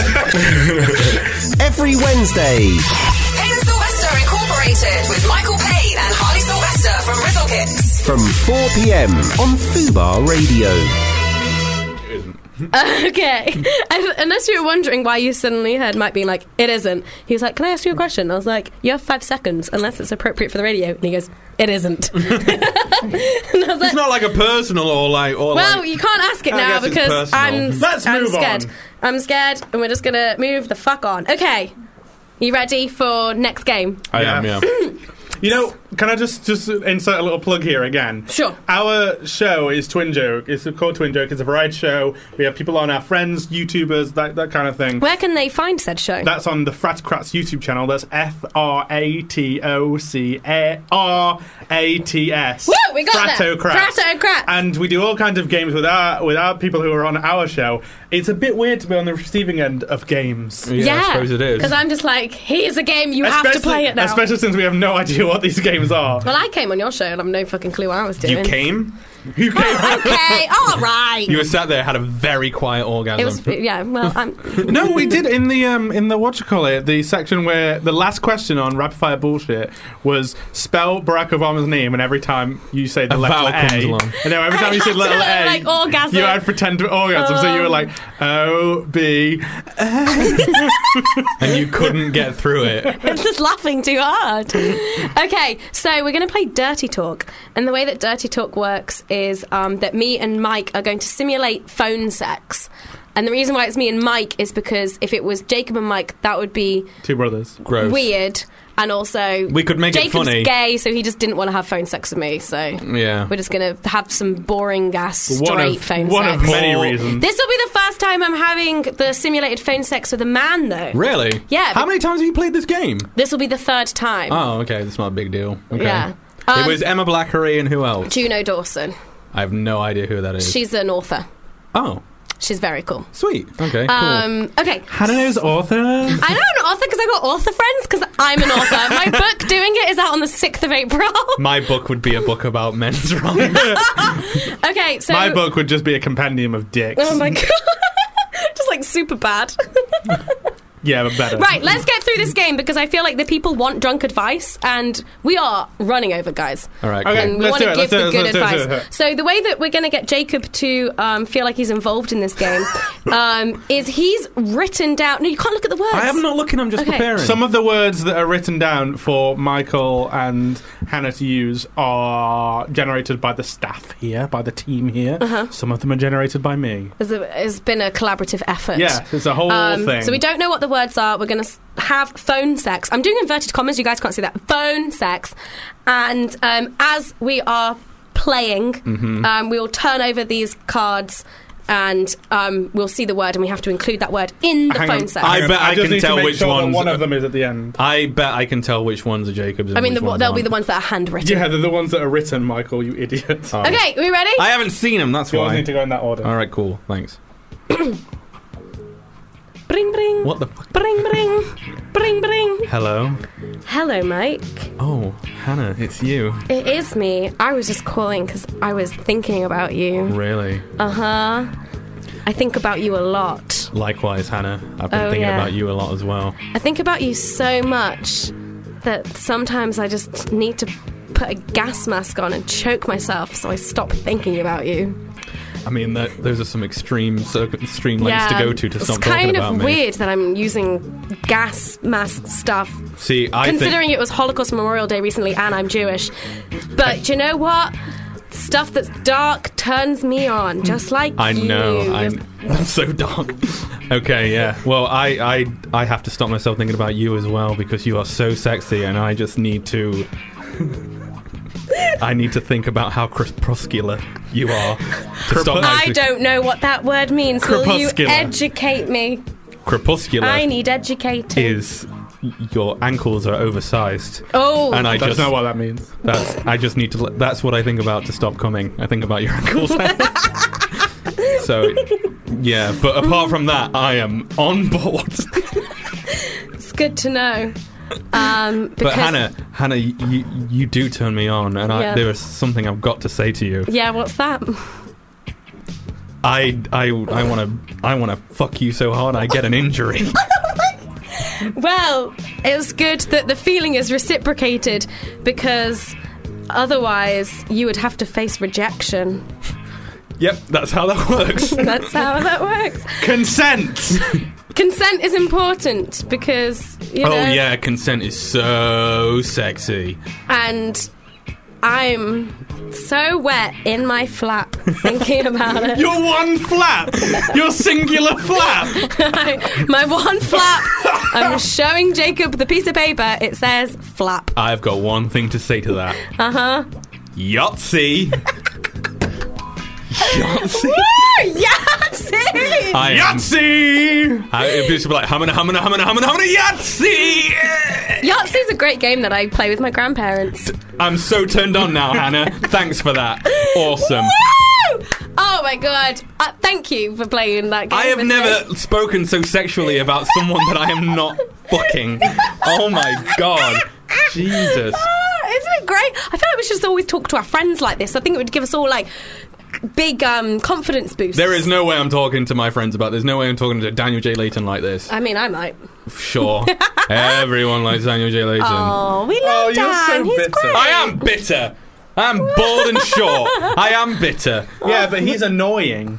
[SPEAKER 1] Every Wednesday.
[SPEAKER 8] Payne & Sylvester Incorporated with Michael Payne and Harley Sylvester from Rizzle Kicks.
[SPEAKER 1] From 4 p.m. on Fubar Radio.
[SPEAKER 2] Okay. Unless you were wondering why you suddenly heard Mike being like, it isn't. He was like, can I ask you a question? I was like, you have 5 seconds, unless it's appropriate for the radio. And he goes, it isn't. And I was like,
[SPEAKER 3] it's not like a personal or like...
[SPEAKER 2] well, you can't ask it now because I'm scared. I'm scared, and we're just going to move the fuck on. Okay. You ready for next game?
[SPEAKER 3] I am, yeah.
[SPEAKER 4] You know, can I just insert a little plug here again?
[SPEAKER 2] Sure.
[SPEAKER 4] Our show is Twin Joke. It's called Twin Joke. It's a variety show. We have people on, our friends, YouTubers, that kind of thing.
[SPEAKER 2] Where can they find said show?
[SPEAKER 4] That's on the Fratocrats YouTube channel. That's FRATOCRATS.
[SPEAKER 2] Woo! We got
[SPEAKER 4] Fratocrats.
[SPEAKER 2] that. Fratocrats.
[SPEAKER 4] And we do all kinds of games with our people who are on our show. It's a bit weird to be on the receiving end of games.
[SPEAKER 3] Yeah, I suppose it is.
[SPEAKER 2] Because I'm just like, here's a game, you have to play it now.
[SPEAKER 4] Especially since we have no idea what these games are.
[SPEAKER 2] Well, I came on your show and I have no fucking clue what I was doing.
[SPEAKER 3] You came?
[SPEAKER 4] You came.
[SPEAKER 2] Okay, all right.
[SPEAKER 3] You were sat there, had a very quiet orgasm.
[SPEAKER 2] It was, yeah, well, I'm...
[SPEAKER 4] No, we did in the whatchamacallit, the section where the last question on Rapid Fire Bullshit was spell Barack Obama's name, and every time you say the letter A, and then every time you said letter A,
[SPEAKER 2] like orgasm.
[SPEAKER 4] you had pretend to orgasm, so you were like O-B,
[SPEAKER 3] and you couldn't get through it.
[SPEAKER 2] I'm just laughing too hard. Okay, so we're going to play Dirty Talk, and the way that Dirty Talk works is that me and Mike are going to simulate phone sex. And the reason why it's me and Mike is because if it was Jacob and Mike, that would be...
[SPEAKER 4] two brothers.
[SPEAKER 3] Gross.
[SPEAKER 2] Weird. And also...
[SPEAKER 3] we could make
[SPEAKER 2] Jacob's
[SPEAKER 3] it funny.
[SPEAKER 2] gay, so he just didn't want to have phone sex with me, so...
[SPEAKER 3] yeah.
[SPEAKER 2] We're just going to have some boring-ass straight phone
[SPEAKER 4] one
[SPEAKER 2] sex.
[SPEAKER 4] of many reasons.
[SPEAKER 2] This will be the first time I'm having the simulated phone sex with a man, though.
[SPEAKER 3] Really?
[SPEAKER 2] Yeah.
[SPEAKER 3] How many times have you played this game?
[SPEAKER 2] This will be the third time.
[SPEAKER 3] Oh, okay. That's not a big deal. Okay.
[SPEAKER 2] Yeah.
[SPEAKER 3] It was Emma Blackery and who else?
[SPEAKER 2] Juno Dawson.
[SPEAKER 3] I have no idea who that is.
[SPEAKER 2] She's an author.
[SPEAKER 3] Oh.
[SPEAKER 2] She's very cool.
[SPEAKER 3] Sweet. Okay, cool.
[SPEAKER 2] Okay.
[SPEAKER 4] Hannah knows authors.
[SPEAKER 2] I know an author because I've got author friends because I'm an author. My book, Doing It, is out on the 6th of April.
[SPEAKER 3] My book would be a book about men's rights.
[SPEAKER 2] Okay, so...
[SPEAKER 4] my book would just be a compendium of dicks.
[SPEAKER 2] Oh my god. Just like super bad.
[SPEAKER 4] Yeah, but better.
[SPEAKER 2] Right, let's get through this game because I feel like the people want drunk advice and we are running over, guys.
[SPEAKER 3] All right,
[SPEAKER 4] cool.
[SPEAKER 2] And we want to give the good advice.
[SPEAKER 4] Do it.
[SPEAKER 2] So the way that we're going to get Jacob to feel like he's involved in this game is he's written down... No, you can't look at the words.
[SPEAKER 3] I am not looking, I'm just preparing.
[SPEAKER 4] Some of the words that are written down for Michael and Hannah to use are generated by the staff here, by the team here. Some of them are generated by me.
[SPEAKER 2] It's been a collaborative effort.
[SPEAKER 4] Yeah, it's a whole thing.
[SPEAKER 2] So we don't know what the words are. We're going to have phone sex. I'm doing inverted commas. You guys can't see that. Phone sex. And as we are playing, we will turn over these cards and we'll see the word and we have to include that word in the phone sex.
[SPEAKER 3] I bet I can tell which ones.
[SPEAKER 4] One of them is at the end.
[SPEAKER 3] I bet I can tell which ones are Jacob's. And
[SPEAKER 2] I mean,
[SPEAKER 3] which ones
[SPEAKER 2] they'll
[SPEAKER 3] aren't.
[SPEAKER 2] be the ones that are handwritten.
[SPEAKER 4] Yeah, they're the ones that are written, Michael, you idiot.
[SPEAKER 3] Oh.
[SPEAKER 2] Okay, are we ready?
[SPEAKER 3] I haven't seen them, that's
[SPEAKER 4] Yours
[SPEAKER 3] why.
[SPEAKER 4] need to go in that order.
[SPEAKER 3] All right, cool. Thanks.
[SPEAKER 2] Bring, bring.
[SPEAKER 3] What the fuck?
[SPEAKER 2] Bring, bring. Bring, bring.
[SPEAKER 3] Hello?
[SPEAKER 2] Hello, Mike.
[SPEAKER 3] Oh, Hannah, it's you.
[SPEAKER 2] It is me. I was just calling because I was thinking about you.
[SPEAKER 3] Really?
[SPEAKER 2] Uh-huh. I think about you a lot.
[SPEAKER 3] Likewise, Hannah. I've been thinking about you a lot as well.
[SPEAKER 2] I think about you so much that sometimes I just need to put a gas mask on and choke myself so I stop thinking about you.
[SPEAKER 3] I mean, those are some extreme lengths to go to stop talking about me.
[SPEAKER 2] It's kind of weird that I'm using gas mask stuff.
[SPEAKER 3] See,
[SPEAKER 2] considering it was Holocaust Memorial Day recently and I'm Jewish. But you know what? Stuff that's dark turns me on, just like
[SPEAKER 3] I
[SPEAKER 2] you.
[SPEAKER 3] know, I'm so dark. Okay, yeah. Well, I have to stop myself thinking about you as well because you are so sexy, and I just need to. I need to think about how crepuscular you are. To stop
[SPEAKER 2] I don't know what that word means. Will you educate me?
[SPEAKER 3] Crepuscular.
[SPEAKER 2] I need educating.
[SPEAKER 3] Is your ankles are oversized.
[SPEAKER 2] Oh,
[SPEAKER 3] and
[SPEAKER 4] that's not what that means.
[SPEAKER 3] I just need to. That's what I think about to stop coming. I think about your ankles. So, yeah. But apart from that, I am on board.
[SPEAKER 2] It's good to know.
[SPEAKER 3] But Hannah, you do turn me on, and there is something I've got to say to you.
[SPEAKER 2] Yeah, what's that?
[SPEAKER 3] I want to fuck you so hard I get an injury.
[SPEAKER 2] Well, it's good that the feeling is reciprocated because otherwise you would have to face rejection.
[SPEAKER 3] Yep, that's how that works.
[SPEAKER 2] That's how that works.
[SPEAKER 4] Consent.
[SPEAKER 2] Consent is important because, you know...
[SPEAKER 3] Oh, yeah, consent is so sexy.
[SPEAKER 2] And I'm so wet in my flap thinking about it.
[SPEAKER 4] Your one flap! Your singular flap!
[SPEAKER 2] My one flap. I'm showing Jacob the piece of paper. It says flap.
[SPEAKER 3] I've got one thing to say to that.
[SPEAKER 2] Uh-huh.
[SPEAKER 3] Yahtzee! Yahtzee!
[SPEAKER 2] Woo! Yahtzee!
[SPEAKER 3] Yahtzee! It'd be like, humana, Yahtzee!
[SPEAKER 2] Yahtzee's a great game that I play with my grandparents.
[SPEAKER 3] I'm so turned on now, Hannah. Thanks for that. Awesome.
[SPEAKER 2] Woo! Oh my god! Thank you for playing that game.
[SPEAKER 3] I have
[SPEAKER 2] with
[SPEAKER 3] never
[SPEAKER 2] me.
[SPEAKER 3] spoken so sexually about someone that I am not fucking. Oh my god. Jesus.
[SPEAKER 2] Isn't it great? I feel like we should just always talk to our friends like this. I think it would give us all like big confidence boosts.
[SPEAKER 3] There is no way I'm talking to my friends about this. No way I'm talking to Daniel J. Layton like this.
[SPEAKER 2] I mean, I might.
[SPEAKER 3] Sure. Everyone likes Daniel J. Layton.
[SPEAKER 2] Oh, we love Dan.
[SPEAKER 4] You're so
[SPEAKER 2] He's
[SPEAKER 4] bitter.
[SPEAKER 2] great.
[SPEAKER 3] I am bitter. I'm bald and short. I am bitter.
[SPEAKER 4] Yeah, but he's annoying.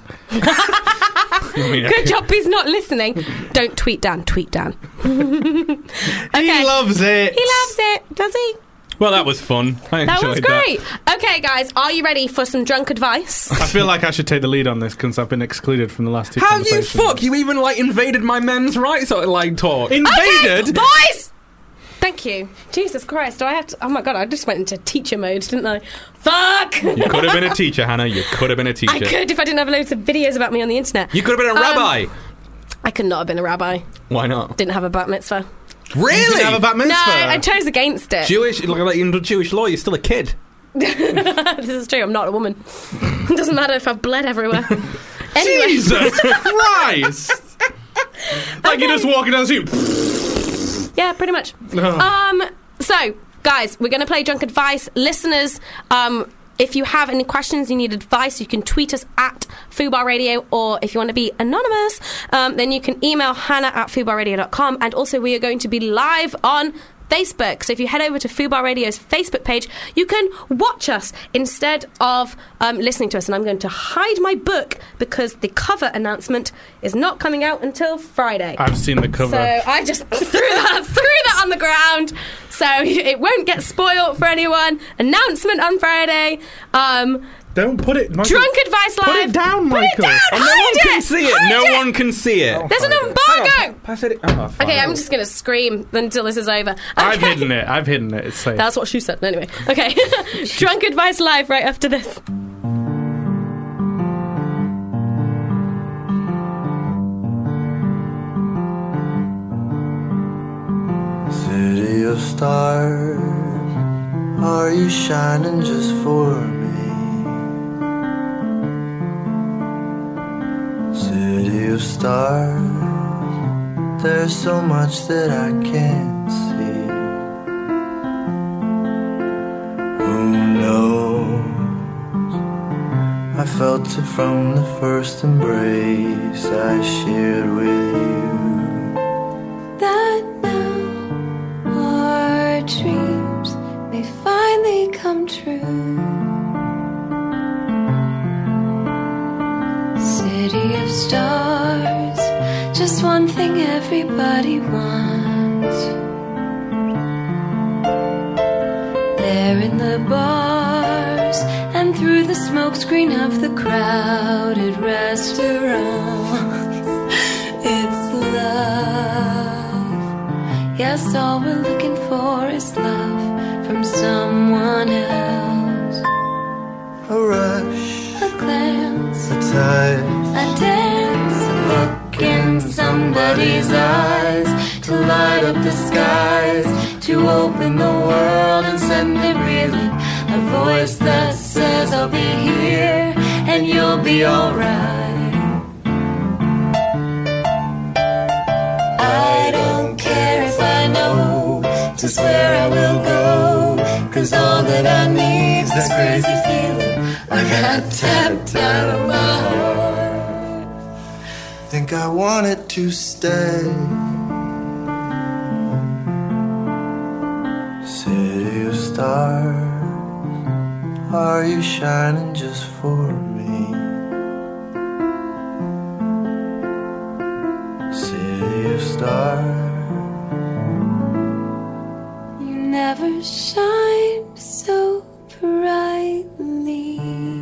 [SPEAKER 2] Good job he's not listening. Don't tweet Dan. Tweet Dan. Okay.
[SPEAKER 4] He loves it.
[SPEAKER 2] He loves it. Does he?
[SPEAKER 3] Well, that was fun. I
[SPEAKER 2] That was
[SPEAKER 3] enjoyed
[SPEAKER 2] great. Okay, guys, are you ready for some drunk advice?
[SPEAKER 4] I feel like I should take the lead on this because I've been excluded from the last two
[SPEAKER 3] How you
[SPEAKER 4] conversations.
[SPEAKER 3] fuck? You even like invaded my men's rights like talk.
[SPEAKER 4] Invaded?
[SPEAKER 2] Okay, boys! Thank you. Jesus Christ, do I have to... Oh my god, I just went into teacher mode, didn't I? Fuck!
[SPEAKER 3] You could have been a teacher, Hannah. You could have been a teacher.
[SPEAKER 2] I could if I didn't have loads of videos about me on the internet.
[SPEAKER 3] You could have been a rabbi.
[SPEAKER 2] I could not have been a rabbi.
[SPEAKER 3] Why not?
[SPEAKER 2] Didn't have a bat mitzvah.
[SPEAKER 3] Really?
[SPEAKER 4] You didn't have a bat mitzvah?
[SPEAKER 2] No, I chose against it.
[SPEAKER 3] Jewish, like in Jewish law, you're still a kid.
[SPEAKER 2] This is true, I'm not a woman. It doesn't matter if I've bled everywhere. Anyway.
[SPEAKER 4] Jesus Christ! Like you're just walking down the street.
[SPEAKER 2] Yeah, pretty much.
[SPEAKER 4] Oh.
[SPEAKER 2] So, guys, we're going to play Drunk Advice. Listeners, if you have any questions, you need advice, you can tweet us at Fubar Radio, or if you want to be anonymous, then you can email hannah@fubarradio.com. And also, we are going to be live on Facebook. So if you head over to Fubar Radio's Facebook page, you can watch us instead of listening to us. And I'm going to hide my book because the cover announcement is not coming out until Friday.
[SPEAKER 4] I've seen the cover.
[SPEAKER 2] So I just threw that on the ground, so it won't get spoiled for anyone. Announcement on Friday.
[SPEAKER 4] Don't put it, Michael.
[SPEAKER 2] Drunk Advice Live.
[SPEAKER 4] Put it down, Michael.
[SPEAKER 2] Put it down.
[SPEAKER 3] Oh, no
[SPEAKER 2] Hide
[SPEAKER 3] one can
[SPEAKER 2] it.
[SPEAKER 3] see it.
[SPEAKER 2] Hide
[SPEAKER 3] No
[SPEAKER 2] it.
[SPEAKER 3] one can see it.
[SPEAKER 2] There's an embargo.
[SPEAKER 3] Pass it. Oh, fine.
[SPEAKER 2] Okay, I'm just going to scream until this is over. Okay.
[SPEAKER 4] I've hidden it. It's safe.
[SPEAKER 2] That's what she said. Anyway, okay. Drunk Advice Live right after this.
[SPEAKER 15] City of stars, are you shining just for me? City of stars, there's so much that I can't see. Who knows? I felt it from the first embrace I shared with you.
[SPEAKER 16] That now our dreams may finally come true. City of stars, just one thing everybody wants. There in the bars and through the smokescreen of the crowded restaurants, it's love. Yes, all we're looking for is love from someone else.
[SPEAKER 15] A rush,
[SPEAKER 16] a glance,
[SPEAKER 15] a touch,
[SPEAKER 16] a dance, a look in somebody's eyes to light up the skies, to open the world and send it reeling. A voice that says I'll be here and you'll be alright. I don't care if I know just where I will go, 'cause all that I need's this crazy feeling I got tapped out of my heart.
[SPEAKER 15] think I wanted to stay. City of stars, are you shining just for me? City of stars,
[SPEAKER 16] You never shine so brightly.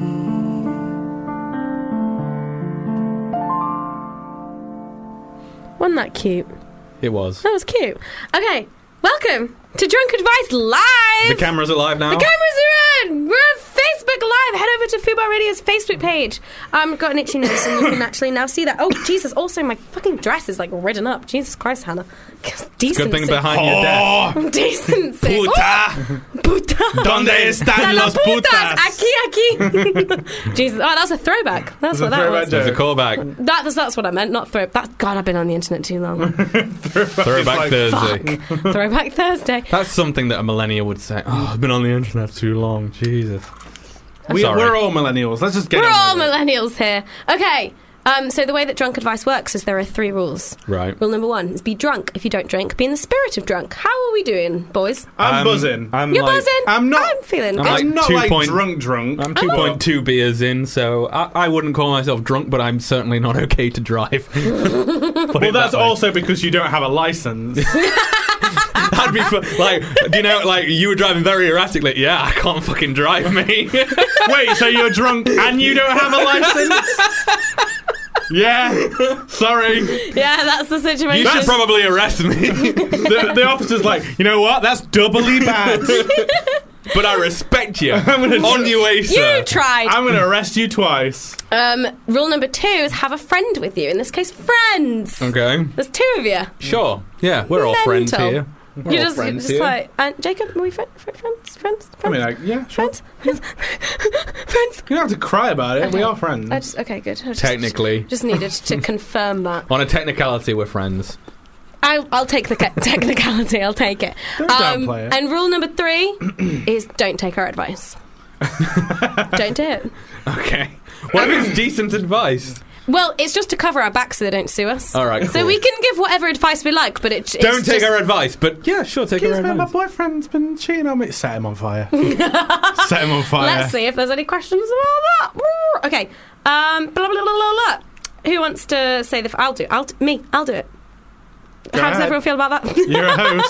[SPEAKER 2] Wasn't that cute?
[SPEAKER 3] It was.
[SPEAKER 2] That was cute. Okay, welcome to Drunk Advice Live.
[SPEAKER 3] The cameras are live now.
[SPEAKER 2] The cameras are on. We're on Facebook Live. Head over to Fubar Radio's Facebook page. Got an itchy nose, and you can actually now see that. Oh, Jesus, also my fucking dress is, like, ridden up. Jesus Christ, Hannah. Decency.
[SPEAKER 3] Good thing behind your desk.
[SPEAKER 2] Decency.
[SPEAKER 4] Puta! ¿Dónde están los putas?
[SPEAKER 2] Aquí. Jesus. Oh, that's a throwback. That's what that was.
[SPEAKER 3] There's a callback.
[SPEAKER 2] That's what I meant, not throw. God, I've been on the internet too long.
[SPEAKER 3] Throwback Thursday.
[SPEAKER 2] Throwback Thursday.
[SPEAKER 3] That's something that a millennial would say. Oh, I've been on the internet too long. Jesus.
[SPEAKER 4] We're all millennials. Let's just get
[SPEAKER 2] We're
[SPEAKER 4] on
[SPEAKER 2] all
[SPEAKER 4] with it.
[SPEAKER 2] millennials here. Okay. So the way that drunk advice works is there are 3 rules.
[SPEAKER 3] Right.
[SPEAKER 2] Rule number 1 is be drunk. If you don't drink, be in the spirit of drunk. How are we doing, boys?
[SPEAKER 4] I'm buzzing.
[SPEAKER 2] You're buzzing?
[SPEAKER 4] I'm not.
[SPEAKER 2] I'm feeling good.
[SPEAKER 4] I'm not like drunk.
[SPEAKER 3] I'm 2.2 beers in, so I wouldn't call myself drunk, but I'm certainly not okay to drive.
[SPEAKER 4] Well, that's also because you don't have a license.
[SPEAKER 3] That'd be fun. Like, do you know, like, you were driving very erratically. Yeah, I can't fucking drive, mate.
[SPEAKER 4] Wait, so you're drunk and you don't have a license? Yeah, sorry.
[SPEAKER 2] Yeah, that's the situation.
[SPEAKER 3] You should probably arrest me.
[SPEAKER 4] The officer's like, you know what? That's doubly bad.
[SPEAKER 3] But I respect you. On your way, sir.
[SPEAKER 2] You tried.
[SPEAKER 4] I'm going to arrest you twice.
[SPEAKER 2] Rule number 2 is have a friend with you. In this case, friends.
[SPEAKER 3] Okay.
[SPEAKER 2] There's 2 of you.
[SPEAKER 3] Sure. Yeah, we're all friends here.
[SPEAKER 2] You're just like, and Jacob, are we friends?
[SPEAKER 4] I mean, like, yeah, sure.
[SPEAKER 2] Friends.
[SPEAKER 4] You don't have to cry about it.
[SPEAKER 2] Okay.
[SPEAKER 4] We are friends.
[SPEAKER 2] Okay, good.
[SPEAKER 3] Technically.
[SPEAKER 2] Just needed to confirm that.
[SPEAKER 3] On a technicality, we're friends.
[SPEAKER 2] I'll take the technicality. I'll take it.
[SPEAKER 4] Don't downplay it.
[SPEAKER 2] And rule number 3 is don't take our advice. Don't do it.
[SPEAKER 3] Okay. What if it's decent advice?
[SPEAKER 2] Well, it's just to cover our backs so they don't sue us.
[SPEAKER 3] All right,
[SPEAKER 2] So
[SPEAKER 3] cool.
[SPEAKER 2] we can give whatever advice we like, but
[SPEAKER 3] don't take our advice. But yeah, sure, take our advice.
[SPEAKER 4] My boyfriend's been cheating on me. Set him on fire. Set him on fire.
[SPEAKER 2] Let's see if there's any questions about that. Okay. Blah, blah, blah, blah, blah. Who wants to say the... I'll do it. I'll do it. How does everyone feel about that?
[SPEAKER 4] You're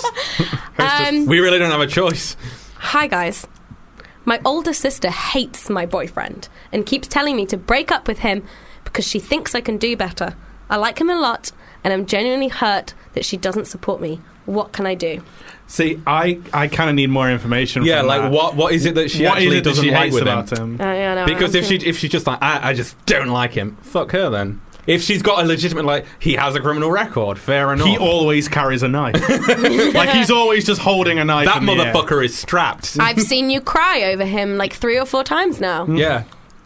[SPEAKER 4] a host.
[SPEAKER 3] We really don't have a choice.
[SPEAKER 2] Hi, guys. My older sister hates my boyfriend and keeps telling me to break up with him because she thinks I can do better. I like him a lot, and I'm genuinely hurt that she doesn't support me. What can I do?
[SPEAKER 4] See, I kind of need more information.
[SPEAKER 3] Yeah,
[SPEAKER 4] from
[SPEAKER 3] like
[SPEAKER 4] that.
[SPEAKER 3] what is it that she actually doesn't like with him?
[SPEAKER 2] Yeah, no,
[SPEAKER 3] Because if she's just like, I just don't like him, fuck her then. If she's got a legitimate, like, he has a criminal record, fair enough.
[SPEAKER 4] He always carries a knife. Like, he's always just holding a knife.
[SPEAKER 3] That
[SPEAKER 4] in the air.
[SPEAKER 3] motherfucker is strapped.
[SPEAKER 2] I've seen you cry over him like 3 or 4 times now.
[SPEAKER 3] Yeah.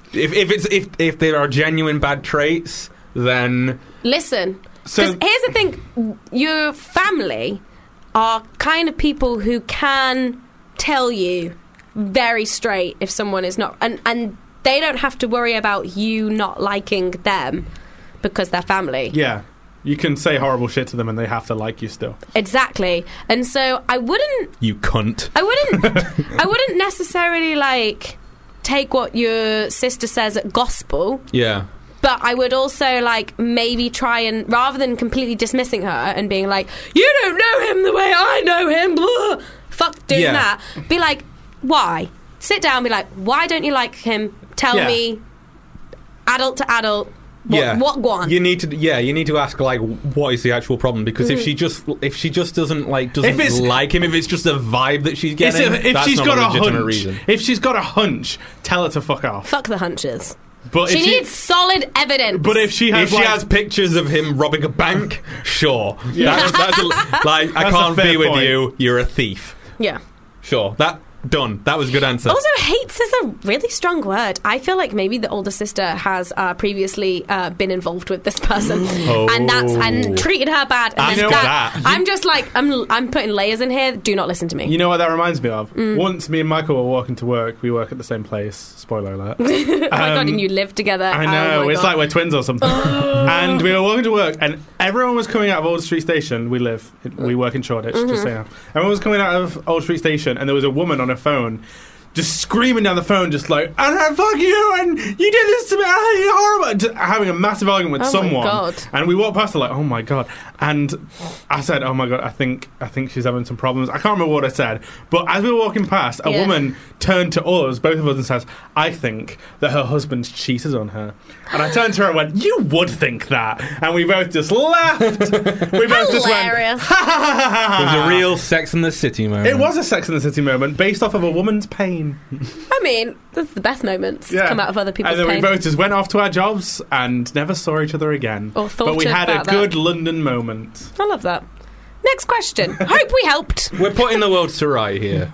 [SPEAKER 3] If there are genuine bad traits, then
[SPEAKER 2] listen. Because here's the thing: your family are kind of people who can tell you very straight if someone is not, and they don't have to worry about you not liking them because they're family.
[SPEAKER 4] Yeah. You can say horrible shit to them and they have to like you still.
[SPEAKER 2] Exactly. And so I wouldn't...
[SPEAKER 3] You cunt.
[SPEAKER 2] I wouldn't necessarily, like, take what your sister says at gospel.
[SPEAKER 3] Yeah.
[SPEAKER 2] But I would also, like, maybe try and, rather than completely dismissing her and being like, you don't know him the way I know him, blah, fuck doing that, be like, why? Sit down and be like, why don't you like him? Tell me, adult to adult. What go on?
[SPEAKER 3] You need to ask, like, what is the actual problem? Because if she just doesn't like him, if it's just a vibe that she's getting,
[SPEAKER 4] if
[SPEAKER 3] that's
[SPEAKER 4] she's
[SPEAKER 3] not
[SPEAKER 4] got
[SPEAKER 3] a legitimate
[SPEAKER 4] hunch,
[SPEAKER 3] reason.
[SPEAKER 4] If she's got a hunch, tell her to fuck off.
[SPEAKER 2] Fuck the hunches.
[SPEAKER 4] But
[SPEAKER 2] she needs solid evidence.
[SPEAKER 4] But if she has
[SPEAKER 3] pictures of him robbing a bank, sure.
[SPEAKER 2] Yeah.
[SPEAKER 3] That's I can't be with you. You're a thief.
[SPEAKER 2] Yeah.
[SPEAKER 3] Sure. Done. That was a good answer.
[SPEAKER 2] Also, hates is a really strong word. I feel like maybe the older sister has previously been involved with this person and treated her bad. And I'm just like, I'm putting layers in here. Do not listen to me.
[SPEAKER 4] You know what that reminds me of? Once me and Michael were walking to work. We work at the same place. Spoiler alert.
[SPEAKER 2] Oh my God, and you live together.
[SPEAKER 4] I know. It's like we're twins or something. And we were walking to work, and everyone was coming out of Old Street Station. We work in Shoreditch, just so you know. Everyone was coming out of Old Street Station, and there was a woman on a phone just screaming down the phone, just like, and I fuck you, and you did this to me, and you're horrible, just having a massive argument with someone.
[SPEAKER 2] My God.
[SPEAKER 4] And we walked past her like, oh my God. And I said, oh my God, I think she's having some problems. I can't remember what I said, but as we were walking past, a woman turned to us, both of us, and says, I think that her husband's cheated on her. And I turned to her and went, you would think that. And we both just laughed. We both just went,
[SPEAKER 2] hilarious.
[SPEAKER 3] It was a real Sex and the City moment.
[SPEAKER 4] It was a Sex and the City moment based off of a woman's pain. pain.
[SPEAKER 2] I mean, that's the best moments come out of other people's
[SPEAKER 4] and then
[SPEAKER 2] pain.
[SPEAKER 4] we voters went off to our jobs and never saw each other again.
[SPEAKER 2] Or thought
[SPEAKER 4] but we had a
[SPEAKER 2] about
[SPEAKER 4] good
[SPEAKER 2] that.
[SPEAKER 4] London moment.
[SPEAKER 2] I love that. Next question. Hope we helped.
[SPEAKER 3] We're putting the world to right here.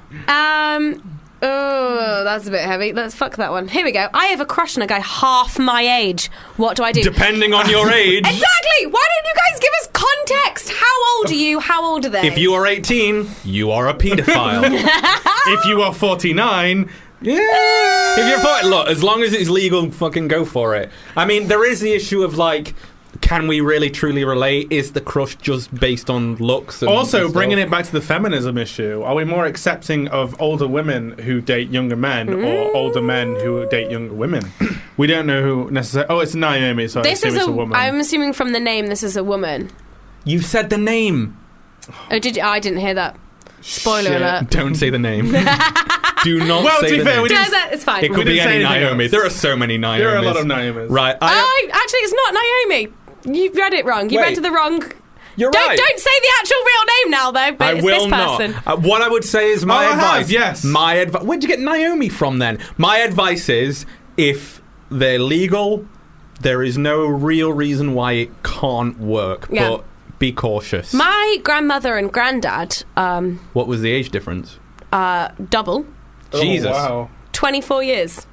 [SPEAKER 2] Oh, that's a bit heavy. Let's fuck that one. Here we go. I have a crush on a guy half my age. What do I do?
[SPEAKER 3] Depending on your age.
[SPEAKER 2] Exactly. Why don't you guys give us context? How old are you? How old are they?
[SPEAKER 3] If you are 18, you are a paedophile.
[SPEAKER 4] If you are 49...
[SPEAKER 3] Yeah. If you're 40, look, as long as it's legal, fucking go for it. I mean, there is the issue of, like, can we really truly relate? Is the crush just based on looks? And
[SPEAKER 4] Also,
[SPEAKER 3] stuff?
[SPEAKER 4] bringing it back to the feminism issue, are we more accepting of older women who date younger men or older men who date younger women? We don't know who necessarily... Oh, it's Naomi, so
[SPEAKER 2] this is
[SPEAKER 4] it's a woman.
[SPEAKER 2] I'm assuming from the name this is a woman.
[SPEAKER 3] You said the name.
[SPEAKER 2] Oh, did you? Oh, I didn't hear that. Spoiler
[SPEAKER 3] Shit.
[SPEAKER 2] alert.
[SPEAKER 3] Don't say the name. Do not
[SPEAKER 4] Well,
[SPEAKER 3] say
[SPEAKER 4] to be
[SPEAKER 3] the
[SPEAKER 4] fair,
[SPEAKER 3] name.
[SPEAKER 4] we didn't-
[SPEAKER 2] It's fine.
[SPEAKER 3] It could
[SPEAKER 4] We
[SPEAKER 3] be
[SPEAKER 4] didn't say
[SPEAKER 3] any
[SPEAKER 4] anything
[SPEAKER 3] Naomi.
[SPEAKER 4] else.
[SPEAKER 3] There are so many Naomis.
[SPEAKER 4] There are a lot of Naomis.
[SPEAKER 3] Right.
[SPEAKER 2] Actually, it's not Naomi. You read it wrong. You
[SPEAKER 3] Wait.
[SPEAKER 2] read to the wrong...
[SPEAKER 3] You're right.
[SPEAKER 2] Don't say the actual real name now, though, but
[SPEAKER 3] I
[SPEAKER 2] it's
[SPEAKER 3] will
[SPEAKER 2] this person.
[SPEAKER 3] not. What I would say is my
[SPEAKER 4] I
[SPEAKER 3] advice.
[SPEAKER 4] have, yes.
[SPEAKER 3] My advice. Where'd you get Naomi from then? My advice is if they're legal, there is no real reason why it can't work.
[SPEAKER 2] Yeah.
[SPEAKER 3] But be cautious.
[SPEAKER 2] My grandmother and granddad,
[SPEAKER 3] What was the age difference?
[SPEAKER 2] double,
[SPEAKER 3] Jesus.
[SPEAKER 4] Oh, wow.
[SPEAKER 2] 24 years.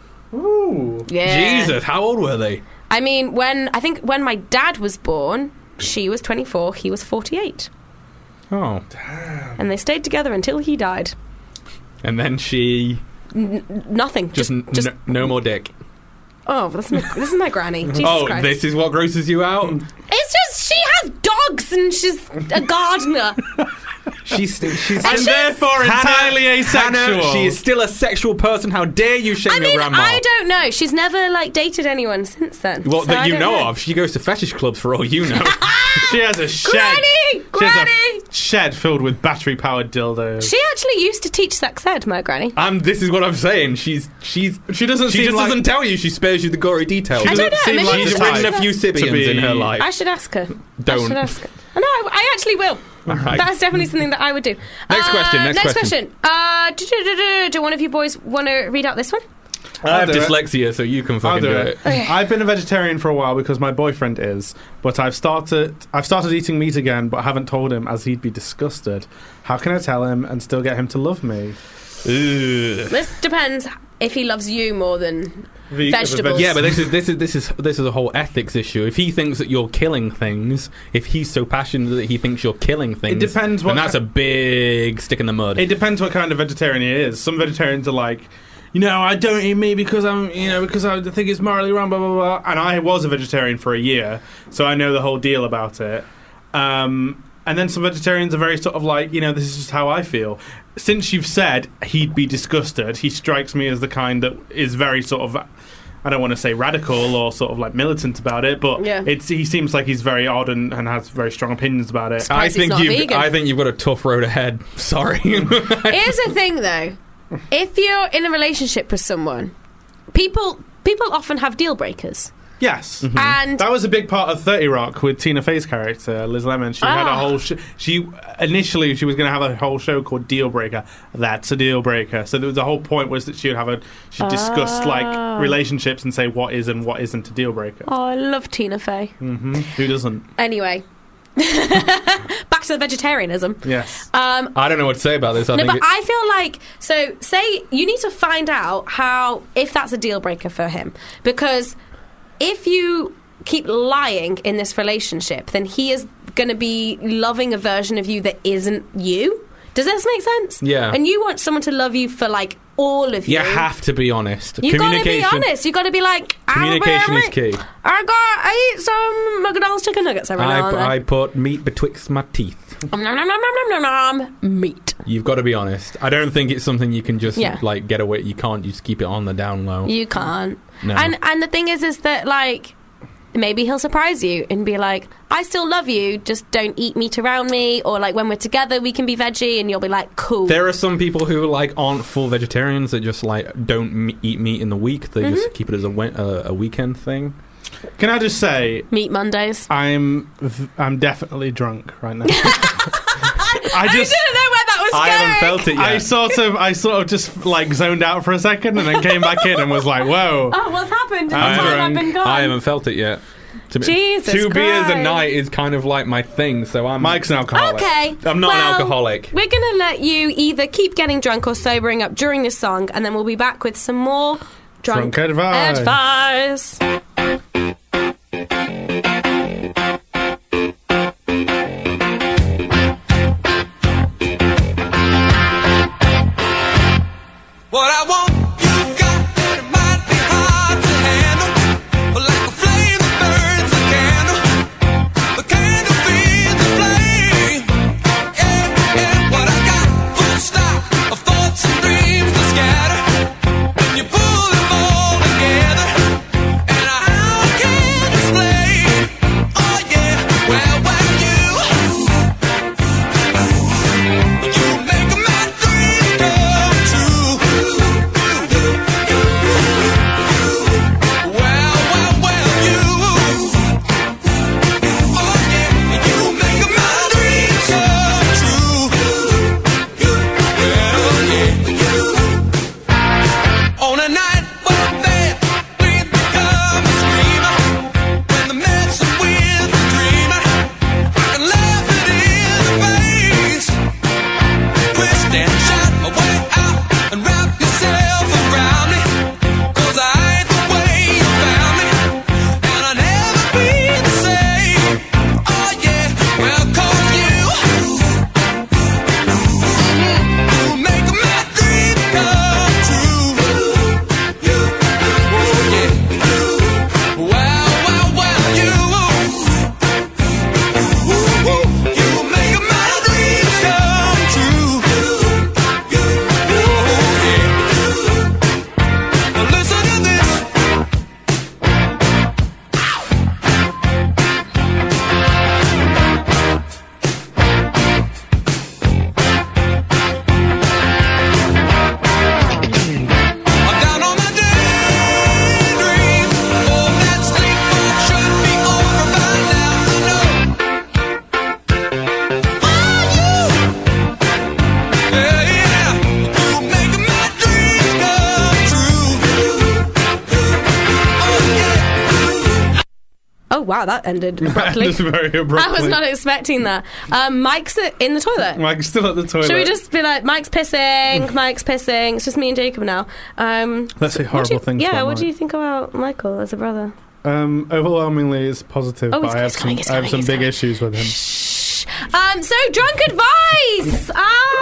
[SPEAKER 4] Ooh.
[SPEAKER 2] Yeah.
[SPEAKER 3] Jesus. How old were they?
[SPEAKER 2] I mean, when my dad was born, she was 24, he was 48.
[SPEAKER 3] Oh.
[SPEAKER 2] And they stayed together until he died.
[SPEAKER 3] And then she
[SPEAKER 2] Nothing.
[SPEAKER 3] just, no more dick.
[SPEAKER 2] Oh, this is my granny. Jesus
[SPEAKER 3] Oh,
[SPEAKER 2] Christ.
[SPEAKER 3] this is what grosses you out?
[SPEAKER 2] It's just she has dogs and she's a gardener.
[SPEAKER 3] She's
[SPEAKER 4] And therefore entirely asexual.
[SPEAKER 3] Hannah, she is still a sexual person. How dare you shame your grandma?
[SPEAKER 2] I don't know. She's never dated anyone since then.
[SPEAKER 3] Well,
[SPEAKER 2] so
[SPEAKER 3] that
[SPEAKER 2] I
[SPEAKER 3] you
[SPEAKER 2] don't
[SPEAKER 3] know of. She goes to fetish clubs for all you know.
[SPEAKER 4] She has a shed.
[SPEAKER 2] Granny!
[SPEAKER 4] She has
[SPEAKER 2] Granny!
[SPEAKER 4] a shed filled with battery-powered dildos.
[SPEAKER 2] She actually used to teach sex ed, my granny.
[SPEAKER 3] This is what I'm saying. She doesn't.
[SPEAKER 4] She
[SPEAKER 3] She
[SPEAKER 4] seem
[SPEAKER 3] just
[SPEAKER 4] like-
[SPEAKER 3] doesn't tell you. She spares you the gory details.
[SPEAKER 2] I don't know.
[SPEAKER 4] seem
[SPEAKER 2] Maybe
[SPEAKER 4] like
[SPEAKER 3] She's
[SPEAKER 4] the
[SPEAKER 3] written
[SPEAKER 4] type
[SPEAKER 3] a few
[SPEAKER 4] to
[SPEAKER 3] Sibians
[SPEAKER 4] be-
[SPEAKER 3] in her life.
[SPEAKER 2] I should ask her.
[SPEAKER 3] Don't.
[SPEAKER 2] I should ask her. No, I actually will.
[SPEAKER 3] All right.
[SPEAKER 2] That's definitely something that I would do.
[SPEAKER 3] Next question, next
[SPEAKER 2] question. Do one of you boys want to read out this one?
[SPEAKER 3] I have
[SPEAKER 4] I'll do it.
[SPEAKER 3] dyslexia, so you can fucking do it.
[SPEAKER 4] I've been a vegetarian for a while because my boyfriend is, but I've started eating meat again, but haven't told him as he'd be disgusted. How can I tell him and still get him to love me?
[SPEAKER 2] This depends if he loves you more than vegetables.
[SPEAKER 3] Yeah, but this is a whole ethics issue. If he thinks that you're killing things, if he's so passionate that he thinks you're killing things,
[SPEAKER 4] It depends what
[SPEAKER 3] then that's a big stick in the mud.
[SPEAKER 4] It depends what kind of vegetarian he is. Some vegetarians are like, I don't eat meat because because I think it's morally wrong, blah blah blah. And I was a vegetarian for a year, so I know the whole deal about it. And then some vegetarians are very sort of like, this is just how I feel. Since you've said he'd be disgusted, he strikes me as the kind that is very sort of, I don't want to say radical or sort of like militant about it, but he seems like he's very odd and has very strong opinions about it.
[SPEAKER 3] I think you've got a tough road ahead. Sorry.
[SPEAKER 2] Here's the thing, though. If you're in a relationship with someone, people often have deal breakers.
[SPEAKER 4] Yes,
[SPEAKER 2] and
[SPEAKER 4] that was a big part of 30 Rock with Tina Fey's character Liz Lemon. She had a whole. Initially she was going to have a whole show called Deal Breaker. That's a deal breaker. So the whole point was that she'd discuss like relationships and say what is and what isn't a deal breaker.
[SPEAKER 2] Oh, I love Tina Fey.
[SPEAKER 4] Who doesn't?
[SPEAKER 2] Anyway. Back to the vegetarianism.
[SPEAKER 4] Yes.
[SPEAKER 3] I don't know what to say about this.
[SPEAKER 2] I feel like, say you need to find out if that's a deal breaker for him, because if you keep lying in this relationship, then he is going to be loving a version of you that isn't you. Does this make sense?
[SPEAKER 3] Yeah.
[SPEAKER 2] And you want someone to love you for all of you.
[SPEAKER 3] You have to be honest.
[SPEAKER 2] You got to be honest. You got to be like,
[SPEAKER 3] communication is key.
[SPEAKER 2] I eat some McDonald's chicken nuggets every now and then.
[SPEAKER 3] I put meat betwixt my teeth.
[SPEAKER 2] Meat.
[SPEAKER 3] You've got to be honest. I don't think it's something you can just get away. You can't just keep it on the down low.
[SPEAKER 2] You can't.
[SPEAKER 3] No.
[SPEAKER 2] And the thing is that maybe he'll surprise you and be like, I still love you, just don't eat meat around me, or when we're together we can be veggie, and you'll be like, cool.
[SPEAKER 3] There are some people who aren't full vegetarians that just don't eat meat in the week. They just keep it as a weekend thing.
[SPEAKER 4] Can I just say,
[SPEAKER 2] Meat Mondays.
[SPEAKER 4] I'm definitely drunk right now.
[SPEAKER 2] I didn't know where that
[SPEAKER 3] I haven't felt it yet.
[SPEAKER 4] I sort of just like zoned out for a second and then came back in and was like, whoa.
[SPEAKER 2] Oh, what's happened?
[SPEAKER 4] I've
[SPEAKER 2] been gone.
[SPEAKER 3] I haven't felt it yet.
[SPEAKER 2] Jesus
[SPEAKER 3] 2 beers a
[SPEAKER 2] Christ.
[SPEAKER 3] night is kind of like my thing, so
[SPEAKER 4] Mike's an alcoholic.
[SPEAKER 2] Okay.
[SPEAKER 3] I'm not an alcoholic.
[SPEAKER 2] We're going to let you either keep getting drunk or sobering up during this song, and then we'll be back with some more drunk advice.
[SPEAKER 6] What I want, you've got, and it might be hard to handle. But like a flame that burns a candle, the candle feeds the flame. Yeah, what I got, full stock of thoughts and dreams that scatter. When you pull them all together, and how I can't explain. Oh yeah, well, you make my dreams come true. On a night when we become a screamer, when the messing with a dreamer, I can laugh it in the face. Twist and shout my way out and wrap yourself around me, 'cause I ain't the way you found me, and I'll never be the same. Oh yeah, well, 'cause you make my dreams come true.
[SPEAKER 2] Oh, wow, that ended abruptly.
[SPEAKER 4] Just very abruptly.
[SPEAKER 2] I was not expecting that. Mike's in the toilet.
[SPEAKER 4] Mike's still at the toilet.
[SPEAKER 2] Should we just be like, Mike's pissing, Mike's pissing. It's just me and Jacob now.
[SPEAKER 4] Let's say horrible things
[SPEAKER 2] Yeah,
[SPEAKER 4] about
[SPEAKER 2] what
[SPEAKER 4] Mike.
[SPEAKER 2] do you think about Michael as a brother?
[SPEAKER 4] Overwhelmingly, it's positive,
[SPEAKER 2] Oh,
[SPEAKER 4] but
[SPEAKER 2] it's
[SPEAKER 4] I have some big issues with him.
[SPEAKER 2] So, drunk advice!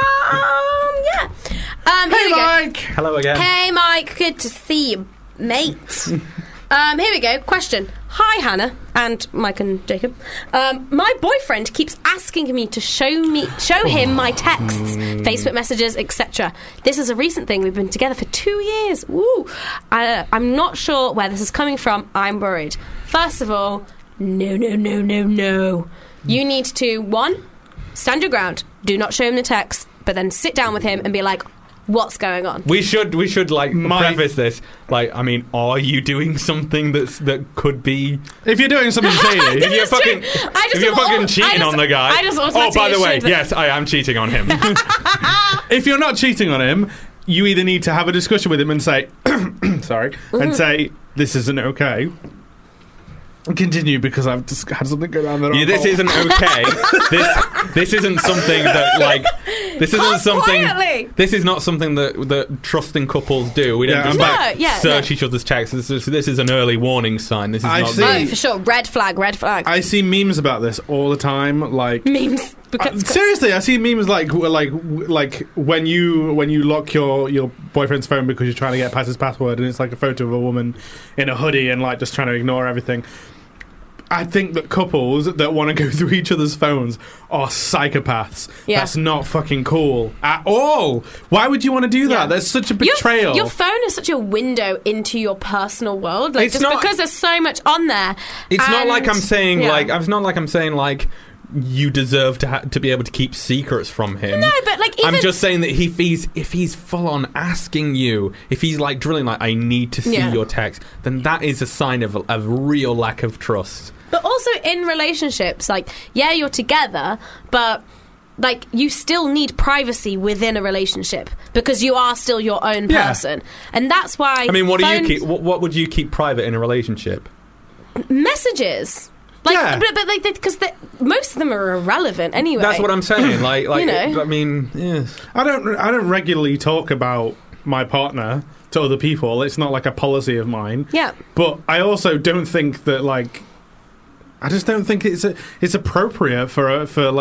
[SPEAKER 2] Yeah. Here we go.
[SPEAKER 3] Hello again.
[SPEAKER 2] Hey, Mike. Good to see you, mate. Here we go. Question. Hi, Hannah and Mike and Jacob. My boyfriend keeps asking me to show him my texts, Facebook messages, etc. This is a recent thing. We've been together for 2 years. Woo! I'm not sure where this is coming from. I'm worried. First of all, no. You need to, 1, stand your ground. Do not show him the text, but then sit down with him and be like, what's going on?
[SPEAKER 3] We should like preface this. Like, I mean, are you doing something that could be?
[SPEAKER 4] If you're doing something shady,
[SPEAKER 3] if you're fucking cheating on the guy. Oh, by the way, yes, I am cheating on him.
[SPEAKER 4] If you're not cheating on him, you either need to have a discussion with him and say, sorry, and say this isn't okay. Continue, because I've just had something go down the wrong
[SPEAKER 3] this
[SPEAKER 4] hole.
[SPEAKER 3] isn't okay. This isn't something that, like, this isn't something.
[SPEAKER 2] Quietly.
[SPEAKER 3] This is not something that trusting couples do. We don't just search each other's texts. This is an early warning sign. This is not.
[SPEAKER 2] Oh, for sure. Red flag.
[SPEAKER 4] I see memes about this all the time. Like
[SPEAKER 2] memes.
[SPEAKER 4] Seriously, I see memes like when you lock your boyfriend's phone because you're trying to get past his password, and it's like a photo of a woman in a hoodie and like just trying to ignore everything. I think that couples that want to go through each other's phones are psychopaths.
[SPEAKER 2] Yeah.
[SPEAKER 4] That's not fucking cool at all. Why would you want to do that? That's such a betrayal.
[SPEAKER 2] Your phone is such a window into your personal world. Like,
[SPEAKER 3] It's
[SPEAKER 2] just
[SPEAKER 3] not-
[SPEAKER 2] because there's so much on there.
[SPEAKER 3] It's not like I'm saying
[SPEAKER 2] yeah.
[SPEAKER 3] like. It's not like I'm saying like. You deserve to be able to keep secrets from him.
[SPEAKER 2] No, but like even
[SPEAKER 3] I'm just saying that if he's full on asking you, if he's like drilling like I need to see
[SPEAKER 2] Yeah.
[SPEAKER 3] your text, then that is a sign of a real lack of trust.
[SPEAKER 2] But also in relationships, like, yeah, you're together, but like, you still need privacy within a relationship because you are still your own person, and that's why.
[SPEAKER 3] I mean, what do you keep? What would you keep private in a relationship?
[SPEAKER 2] Messages. Like, but like, because most of them are irrelevant anyway.
[SPEAKER 3] That's what I'm saying. Like
[SPEAKER 2] you know?
[SPEAKER 3] I mean, yeah.
[SPEAKER 4] I don't regularly talk about my partner to other people. It's not like a policy of mine.
[SPEAKER 2] Yeah.
[SPEAKER 4] But I also don't think that, like, I just don't think it's appropriate for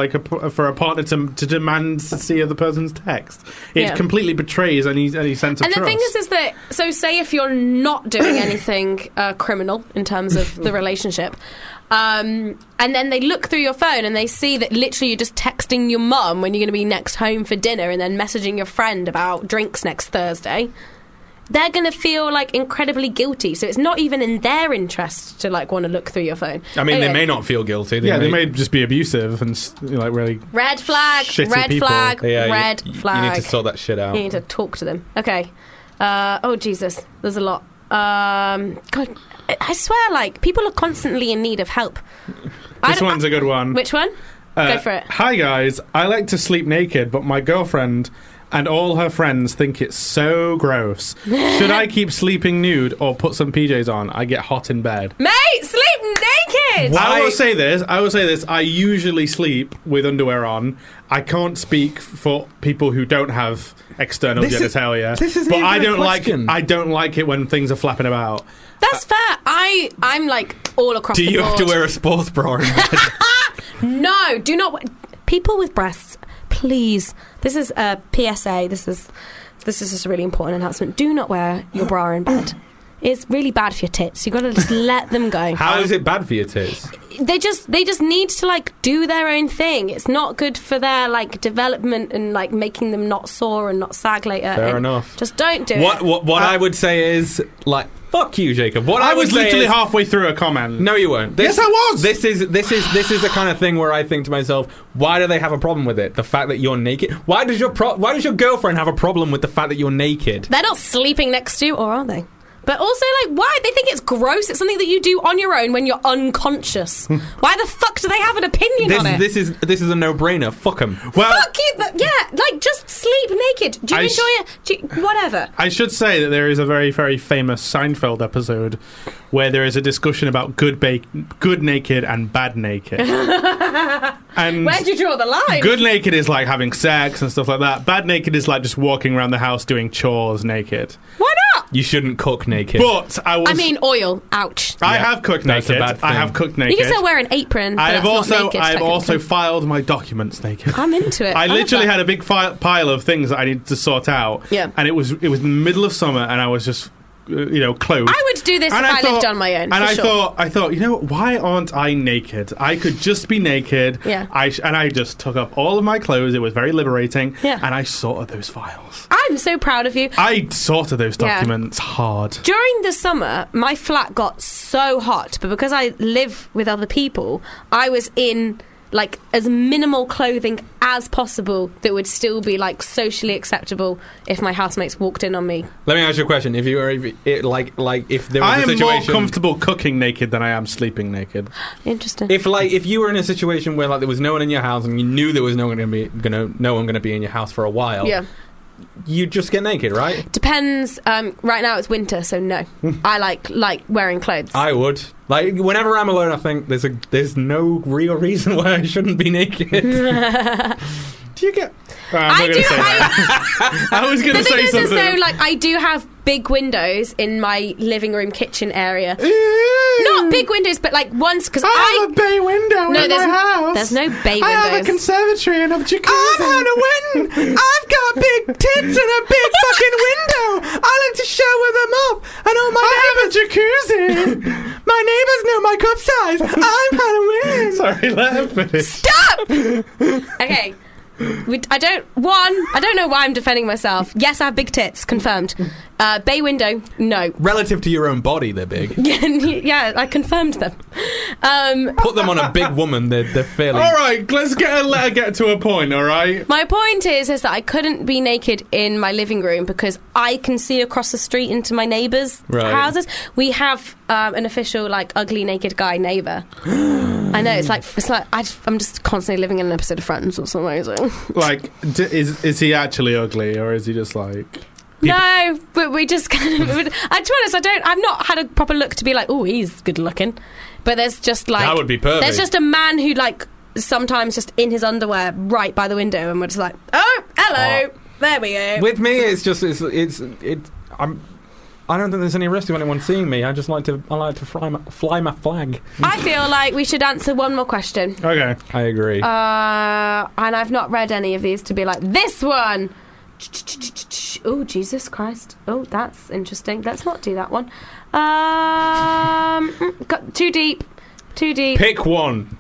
[SPEAKER 4] a partner to demand to see other person's text. It completely betrays any sense of
[SPEAKER 2] trust. And the thing is that, so say if you're not doing anything criminal in terms of the relationship, and then they look through your phone and they see that literally you're just texting your mum when you're going to be next home for dinner and then messaging your friend about drinks next Thursday, they're going to feel, like, incredibly guilty. So it's not even in their interest to, like, want to look through your phone.
[SPEAKER 3] I mean, they may not feel guilty.
[SPEAKER 4] They may just be abusive and, like, really
[SPEAKER 2] red flag, red
[SPEAKER 4] people.
[SPEAKER 2] flag,
[SPEAKER 3] yeah,
[SPEAKER 2] red flag.
[SPEAKER 3] You need to sort that shit out.
[SPEAKER 2] You need to talk to them. Okay. Oh, Jesus. There's a lot. God, I swear, like, people are constantly in need of help.
[SPEAKER 4] This one's a good one.
[SPEAKER 2] Which one? Go for it.
[SPEAKER 4] Hi, guys. I like to sleep naked, but my girlfriend and all her friends think it's so gross. Should I keep sleeping nude or put some PJs on? I get hot in bed.
[SPEAKER 2] Mate, sleep naked!
[SPEAKER 4] I will say this. I usually sleep with underwear on. I can't speak for people who don't have external genitalia. But I don't like it when things are flapping about.
[SPEAKER 2] That's fair. I'm like all across the board.
[SPEAKER 3] Do you have to wear a sports bra in bed?
[SPEAKER 2] No, do not. People with breasts, please. This is a PSA. This is just a really important announcement. Do not wear your bra in bed. It's really bad for your tits. You've got to just let them go.
[SPEAKER 3] How is it bad for your tits?
[SPEAKER 2] They just need to, like, do their own thing. It's not good for their, like, development and, like, making them not sore and not sag later.
[SPEAKER 3] Fair enough.
[SPEAKER 2] Just don't do it.
[SPEAKER 3] What I would say is, like, fuck you, Jacob.
[SPEAKER 4] I was literally halfway through a comment.
[SPEAKER 3] No, you weren't.
[SPEAKER 4] Yes, I was.
[SPEAKER 3] This is the kind of thing where I think to myself, why do they have a problem with it? The fact that you're naked. Why does your girlfriend have a problem with the fact that you're naked?
[SPEAKER 2] They're not sleeping next to you, or are they? But also, like, why? They think it's gross. It's something that you do on your own when you're unconscious. Why the fuck do they have an opinion on it?
[SPEAKER 3] This is a no-brainer. Fuck them.
[SPEAKER 2] Well, fuck you. Yeah, like, just sleep naked. Do you enjoy it? Whatever.
[SPEAKER 4] I should say that there is a very, very famous Seinfeld episode where there is a discussion about good naked and bad naked. And
[SPEAKER 2] where'd you draw the line?
[SPEAKER 4] Good naked is like having sex and stuff like that. Bad naked is like just walking around the house doing chores naked.
[SPEAKER 2] Why not?
[SPEAKER 3] You shouldn't cook naked.
[SPEAKER 4] But I
[SPEAKER 2] mean, oil. Ouch.
[SPEAKER 4] I have cooked naked.
[SPEAKER 3] That's a bad thing.
[SPEAKER 4] I have cooked naked.
[SPEAKER 2] You can still wear an apron.
[SPEAKER 4] I have also filed my documents naked.
[SPEAKER 2] I'm into it.
[SPEAKER 4] I literally had a big pile of things that I needed to sort out.
[SPEAKER 2] Yeah.
[SPEAKER 4] And it was in the middle of summer, and I was just clothed.
[SPEAKER 2] I would do this if I lived on my own.
[SPEAKER 4] And I thought, you know what? Why aren't I naked? I could just be naked.
[SPEAKER 2] Yeah.
[SPEAKER 4] And I just took up all of my clothes. It was very liberating.
[SPEAKER 2] Yeah.
[SPEAKER 4] And I sorted those files.
[SPEAKER 2] I'm so proud of you.
[SPEAKER 4] I sorted those documents hard.
[SPEAKER 2] During the summer, my flat got so hot, but because I live with other people, I was in, like, as minimal clothing as possible that would still be, like, socially acceptable if my housemates walked in on me.
[SPEAKER 3] Let me ask you a question. If there was a situation,
[SPEAKER 4] I am more comfortable cooking naked than I am sleeping naked.
[SPEAKER 2] Interesting.
[SPEAKER 3] If you were in a situation where, like, there was no one in your house and you knew there was no one going to be in your house for a while, you'd just get naked, right?
[SPEAKER 2] Depends. Right now it's winter, so no. I like wearing clothes.
[SPEAKER 3] I would. Like, whenever I'm alone, I think there's no real reason why I shouldn't be naked.
[SPEAKER 4] Do you get...
[SPEAKER 2] I do.
[SPEAKER 4] I was going to say something.
[SPEAKER 2] The thing is, though, like, I do have big windows in my living room kitchen area. Not big windows, but like ones because
[SPEAKER 4] I have a bay window in my house.
[SPEAKER 2] There's no bay windows.
[SPEAKER 4] I have a conservatory and a jacuzzi. I'm Hannah Witten. I've got big tits and a big fucking window. I like to shower them up. And all my neighbors. I have a jacuzzi. My neighbors know my cup size. I'm Hannah Witten. Sorry, let her finish.
[SPEAKER 2] Stop. Okay. I don't know why I'm defending myself. Yes, I have big tits, confirmed. Bay window, no.
[SPEAKER 3] Relative to your own body, they're big.
[SPEAKER 2] Yeah, I confirmed them.
[SPEAKER 3] Put them on a big woman, they're fairly...
[SPEAKER 4] All right, let's get to a point, all right?
[SPEAKER 2] My point is that I couldn't be naked in my living room because I can see across the street into my neighbours' houses. We have an official, like, ugly naked guy neighbour. And I know, it's like I'm just constantly living in an episode of Friends. It's amazing.
[SPEAKER 4] Like, is he actually ugly, or is he just like...
[SPEAKER 2] No, but we just kind of... to be honest, I've not had a proper look to be like, oh, he's good looking. But there's just like...
[SPEAKER 3] That would be perfect.
[SPEAKER 2] There's just a man who like sometimes just in his underwear right by the window, and we're just like, oh, hello, there we go.
[SPEAKER 3] With me, it's just I don't think there's any risk of anyone seeing me. I like to fly my flag.
[SPEAKER 2] I feel like we should answer one more question.
[SPEAKER 4] Okay,
[SPEAKER 3] I agree.
[SPEAKER 2] And I've not read any of these to be like this one. Oh, Jesus Christ! Oh, that's interesting. Let's not do that one. Too deep.
[SPEAKER 3] Pick one.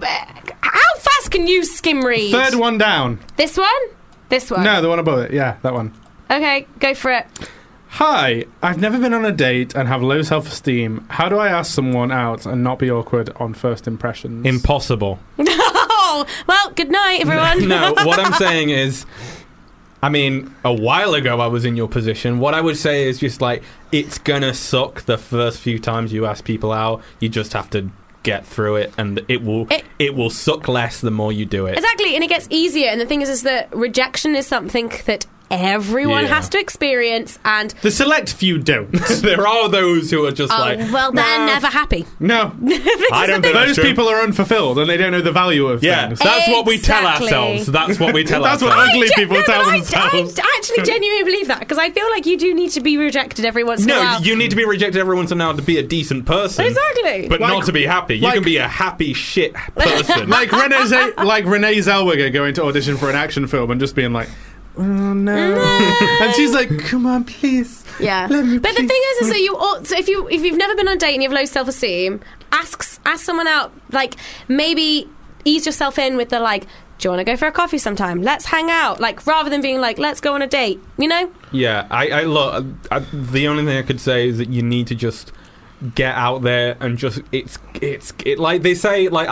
[SPEAKER 2] How fast can you skim read?
[SPEAKER 4] Third one down.
[SPEAKER 2] This one?
[SPEAKER 4] No, the one above it. Yeah, that one.
[SPEAKER 2] Okay, go for it.
[SPEAKER 4] Hi, I've never been on a date and have low self-esteem. How do I ask someone out and not be awkward on first impressions?
[SPEAKER 3] Impossible.
[SPEAKER 2] Oh, well, good night, everyone.
[SPEAKER 3] No, what I'm saying is, I mean, a while ago I was in your position. What I would say is just like, it's gonna suck the first few times you ask people out. You just have to get through it, and it will suck less the more you do it.
[SPEAKER 2] Exactly, and it gets easier. And the thing is that rejection is something that everyone has to experience, and
[SPEAKER 4] the select few don't.
[SPEAKER 3] There are those who are just
[SPEAKER 2] well, they're never happy.
[SPEAKER 4] No,
[SPEAKER 3] I don't think
[SPEAKER 4] those people are unfulfilled and they don't know the value of things.
[SPEAKER 3] That's what we tell ourselves. That's what we tell
[SPEAKER 4] That's
[SPEAKER 3] ourselves.
[SPEAKER 4] what ugly people tell themselves.
[SPEAKER 2] I actually genuinely believe that, because I feel like you do need to be rejected every once in a while.
[SPEAKER 3] No, you need to be rejected every once in a while to be a decent person.
[SPEAKER 2] Exactly.
[SPEAKER 3] But not to be happy. You can be a happy shit person.
[SPEAKER 4] like Renee Zellweger going to audition for an action film and just being like, oh no, and she's like, come on, please.
[SPEAKER 2] Yeah,
[SPEAKER 4] but
[SPEAKER 2] the thing is that so if you've never been on a date and you have low self-esteem, ask someone out. Like, maybe ease yourself in with the like, do you want to go for a coffee sometime? Let's hang out. Like, rather than being like, let's go on a date. You know?
[SPEAKER 3] Yeah, I look. The only thing I could say is that you need to just get out there and just it's like they say. Like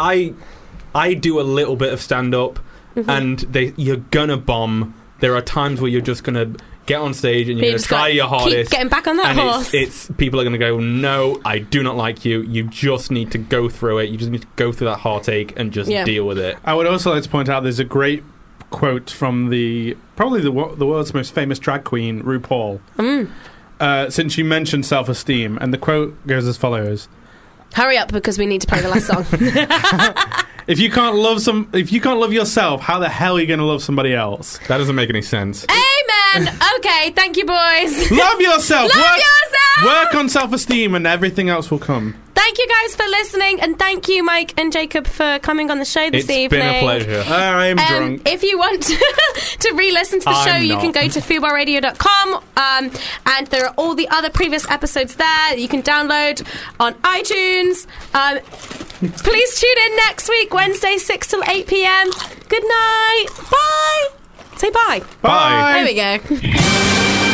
[SPEAKER 3] I do a little bit of stand up, and you're gonna bomb. There are times where you're just going to get on stage and you're going to try your hardest.
[SPEAKER 2] Keep getting back on that horse.
[SPEAKER 3] It's people are going to go, no, I do not like you. You just need to go through it. You just need to go through that heartache and just deal with it.
[SPEAKER 4] I would also like to point out there's a great quote from probably the world's most famous drag queen, RuPaul. Since you mentioned self-esteem, and the quote goes as follows:
[SPEAKER 2] hurry up, because we need to play the last song.
[SPEAKER 4] If you can't love yourself, how the hell are you going to love somebody else?
[SPEAKER 3] That doesn't make any sense.
[SPEAKER 2] Amen. Okay, thank you, boys.
[SPEAKER 4] Love yourself.
[SPEAKER 2] Yourself.
[SPEAKER 4] Work on self-esteem, and everything else will come.
[SPEAKER 2] Thank you guys for listening, and thank you, Mike and Jacob, for coming on the show this evening.
[SPEAKER 3] It's been a pleasure.
[SPEAKER 4] I'm drunk.
[SPEAKER 2] If you want to re-listen to the show, you can go to fubarradio.com, and there are all the other previous episodes there that you can download on iTunes. Please tune in next week, Wednesday, 6 till 8 p.m. Good night. Bye. Say bye.
[SPEAKER 4] Bye.
[SPEAKER 2] There we go.